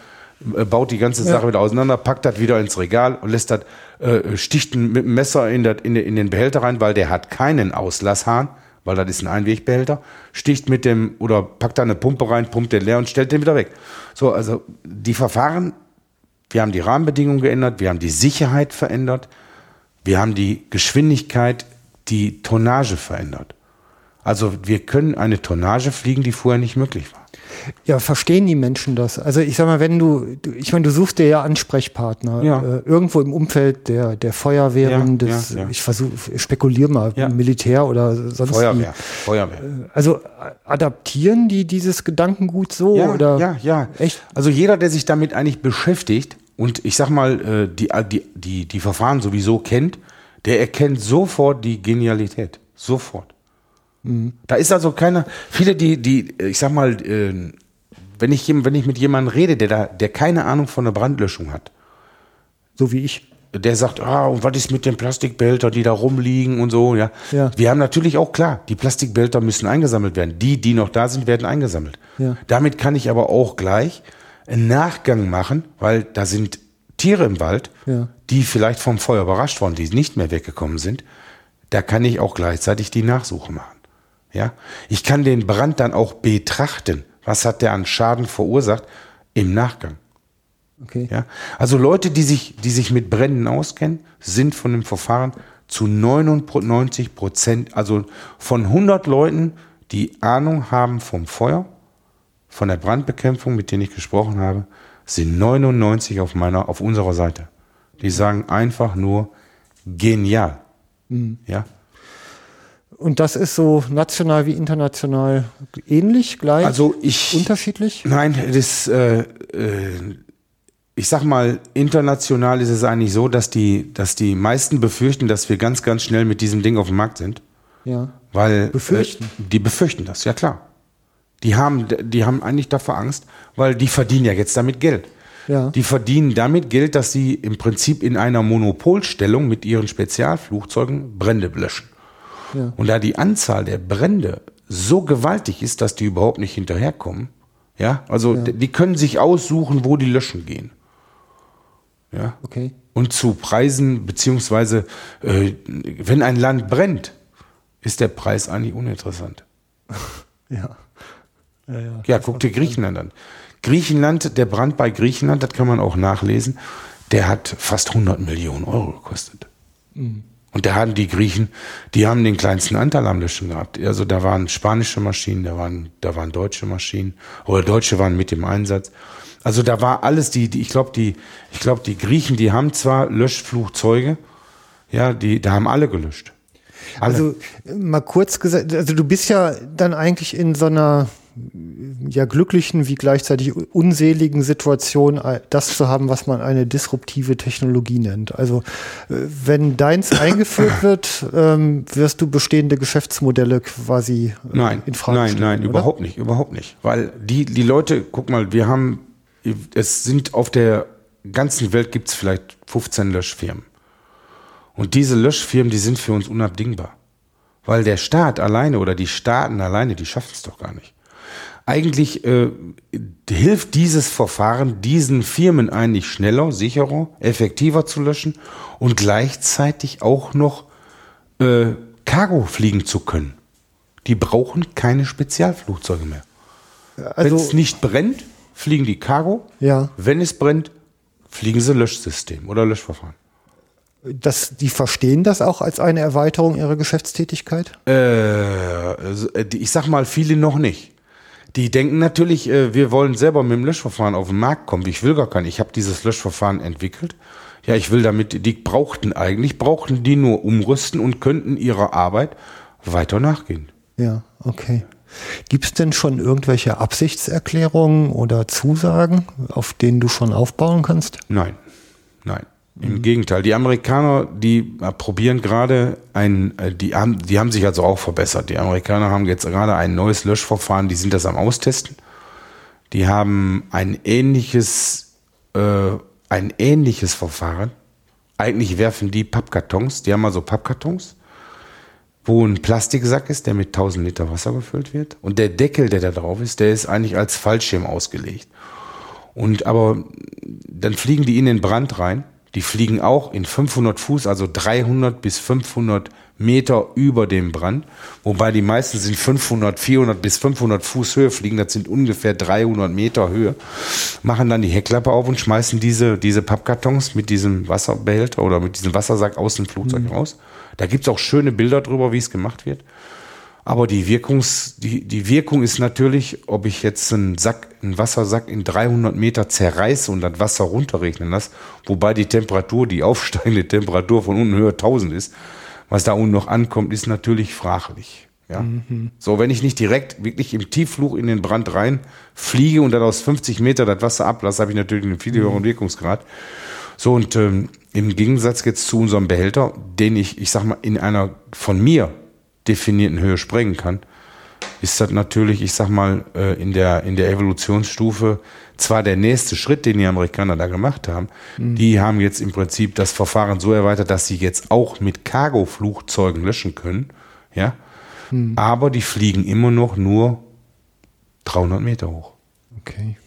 äh, baut die ganze Sache ja. wieder auseinander, packt das wieder ins Regal und lässt das, äh, sticht mit dem Messer in, das, in, in den Behälter rein, weil der hat keinen Auslasshahn, weil das ist ein Einwegbehälter, sticht mit dem, oder packt da eine Pumpe rein, pumpt den leer und stellt den wieder weg. So, also die Verfahren, wir haben die Rahmenbedingungen geändert, wir haben die Sicherheit verändert, wir haben die Geschwindigkeit, die Tonnage verändert. Also wir können eine Tonnage fliegen, die vorher nicht möglich war. Ja, verstehen die Menschen das? Also ich sag mal, wenn du, du ich meine, du suchst dir ja Ansprechpartner ja. Äh, irgendwo im Umfeld der, der Feuerwehren, ja, des, ja, ja. ich versuche, spekuliere mal, ja. Militär oder sonst Feuerwehr, wie. Feuerwehr. Also adaptieren die dieses Gedankengut so? Ja, oder? ja, ja. Echt? Also jeder, der sich damit eigentlich beschäftigt und ich sag mal, die, die, die, die Verfahren sowieso kennt, der erkennt sofort die Genialität. Sofort. Mhm. Da ist also keiner, viele, die, die, ich sag mal, äh, wenn ich, wenn ich mit jemandem rede, der da, der keine Ahnung von der Brandlöschung hat. So wie ich. Der sagt, ah, und was ist mit den Plastikbehältern, die da rumliegen und so, ja. ja. Wir haben natürlich auch klar, die Plastikbehälter müssen eingesammelt werden. Die, die noch da sind, werden eingesammelt. Ja. Damit kann ich aber auch gleich einen Nachgang machen, weil da sind Tiere im Wald, ja. die vielleicht vom Feuer überrascht wurden, die nicht mehr weggekommen sind. Da kann ich auch gleichzeitig die Nachsuche machen. Ja, ich kann den Brand dann auch betrachten. Was hat der an Schaden verursacht im Nachgang? Okay. Ja, also Leute, die sich, die sich mit Bränden auskennen, sind von dem Verfahren zu neunundneunzig Prozent, also von hundert Leuten, die Ahnung haben vom Feuer, von der Brandbekämpfung, mit denen ich gesprochen habe, sind neunundneunzig auf meiner, auf unserer Seite. Die sagen einfach nur genial. Mhm. Ja. Und das ist so national wie international ähnlich, gleich, also ich, unterschiedlich? Nein, das, äh, äh, ich sag mal, international ist es eigentlich so, dass die, dass die meisten befürchten, dass wir ganz, ganz schnell mit diesem Ding auf dem Markt sind. Ja. Weil befürchten. Äh, die befürchten das, ja klar. Die haben, die haben eigentlich davor Angst, weil die verdienen ja jetzt damit Geld. Ja. Die verdienen damit Geld, dass sie im Prinzip in einer Monopolstellung mit ihren Spezialflugzeugen Brände löschen. Ja. Und da die Anzahl der Brände so gewaltig ist, dass die überhaupt nicht hinterherkommen, ja, also ja. die können sich aussuchen, wo die löschen gehen. Ja. Okay. Und zu Preisen, beziehungsweise, äh, wenn ein Land brennt, ist der Preis eigentlich uninteressant. Ja. Ja, ja, ja guck dir Griechenland an. Griechenland, der Brand bei Griechenland, das kann man auch nachlesen, der hat fast hundert Millionen Euro gekostet. Mhm. Und da hatten die Griechen, die haben den kleinsten Anteil am Löschen gehabt. Also da waren spanische Maschinen, da waren, da waren deutsche Maschinen, oder Deutsche waren mit im Einsatz. Also da war alles, die, die ich glaube, die, ich glaube, die Griechen, die haben zwar Löschflugzeuge, ja, die, da haben alle gelöscht. Alle. Also mal kurz gesagt, also du bist ja dann eigentlich in so einer ja glücklichen wie gleichzeitig unseligen Situation, das zu haben, was man eine disruptive Technologie nennt. Also wenn deins eingeführt wird, ähm, wirst du bestehende Geschäftsmodelle quasi äh, nein, in Frage nein, stellen. Nein, nein, oder? überhaupt nicht, überhaupt nicht. Weil die, die Leute, guck mal, wir haben, es sind auf der ganzen Welt gibt es vielleicht fünfzehn Löschfirmen. Und diese Löschfirmen, die sind für uns unabdingbar. Weil der Staat alleine oder die Staaten alleine, die schaffen es doch gar nicht. Eigentlich äh, hilft dieses Verfahren diesen Firmen eigentlich schneller, sicherer, effektiver zu löschen und gleichzeitig auch noch äh, Cargo fliegen zu können. Die brauchen keine Spezialflugzeuge mehr. Also, wenn es nicht brennt, fliegen die Cargo. Ja. Wenn es brennt, fliegen sie Löschsystem oder Löschverfahren. Das, die verstehen das auch als eine Erweiterung ihrer Geschäftstätigkeit? Äh, ich sag mal, viele noch nicht. Die denken natürlich, wir wollen selber mit dem Löschverfahren auf den Markt kommen. Ich will gar keinen. Ich habe dieses Löschverfahren entwickelt. Ja, ich will damit, die brauchten eigentlich, brauchten die nur umrüsten und könnten ihrer Arbeit weiter nachgehen. Ja, okay. Gibt es denn schon irgendwelche Absichtserklärungen oder Zusagen, auf denen du schon aufbauen kannst? Nein, nein. Im mhm. Gegenteil, die Amerikaner, die probieren gerade ein, die haben, die haben sich also auch verbessert. Die Amerikaner haben jetzt gerade ein neues Löschverfahren, die sind das am Austesten. Die haben ein ähnliches, äh, ein ähnliches Verfahren. Eigentlich werfen die Pappkartons, die haben also Pappkartons, wo ein Plastiksack ist, der mit tausend Liter Wasser gefüllt wird. Und der Deckel, der da drauf ist, der ist eigentlich als Fallschirm ausgelegt. Und aber dann fliegen die in den Brand rein. Die fliegen auch in fünfhundert Fuß, also dreihundert bis fünfhundert Meter über dem Brand. Wobei die meisten sind fünfhundert, vierhundert bis fünfhundert Fuß Höhe fliegen. Das sind ungefähr dreihundert Meter Höhe. Machen dann die Heckklappe auf und schmeißen diese, diese Pappkartons mit diesem Wasserbehälter oder mit diesem Wassersack aus dem Flugzeug mhm. raus. Da gibt's auch schöne Bilder drüber, wie es gemacht wird. Aber die, Wirkungs, die, die Wirkung ist natürlich, ob ich jetzt einen Sack, einen Wassersack in dreihundert Meter zerreiße und das Wasser runterregnen lasse, wobei die Temperatur, die aufsteigende Temperatur von unten höher tausend ist, was da unten noch ankommt, ist natürlich fraglich. Ja? Mhm. So, wenn ich nicht direkt wirklich im Tiefflug in den Brand rein fliege und dann aus fünfzig Meter das Wasser ablasse, habe ich natürlich einen viel höheren Wirkungsgrad. So, und ähm, im Gegensatz jetzt zu unserem Behälter, den ich, ich sag mal, in einer von mir definierten Höhe sprengen kann, ist das natürlich, ich sag mal, in der, in der Evolutionsstufe zwar der nächste Schritt, den die Amerikaner da gemacht haben. Mhm. Die haben jetzt im Prinzip das Verfahren so erweitert, dass sie jetzt auch mit Cargo-Flugzeugen löschen können, ja, mhm. aber die fliegen immer noch nur dreihundert Meter hoch. Okay.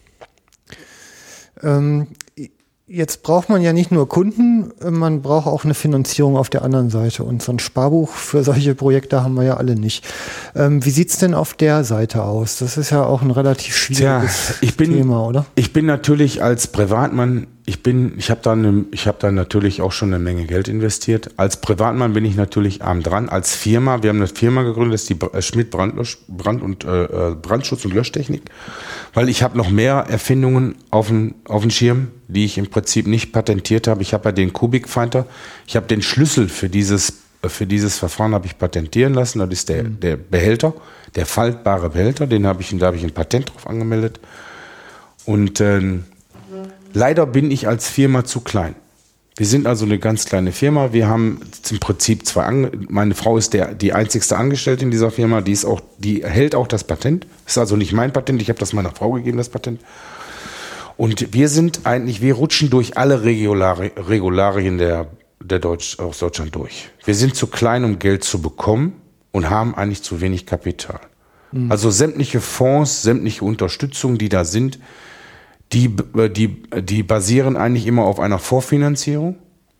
Ähm, Jetzt braucht man ja nicht nur Kunden, man braucht auch eine Finanzierung auf der anderen Seite. Und so ein Sparbuch für solche Projekte haben wir ja alle nicht. Ähm, wie sieht's denn auf der Seite aus? Das ist ja auch ein relativ schwieriges Tja, ich bin, Thema, oder? Ich bin natürlich als Privatmann, ich bin, ich habe da, eine, ich habe da natürlich auch schon eine Menge Geld investiert. Als Privatmann bin ich natürlich arm dran. Als Firma, wir haben eine Firma gegründet, das ist die äh, Schmidt Brandlösch, Brand und äh, Brandschutz und Löschtechnik, weil ich habe noch mehr Erfindungen auf dem auf dem Schirm, die ich im Prinzip nicht patentiert habe. Ich habe ja den Cubic Finder, ich habe den Schlüssel für dieses für dieses Verfahren habe ich patentieren lassen. Das ist der mhm. der Behälter, der faltbare Behälter, den habe ich, da habe ich ein Patent drauf angemeldet. Und ähm, leider bin ich als Firma zu klein. Wir sind also eine ganz kleine Firma. Wir haben im Prinzip zwei, Ange- meine Frau ist der, die einzigste Angestellte in dieser Firma. Die ist auch, die hält auch das Patent. Das ist also nicht mein Patent. Ich habe das meiner Frau gegeben, das Patent. Und wir sind eigentlich, wir rutschen durch alle Regulari- Regularien der, der Deutsch, aus Deutschland durch. Wir sind zu klein, um Geld zu bekommen und haben eigentlich zu wenig Kapital. Mhm. Also sämtliche Fonds, sämtliche Unterstützung, die da sind, Die, die, die basieren eigentlich immer auf einer Vorfinanzierung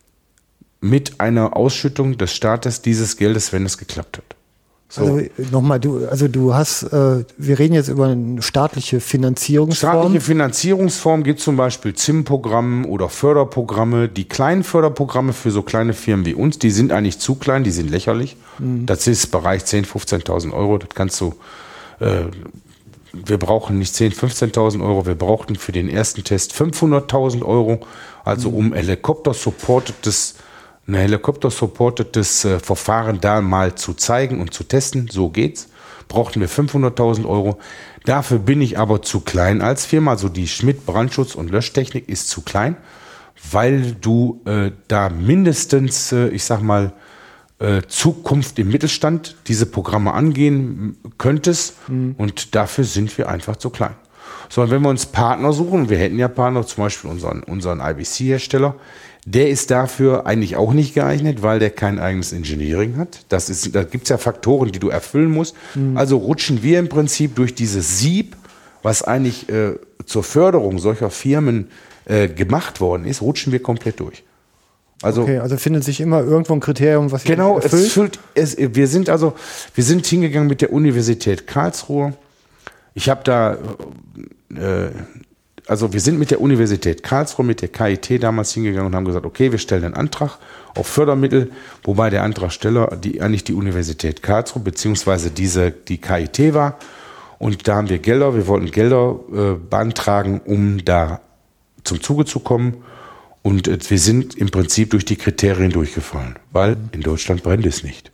mit einer Ausschüttung des Staates dieses Geldes, wenn es geklappt hat. So. Also nochmal, du, also du hast, äh, wir reden jetzt über eine staatliche Finanzierungsform. Staatliche Finanzierungsform gibt zum Beispiel Z I M-Programme oder Förderprogramme. Die kleinen Förderprogramme für so kleine Firmen wie uns, die sind eigentlich zu klein, die sind lächerlich. Mhm. Das ist Bereich zehntausend, fünfzehntausend Euro, das kannst du... Äh, Wir brauchen nicht zehntausend, fünfzehntausend Euro, wir brauchten für den ersten Test fünfhunderttausend Euro, also um Helikopter-supportetes, ein Helikopter-supportetes äh, Verfahren da mal zu zeigen und zu testen, so geht's, brauchten wir fünfhunderttausend Euro. Dafür bin ich aber zu klein als Firma, also die Schmidt Brandschutz und Löschtechnik ist zu klein, weil du äh, da mindestens, äh, ich sag mal, Zukunft im Mittelstand diese Programme angehen könntest mhm. und dafür sind wir einfach zu klein. So, und wenn wir uns Partner suchen, wir hätten ja Partner, zum Beispiel unseren, unseren I B C-Hersteller, der ist dafür eigentlich auch nicht geeignet, weil der kein eigenes Engineering hat. Das ist, da gibt es ja Faktoren, die du erfüllen musst. Mhm. Also rutschen wir im Prinzip durch dieses Sieb, was eigentlich äh, zur Förderung solcher Firmen äh, gemacht worden ist, rutschen wir komplett durch. Also, okay, also findet sich immer irgendwo ein Kriterium, was genau, erfüllt? Es füllt, es, wir sind also, wir sind hingegangen mit der Universität Karlsruhe. Ich habe da, äh, also wir sind mit der Universität Karlsruhe, mit der K I T damals hingegangen und haben gesagt, okay, wir stellen einen Antrag auf Fördermittel, wobei der Antragsteller die eigentlich die Universität Karlsruhe beziehungsweise diese die K I T war. Und da haben wir Gelder, wir wollten Gelder äh, beantragen, um da zum Zuge zu kommen. Und wir sind im Prinzip durch die Kriterien durchgefallen, weil in Deutschland brennt es nicht.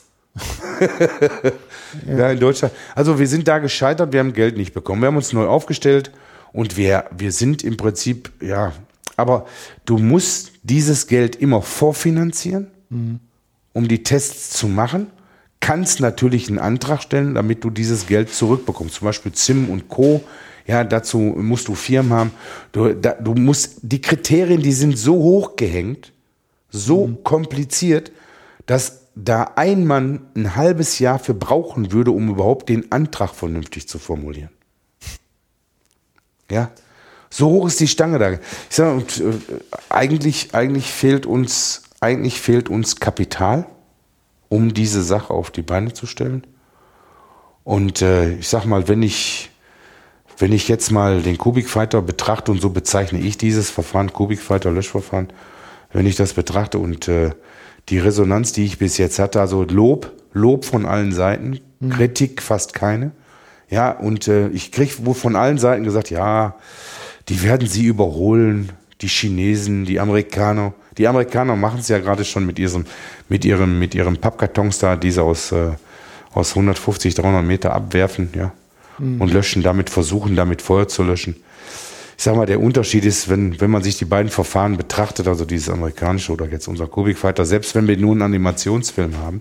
ja. ja, in Deutschland. Also wir sind da gescheitert, wir haben Geld nicht bekommen. Wir haben uns neu aufgestellt und wir, wir sind im Prinzip, ja, aber du musst dieses Geld immer vorfinanzieren, mhm. um die Tests zu machen. Kannst natürlich einen Antrag stellen, damit du dieses Geld zurückbekommst. Zum Beispiel Z I M und Co. Ja, dazu musst du Firmen haben. Du, da, du musst, die Kriterien, die sind so hoch gehängt, so mhm. kompliziert, dass da ein Mann ein halbes Jahr für brauchen würde, um überhaupt den Antrag vernünftig zu formulieren. Ja, So hoch ist die Stange da. Ich sag, und, äh, eigentlich, eigentlich fehlt uns, eigentlich fehlt uns Kapital, um diese Sache auf die Beine zu stellen. Und äh, ich sag mal, wenn ich, wenn ich jetzt mal den Cubic Fighter betrachte, und so bezeichne ich dieses Verfahren, Cubic Fighter Löschverfahren, wenn ich das betrachte und äh, die Resonanz, die ich bis jetzt hatte, also Lob, Lob von allen Seiten, mhm. Kritik fast keine. Ja, und äh, ich kriege wohl von allen Seiten gesagt, ja, die werden sie überholen, die Chinesen, die Amerikaner. Die Amerikaner machen es ja gerade schon mit ihrem, mit ihrem, mit ihrem Pappkartons da, die sie aus, äh, aus hundertfünfzig, dreihundert Meter abwerfen, ja, mhm. und löschen damit, versuchen damit Feuer zu löschen. Ich sag mal, der Unterschied ist, wenn, wenn man sich die beiden Verfahren betrachtet, also dieses amerikanische oder jetzt unser Cubic Fighter, selbst wenn wir nur einen Animationsfilm haben,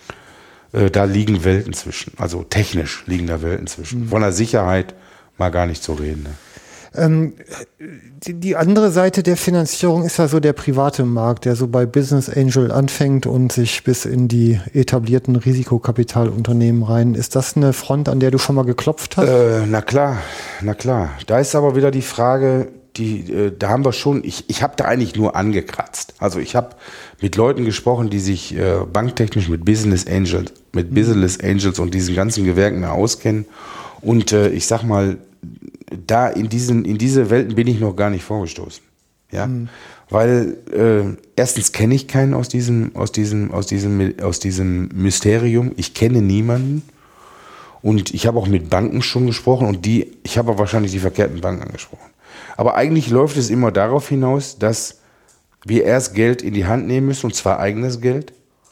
äh, da liegen Welten zwischen. Also technisch liegen da Welten zwischen. Mhm. Von der Sicherheit mal gar nicht zu reden. Ne? Ähm, die, die andere Seite der Finanzierung ist ja so der private Markt, der so bei Business Angel anfängt und sich bis in die etablierten Risikokapitalunternehmen rein. Ist das eine Front, an der du schon mal geklopft hast? Äh, na klar, na klar. Da ist aber wieder die Frage, die, äh, da haben wir schon, ich, ich habe da eigentlich nur angekratzt. Also ich habe mit Leuten gesprochen, die sich äh, banktechnisch mit Business Angels, mit mhm. Business Angels und diesen ganzen Gewerken auskennen. Und äh, ich sag mal, da in diesen, in diese Welten bin ich noch gar nicht vorgestoßen. Ja, mhm. weil äh, erstens kenne ich keinen aus diesem, aus diesem, aus diesem, aus diesem Mysterium. Ich kenne niemanden. Und ich habe auch mit Banken schon gesprochen und die, ich habe wahrscheinlich die verkehrten Banken angesprochen. Aber eigentlich läuft es immer darauf hinaus, dass wir erst Geld in die Hand nehmen müssen, und zwar eigenes Geld.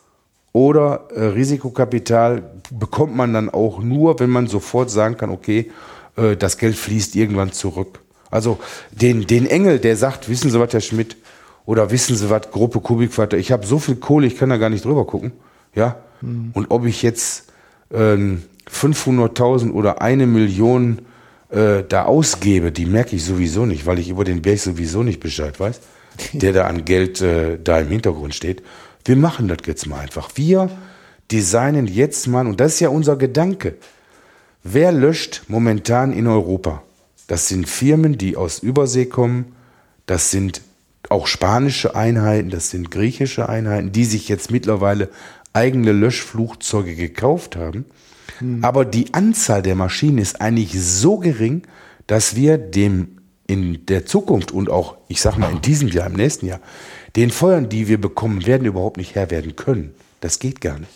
Oder äh, Risikokapital bekommt man dann auch nur, wenn man sofort sagen kann, okay, äh, das Geld fließt irgendwann zurück. Also den, den Engel, der sagt, wissen Sie was, Herr Schmidt, oder wissen Sie was, Gruppe Cubic Fighter, ich habe so viel Kohle, ich kann da gar nicht drüber gucken. Ja? Mhm. Und ob ich jetzt äh, fünfhunderttausend oder eine Million äh, da ausgebe, die merke ich sowieso nicht, weil ich über den Berg sowieso nicht Bescheid weiß, der da an Geld äh, da im Hintergrund steht. Wir machen das jetzt mal einfach. Wir designen jetzt mal, und das ist ja unser Gedanke. Wer löscht momentan in Europa? Das sind Firmen, die aus Übersee kommen. Das sind auch spanische Einheiten, das sind griechische Einheiten, die sich jetzt mittlerweile eigene Löschflugzeuge gekauft haben. Hm. Aber die Anzahl der Maschinen ist eigentlich so gering, dass wir dem in der Zukunft und auch, ich sag mal, in diesem Jahr, im nächsten Jahr, den Feuern, die wir bekommen werden, überhaupt nicht Herr werden können. Das geht gar nicht.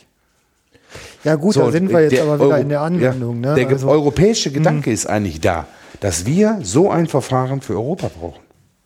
Ja gut, so, da sind wir jetzt aber wieder Euro, in der Anwendung. Ja, ne? Der also, europäische Gedanke mh. ist eigentlich da, dass wir so ein Verfahren für Europa brauchen.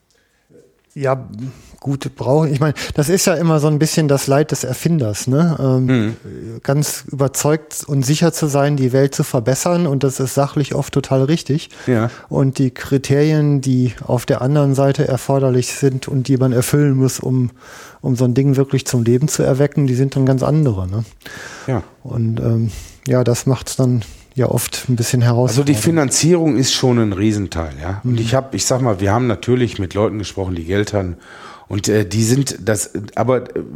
Ja, gut, brauchen. Ich meine, das ist ja immer so ein bisschen das Leid des Erfinders, ne? Ähm, mhm. Ganz überzeugt und sicher zu sein, die Welt zu verbessern, und das ist sachlich oft total richtig. Ja. Und die Kriterien, die auf der anderen Seite erforderlich sind und die man erfüllen muss, um, um so ein Ding wirklich zum Leben zu erwecken, die sind dann ganz andere, ne? Ja. Und ähm, ja, das macht es dann ja oft ein bisschen herausfordernd. Also die Finanzierung ist schon ein Riesenteil, ja. Und mhm. ich habe, ich sag mal, wir haben natürlich mit Leuten gesprochen, die Geld haben, und äh, die sind das, aber äh,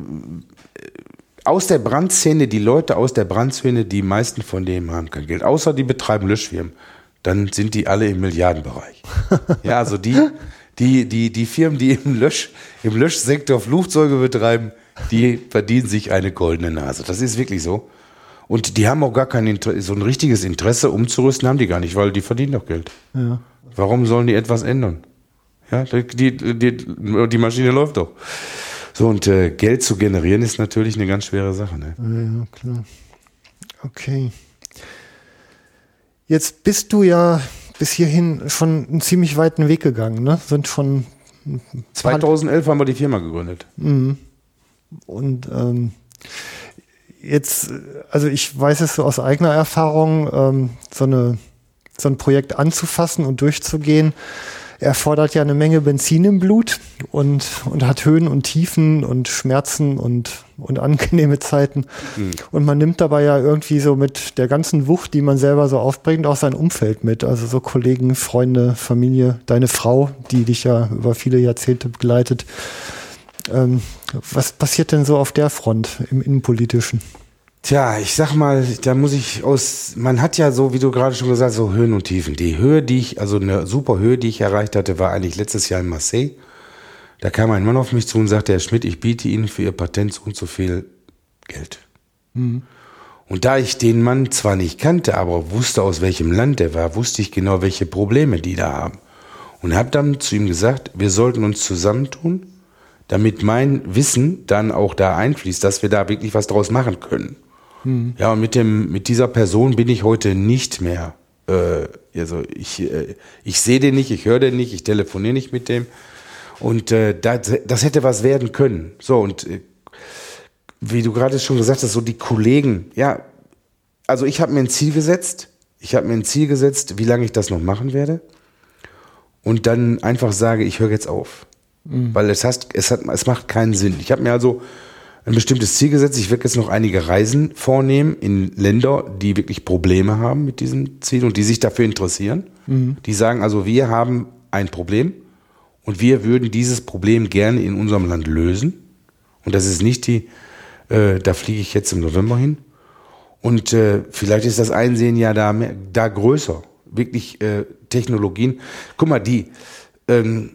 aus der Brandszene, die Leute aus der Brandszene, die meisten von denen haben kein Geld, außer die betreiben Löschfirmen, dann sind die alle im Milliardenbereich. Ja, also die, die, die, die Firmen, die im Lösch, im Löschsektor Flugzeuge betreiben, die verdienen sich eine goldene Nase. Das ist wirklich so. Und die haben auch gar kein Inter- so ein richtiges Interesse umzurüsten, haben die gar nicht, weil die verdienen doch Geld. Ja. Warum sollen die etwas ändern? Ja, die, die, die Maschine läuft doch. So, und äh, Geld zu generieren ist natürlich eine ganz schwere Sache. Ne? Ja, klar. Okay. Jetzt bist du ja bis hierhin schon einen ziemlich weiten Weg gegangen, ne? Sind schon zweitausendelf haben wir die Firma gegründet. Mhm. Und ähm, jetzt, also ich weiß es so aus eigener Erfahrung, ähm, so eine so ein Projekt anzufassen und durchzugehen, erfordert ja eine Menge Benzin im Blut und, und hat Höhen und Tiefen und Schmerzen und, und angenehme Zeiten. Mhm. Und man nimmt dabei ja irgendwie so mit der ganzen Wucht, die man selber so aufbringt, auch sein Umfeld mit. Also so Kollegen, Freunde, Familie, deine Frau, die dich ja über viele Jahrzehnte begleitet. Ähm, was passiert denn so auf der Front im Innenpolitischen? Tja, ich sag mal, da muss ich aus, man hat ja so, wie du gerade schon gesagt hast, so Höhen und Tiefen. Die Höhe, die ich, also eine super Höhe, die ich erreicht hatte, war eigentlich letztes Jahr in Marseille. Da kam ein Mann auf mich zu und sagte, Herr Schmidt, ich biete Ihnen für Ihr Patent so und so viel Geld. Mhm. Und da ich den Mann zwar nicht kannte, aber wusste, aus welchem Land er war, wusste ich genau, welche Probleme die da haben. Und habe dann zu ihm gesagt, wir sollten uns zusammentun, damit mein Wissen dann auch da einfließt, dass wir da wirklich was draus machen können. Mhm. Ja, und mit dem, mit dieser Person bin ich heute nicht mehr. Äh, also ich, äh, ich sehe den nicht, ich höre den nicht, ich telefoniere nicht mit dem. Und äh, das, das hätte was werden können. So, und äh, wie du gerade schon gesagt hast, so die Kollegen, ja, also ich habe mir ein Ziel gesetzt, ich habe mir ein Ziel gesetzt, wie lange ich das noch machen werde. Und dann einfach sage, ich höre jetzt auf. Mhm. Weil es, hast, es, hat, es macht keinen Sinn. Ich habe mir also ein bestimmtes Ziel gesetzt. Ich werde jetzt noch einige Reisen vornehmen in Länder, die wirklich Probleme haben mit diesem Ziel und die sich dafür interessieren. Mhm. Die sagen also, wir haben ein Problem und wir würden dieses Problem gerne in unserem Land lösen. Und das ist nicht die, äh, da fliege ich jetzt im November hin. Und äh, vielleicht ist das Einsehen ja da, mehr, da größer. Wirklich äh, Technologien. Guck mal, die ähm,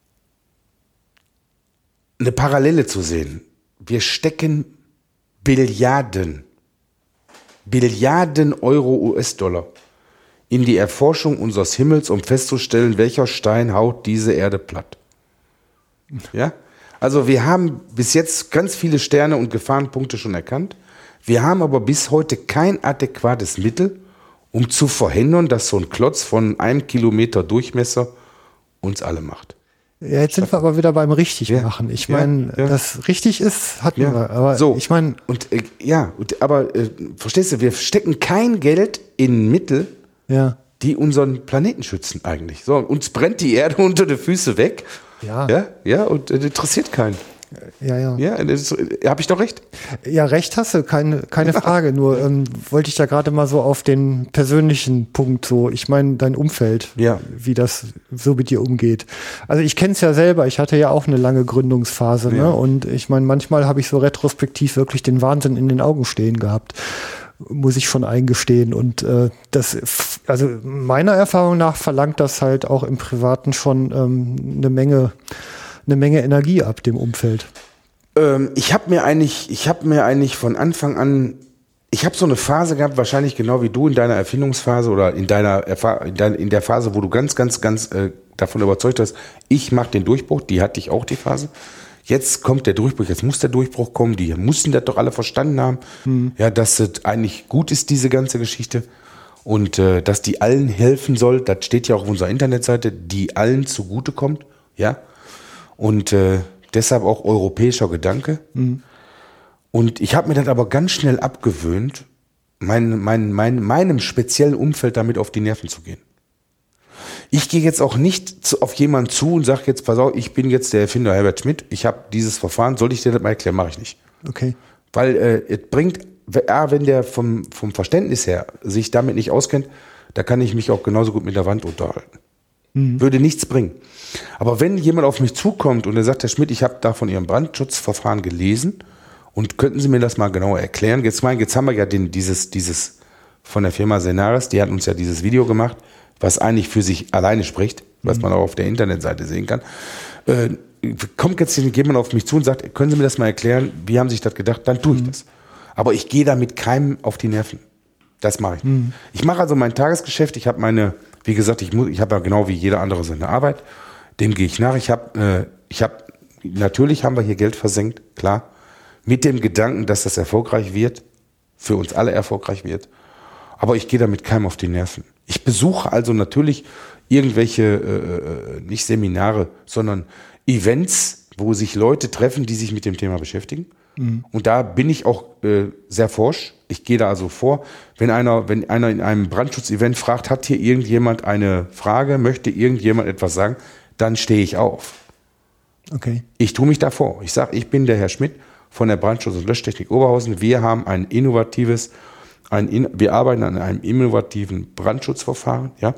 eine Parallele zu sehen. Wir stecken Billiarden, Billiarden Euro U S-Dollar in die Erforschung unseres Himmels, um festzustellen, welcher Stein haut diese Erde platt. Ja? Also wir haben bis jetzt ganz viele Sterne und Gefahrenpunkte schon erkannt. Wir haben aber bis heute kein adäquates Mittel, um zu verhindern, dass so ein Klotz von einem Kilometer Durchmesser uns alle macht. Ja, jetzt sind wir aber wieder beim Richtigmachen. Ich meine, ja, ja. das richtig ist, hatten ja. wir. Aber so, ich meine, und äh, ja, und, aber äh, verstehst du, wir stecken kein Geld in Mittel, ja. die unseren Planeten schützen eigentlich. So, uns brennt die Erde unter die Füße weg. Ja, ja, ja und das interessiert keinen. Ja, ja. Ja, habe ich doch recht? Ja, recht hast du, keine, keine Frage. Nur ähm, wollte ich da gerade mal so auf den persönlichen Punkt so, ich meine, dein Umfeld, ja. wie das so mit dir umgeht. Also ich kenne es ja selber, ich hatte ja auch eine lange Gründungsphase, ja. ne? Und ich meine, manchmal habe ich so retrospektiv wirklich den Wahnsinn in den Augen stehen gehabt. Muss ich schon eingestehen. Und äh, das, also meiner Erfahrung nach verlangt das halt auch im Privaten schon ähm, eine Menge eine Menge Energie ab dem Umfeld. Ähm, ich habe mir eigentlich, ich habe mir eigentlich von Anfang an, ich habe so eine Phase gehabt, wahrscheinlich genau wie du in deiner Erfindungsphase oder in deiner in, dein, in der Phase, wo du ganz, ganz, ganz äh, davon überzeugt hast, ich mache den Durchbruch, die hatte ich auch die Phase. Jetzt kommt der Durchbruch, jetzt muss der Durchbruch kommen, die mussten das doch alle verstanden haben, hm. ja, dass es eigentlich gut ist, diese ganze Geschichte. Und äh, dass die allen helfen soll, das steht ja auch auf unserer Internetseite, die allen zugutekommt, ja. Und äh, deshalb auch europäischer Gedanke. Mhm. Und ich habe mir das aber ganz schnell abgewöhnt, mein, mein, mein, meinem speziellen Umfeld damit auf die Nerven zu gehen. Ich gehe jetzt auch nicht zu, auf jemanden zu und sage jetzt, pass auf, ich bin jetzt der Erfinder Herbert Schmidt, ich habe dieses Verfahren, soll ich dir das mal erklären? Mache ich nicht. Okay. Weil äh, es bringt, ja, wenn der vom, vom Verständnis her sich damit nicht auskennt, da kann ich mich auch genauso gut mit der Wand unterhalten. Mhm. Würde nichts bringen. Aber wenn jemand auf mich zukommt und er sagt, Herr Schmidt, ich habe da von Ihrem Brandschutzverfahren gelesen und könnten Sie mir das mal genauer erklären? Jetzt, mein, jetzt haben wir ja den, dieses, dieses von der Firma Senaris, die hat uns ja dieses Video gemacht, was eigentlich für sich alleine spricht, was man auch auf der Internetseite sehen kann. Äh, kommt jetzt jemand auf mich zu und sagt, können Sie mir das mal erklären? Wie haben Sie sich das gedacht? Dann tue ich mhm. das. Aber ich gehe da mit keinem auf die Nerven. Das mache ich. Mhm. Ich mache also mein Tagesgeschäft. Ich habe meine, wie gesagt, ich muss, ich habe ja genau wie jeder andere seine Arbeit. Dem gehe ich nach. Ich habe, äh, ich habe, natürlich haben wir hier Geld versenkt, klar, mit dem Gedanken, dass das erfolgreich wird, für uns alle erfolgreich wird. Aber ich gehe damit keinem auf die Nerven. Ich besuche also natürlich irgendwelche, äh, nicht Seminare, sondern Events, wo sich Leute treffen, die sich mit dem Thema beschäftigen. Mhm. Und da bin ich auch äh, sehr forsch. Ich gehe da also vor, wenn einer, wenn einer in einem Brandschutzevent fragt, hat hier irgendjemand eine Frage, möchte irgendjemand etwas sagen, dann stehe ich auf. Okay. Ich tue mich da vor. Ich sage, ich bin der Herr Schmidt von der Brandschutz- und Löschtechnik Oberhausen. Wir haben ein innovatives, ein, wir arbeiten an einem innovativen Brandschutzverfahren, ja,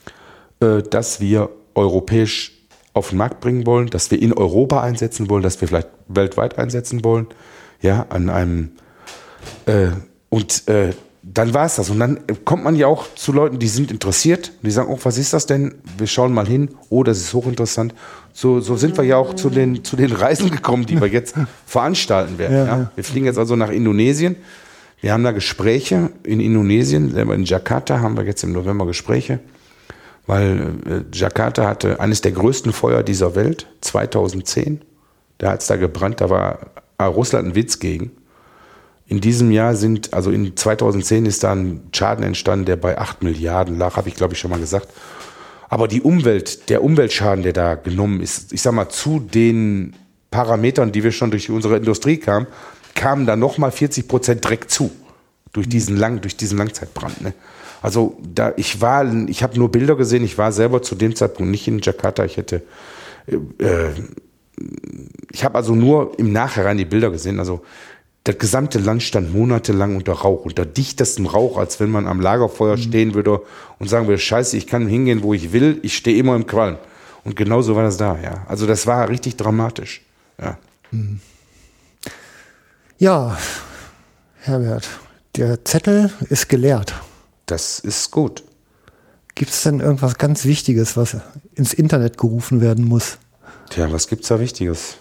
äh, das wir europäisch auf den Markt bringen wollen, dass wir in Europa einsetzen wollen, dass wir vielleicht weltweit einsetzen wollen, ja, an einem, äh, Und äh, dann war es das. Und dann kommt man ja auch zu Leuten, die sind interessiert. Die sagen, oh, was ist das denn? Wir schauen mal hin. Oh, das ist hochinteressant. So, so sind wir ja auch zu den, zu den Reisen gekommen, die wir jetzt veranstalten werden. Ja, ja. Wir fliegen jetzt also nach Indonesien. Wir haben da Gespräche in Indonesien. In Jakarta haben wir jetzt im November Gespräche. Weil äh, Jakarta hatte eines der größten Feuer dieser Welt, zweitausendzehn. Da hat es da gebrannt. Da war Russland ein Witz gegen. In diesem Jahr sind, also in zweitausendzehn ist da ein Schaden entstanden, der bei acht Milliarden lag, habe ich glaube ich schon mal gesagt. Aber die Umwelt, der Umweltschaden, der da genommen ist, ich sag mal, zu den Parametern, die wir schon durch unsere Industrie kamen, kamen da nochmal vierzig Prozent Dreck zu. Durch diesen lang, durch diesen Langzeitbrand. Ne? Also da, ich war, ich habe nur Bilder gesehen, ich war selber zu dem Zeitpunkt nicht in Jakarta, ich hätte, äh, ich habe also nur im Nachhinein die Bilder gesehen, also das gesamte Land stand monatelang unter Rauch, unter dichtestem Rauch, als wenn man am Lagerfeuer mhm. stehen würde und sagen würde, scheiße, ich kann hingehen, wo ich will, ich stehe immer im Qualm. Und genauso war das da, ja. Also das war richtig dramatisch, ja. Mhm. Ja, Herbert, der Zettel ist geleert. Das ist gut. Gibt es denn irgendwas ganz Wichtiges, was ins Internet gerufen werden muss? Tja, was gibt's da Wichtiges?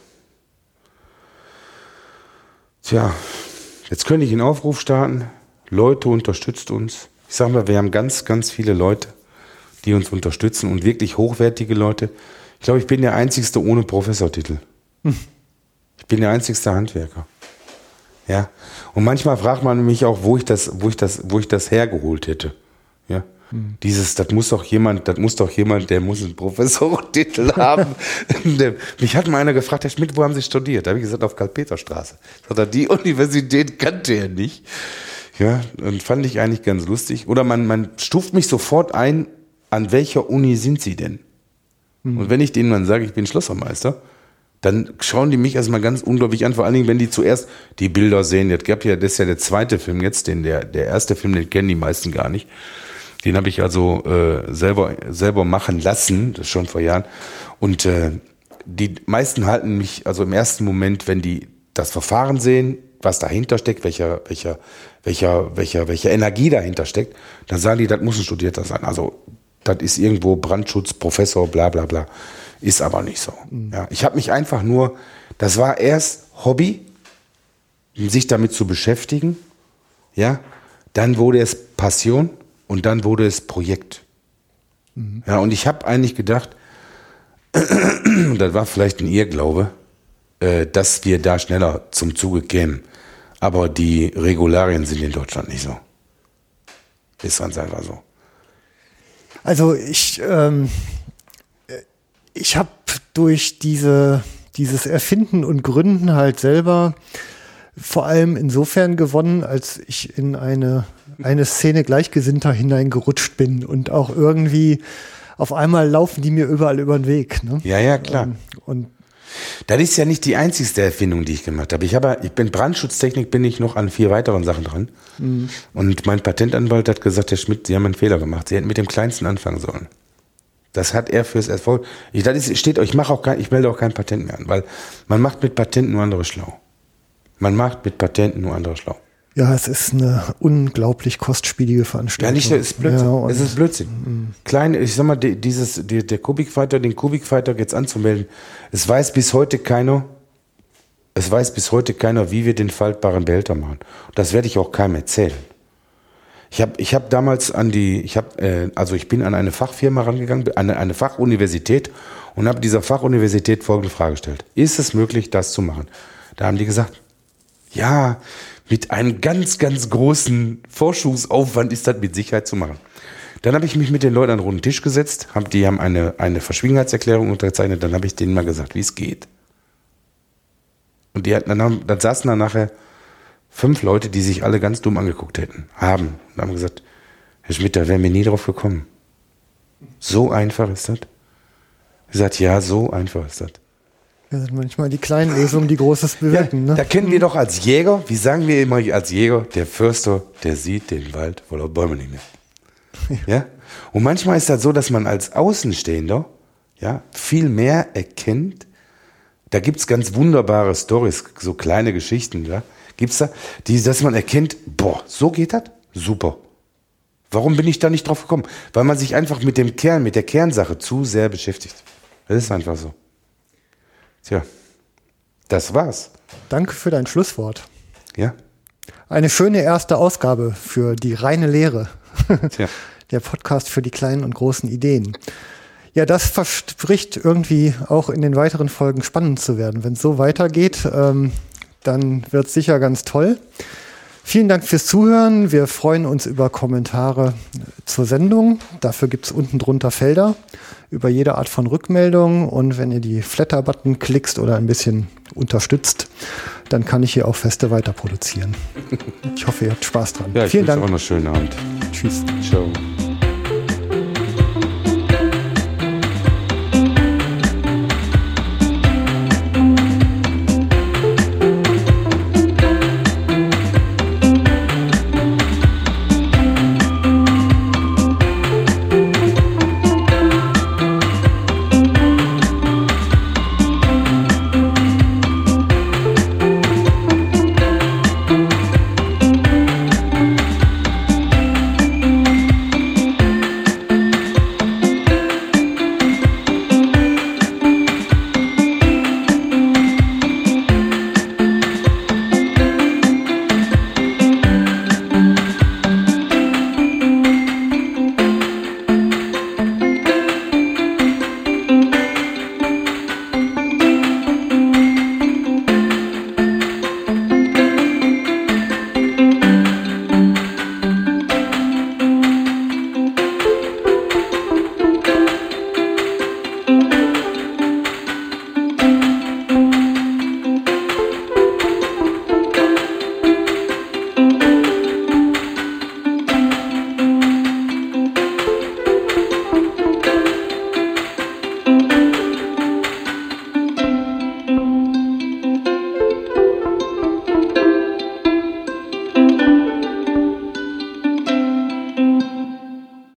Tja, jetzt könnte ich einen Aufruf starten. Leute, unterstützt uns. Ich sage mal, wir haben ganz, ganz viele Leute, die uns unterstützen und wirklich hochwertige Leute. Ich glaube, ich bin der Einzigste ohne Professortitel. Hm. Ich bin der einzigste Handwerker. Ja. Und manchmal fragt man mich auch, wo ich das, wo ich das, wo ich das hergeholt hätte. Ja. Hm. Dieses, das muss doch jemand, das muss doch jemand, der muss einen Professortitel haben. der, mich hat mal einer gefragt, Herr Schmidt, wo haben Sie studiert? Da habe ich gesagt, auf Karl-Peter-Straße. Sagt er, die Universität kannte er nicht. Ja, und fand ich eigentlich ganz lustig. Oder man, man stuft mich sofort ein, an welcher Uni sind Sie denn? Hm. Und wenn ich denen dann sage, ich bin Schlossermeister, dann schauen die mich erstmal ganz unglaublich an, vor allen Dingen, wenn die zuerst die Bilder sehen. Jetzt gab ja, das ist ja der zweite Film jetzt, den der, der erste Film, den kennen die meisten gar nicht. Den habe ich also äh, selber, selber machen lassen, das schon vor Jahren. Und äh, die meisten halten mich, also im ersten Moment, wenn die das Verfahren sehen, was dahinter steckt, welcher, welcher, welcher, welcher, welche Energie dahinter steckt, dann sagen die, das muss ein Studierter sein. Also das ist irgendwo Brandschutz, Professor, bla bla bla. Ist aber nicht so. Mhm. Ja, ich habe mich einfach nur, das war erst Hobby, sich damit zu beschäftigen. Ja, dann wurde es Passion und dann wurde es Projekt. Mhm. Ja, und ich habe eigentlich gedacht, das war vielleicht ein Irrglaube, äh, dass wir da schneller zum Zuge kämen. Aber die Regularien sind in Deutschland nicht so. Ist ganz einfach so. Also ich, ähm, ich habe durch diese, dieses Erfinden und Gründen halt selber vor allem insofern gewonnen, als ich in eine, eine Szene Gleichgesinnter hineingerutscht bin und auch irgendwie auf einmal laufen die mir überall über den Weg. Ne? Ja, ja, klar. Ähm, und das ist ja nicht die einzigste Erfindung, die ich gemacht habe. Ich habe, ich bin Brandschutztechnik, bin ich noch an vier weiteren Sachen dran. Mhm. Und mein Patentanwalt hat gesagt, Herr Schmidt, Sie haben einen Fehler gemacht. Sie hätten mit dem Kleinsten anfangen sollen. Das hat er fürs Erfolg. Ich, das ist, steht, ich mache auch kein, ich melde auch kein Patent mehr an, weil man macht mit Patenten nur andere schlau. Man macht mit Patenten nur andere schlau. Ja, es ist eine unglaublich kostspielige Veranstaltung. Ja, nicht, es ist Blödsinn. Ja, es ist Blödsinn. Mhm. Kleine, ich sag mal, dieses, die, der Kubikfighter, den Kubikfighter jetzt anzumelden, es weiß bis heute keiner, es weiß bis heute keiner, wie wir den faltbaren Behälter machen. Und das werde ich auch keinem erzählen. Ich habe ich hab damals an die, ich habe, äh, also ich bin an eine Fachfirma rangegangen, an eine, eine Fachuniversität und habe dieser Fachuniversität folgende Frage gestellt. Ist es möglich, das zu machen? Da haben die gesagt, ja, mit einem ganz, ganz großen Forschungsaufwand ist das mit Sicherheit zu machen. Dann habe ich mich mit den Leuten an einen runden Tisch gesetzt, hab, die haben eine, eine Verschwiegenheitserklärung unterzeichnet, dann habe ich denen mal gesagt, wie es geht. Und die hatten, dann, haben, dann saßen da nachher fünf Leute, die sich alle ganz dumm angeguckt hätten, haben und haben gesagt, Herr Schmidt, da wären wir nie drauf gekommen. So einfach ist das? Ich gesagt, ja, so einfach ist das. Das sind manchmal die kleinen Lösungen, die Großes bewirken. Ja, ne? Da kennen wir doch als Jäger, wie sagen wir immer als Jäger, der Förster, der sieht den Wald voller Bäume nicht mehr. Ja. Ja? Und manchmal ist das so, dass man als Außenstehender ja, viel mehr erkennt. Da gibt es ganz wunderbare Storys, so kleine Geschichten. Ja? Gibt's da, die, dass man erkennt, boah, so geht das? Super. Warum bin ich da nicht drauf gekommen? Weil man sich einfach mit dem Kern, mit der Kernsache zu sehr beschäftigt. Das ist einfach so. Tja, das war's. Danke für dein Schlusswort. Ja. Eine schöne erste Ausgabe für die reine Lehre. Tja. Der Podcast für die kleinen und großen Ideen. Ja, das verspricht irgendwie auch in den weiteren Folgen spannend zu werden. Wenn es so weitergeht, ähm, dann wird es sicher ganz toll. Vielen Dank fürs Zuhören. Wir freuen uns über Kommentare zur Sendung. Dafür gibt es unten drunter Felder über jede Art von Rückmeldung. Und wenn ihr die Flatter-Button klickst oder ein bisschen unterstützt, dann kann ich hier auch Feste weiter produzieren. Ich hoffe, ihr habt Spaß dran. Ja, ich Vielen Dank. Auch noch einen schönen Abend. Tschüss. Ciao.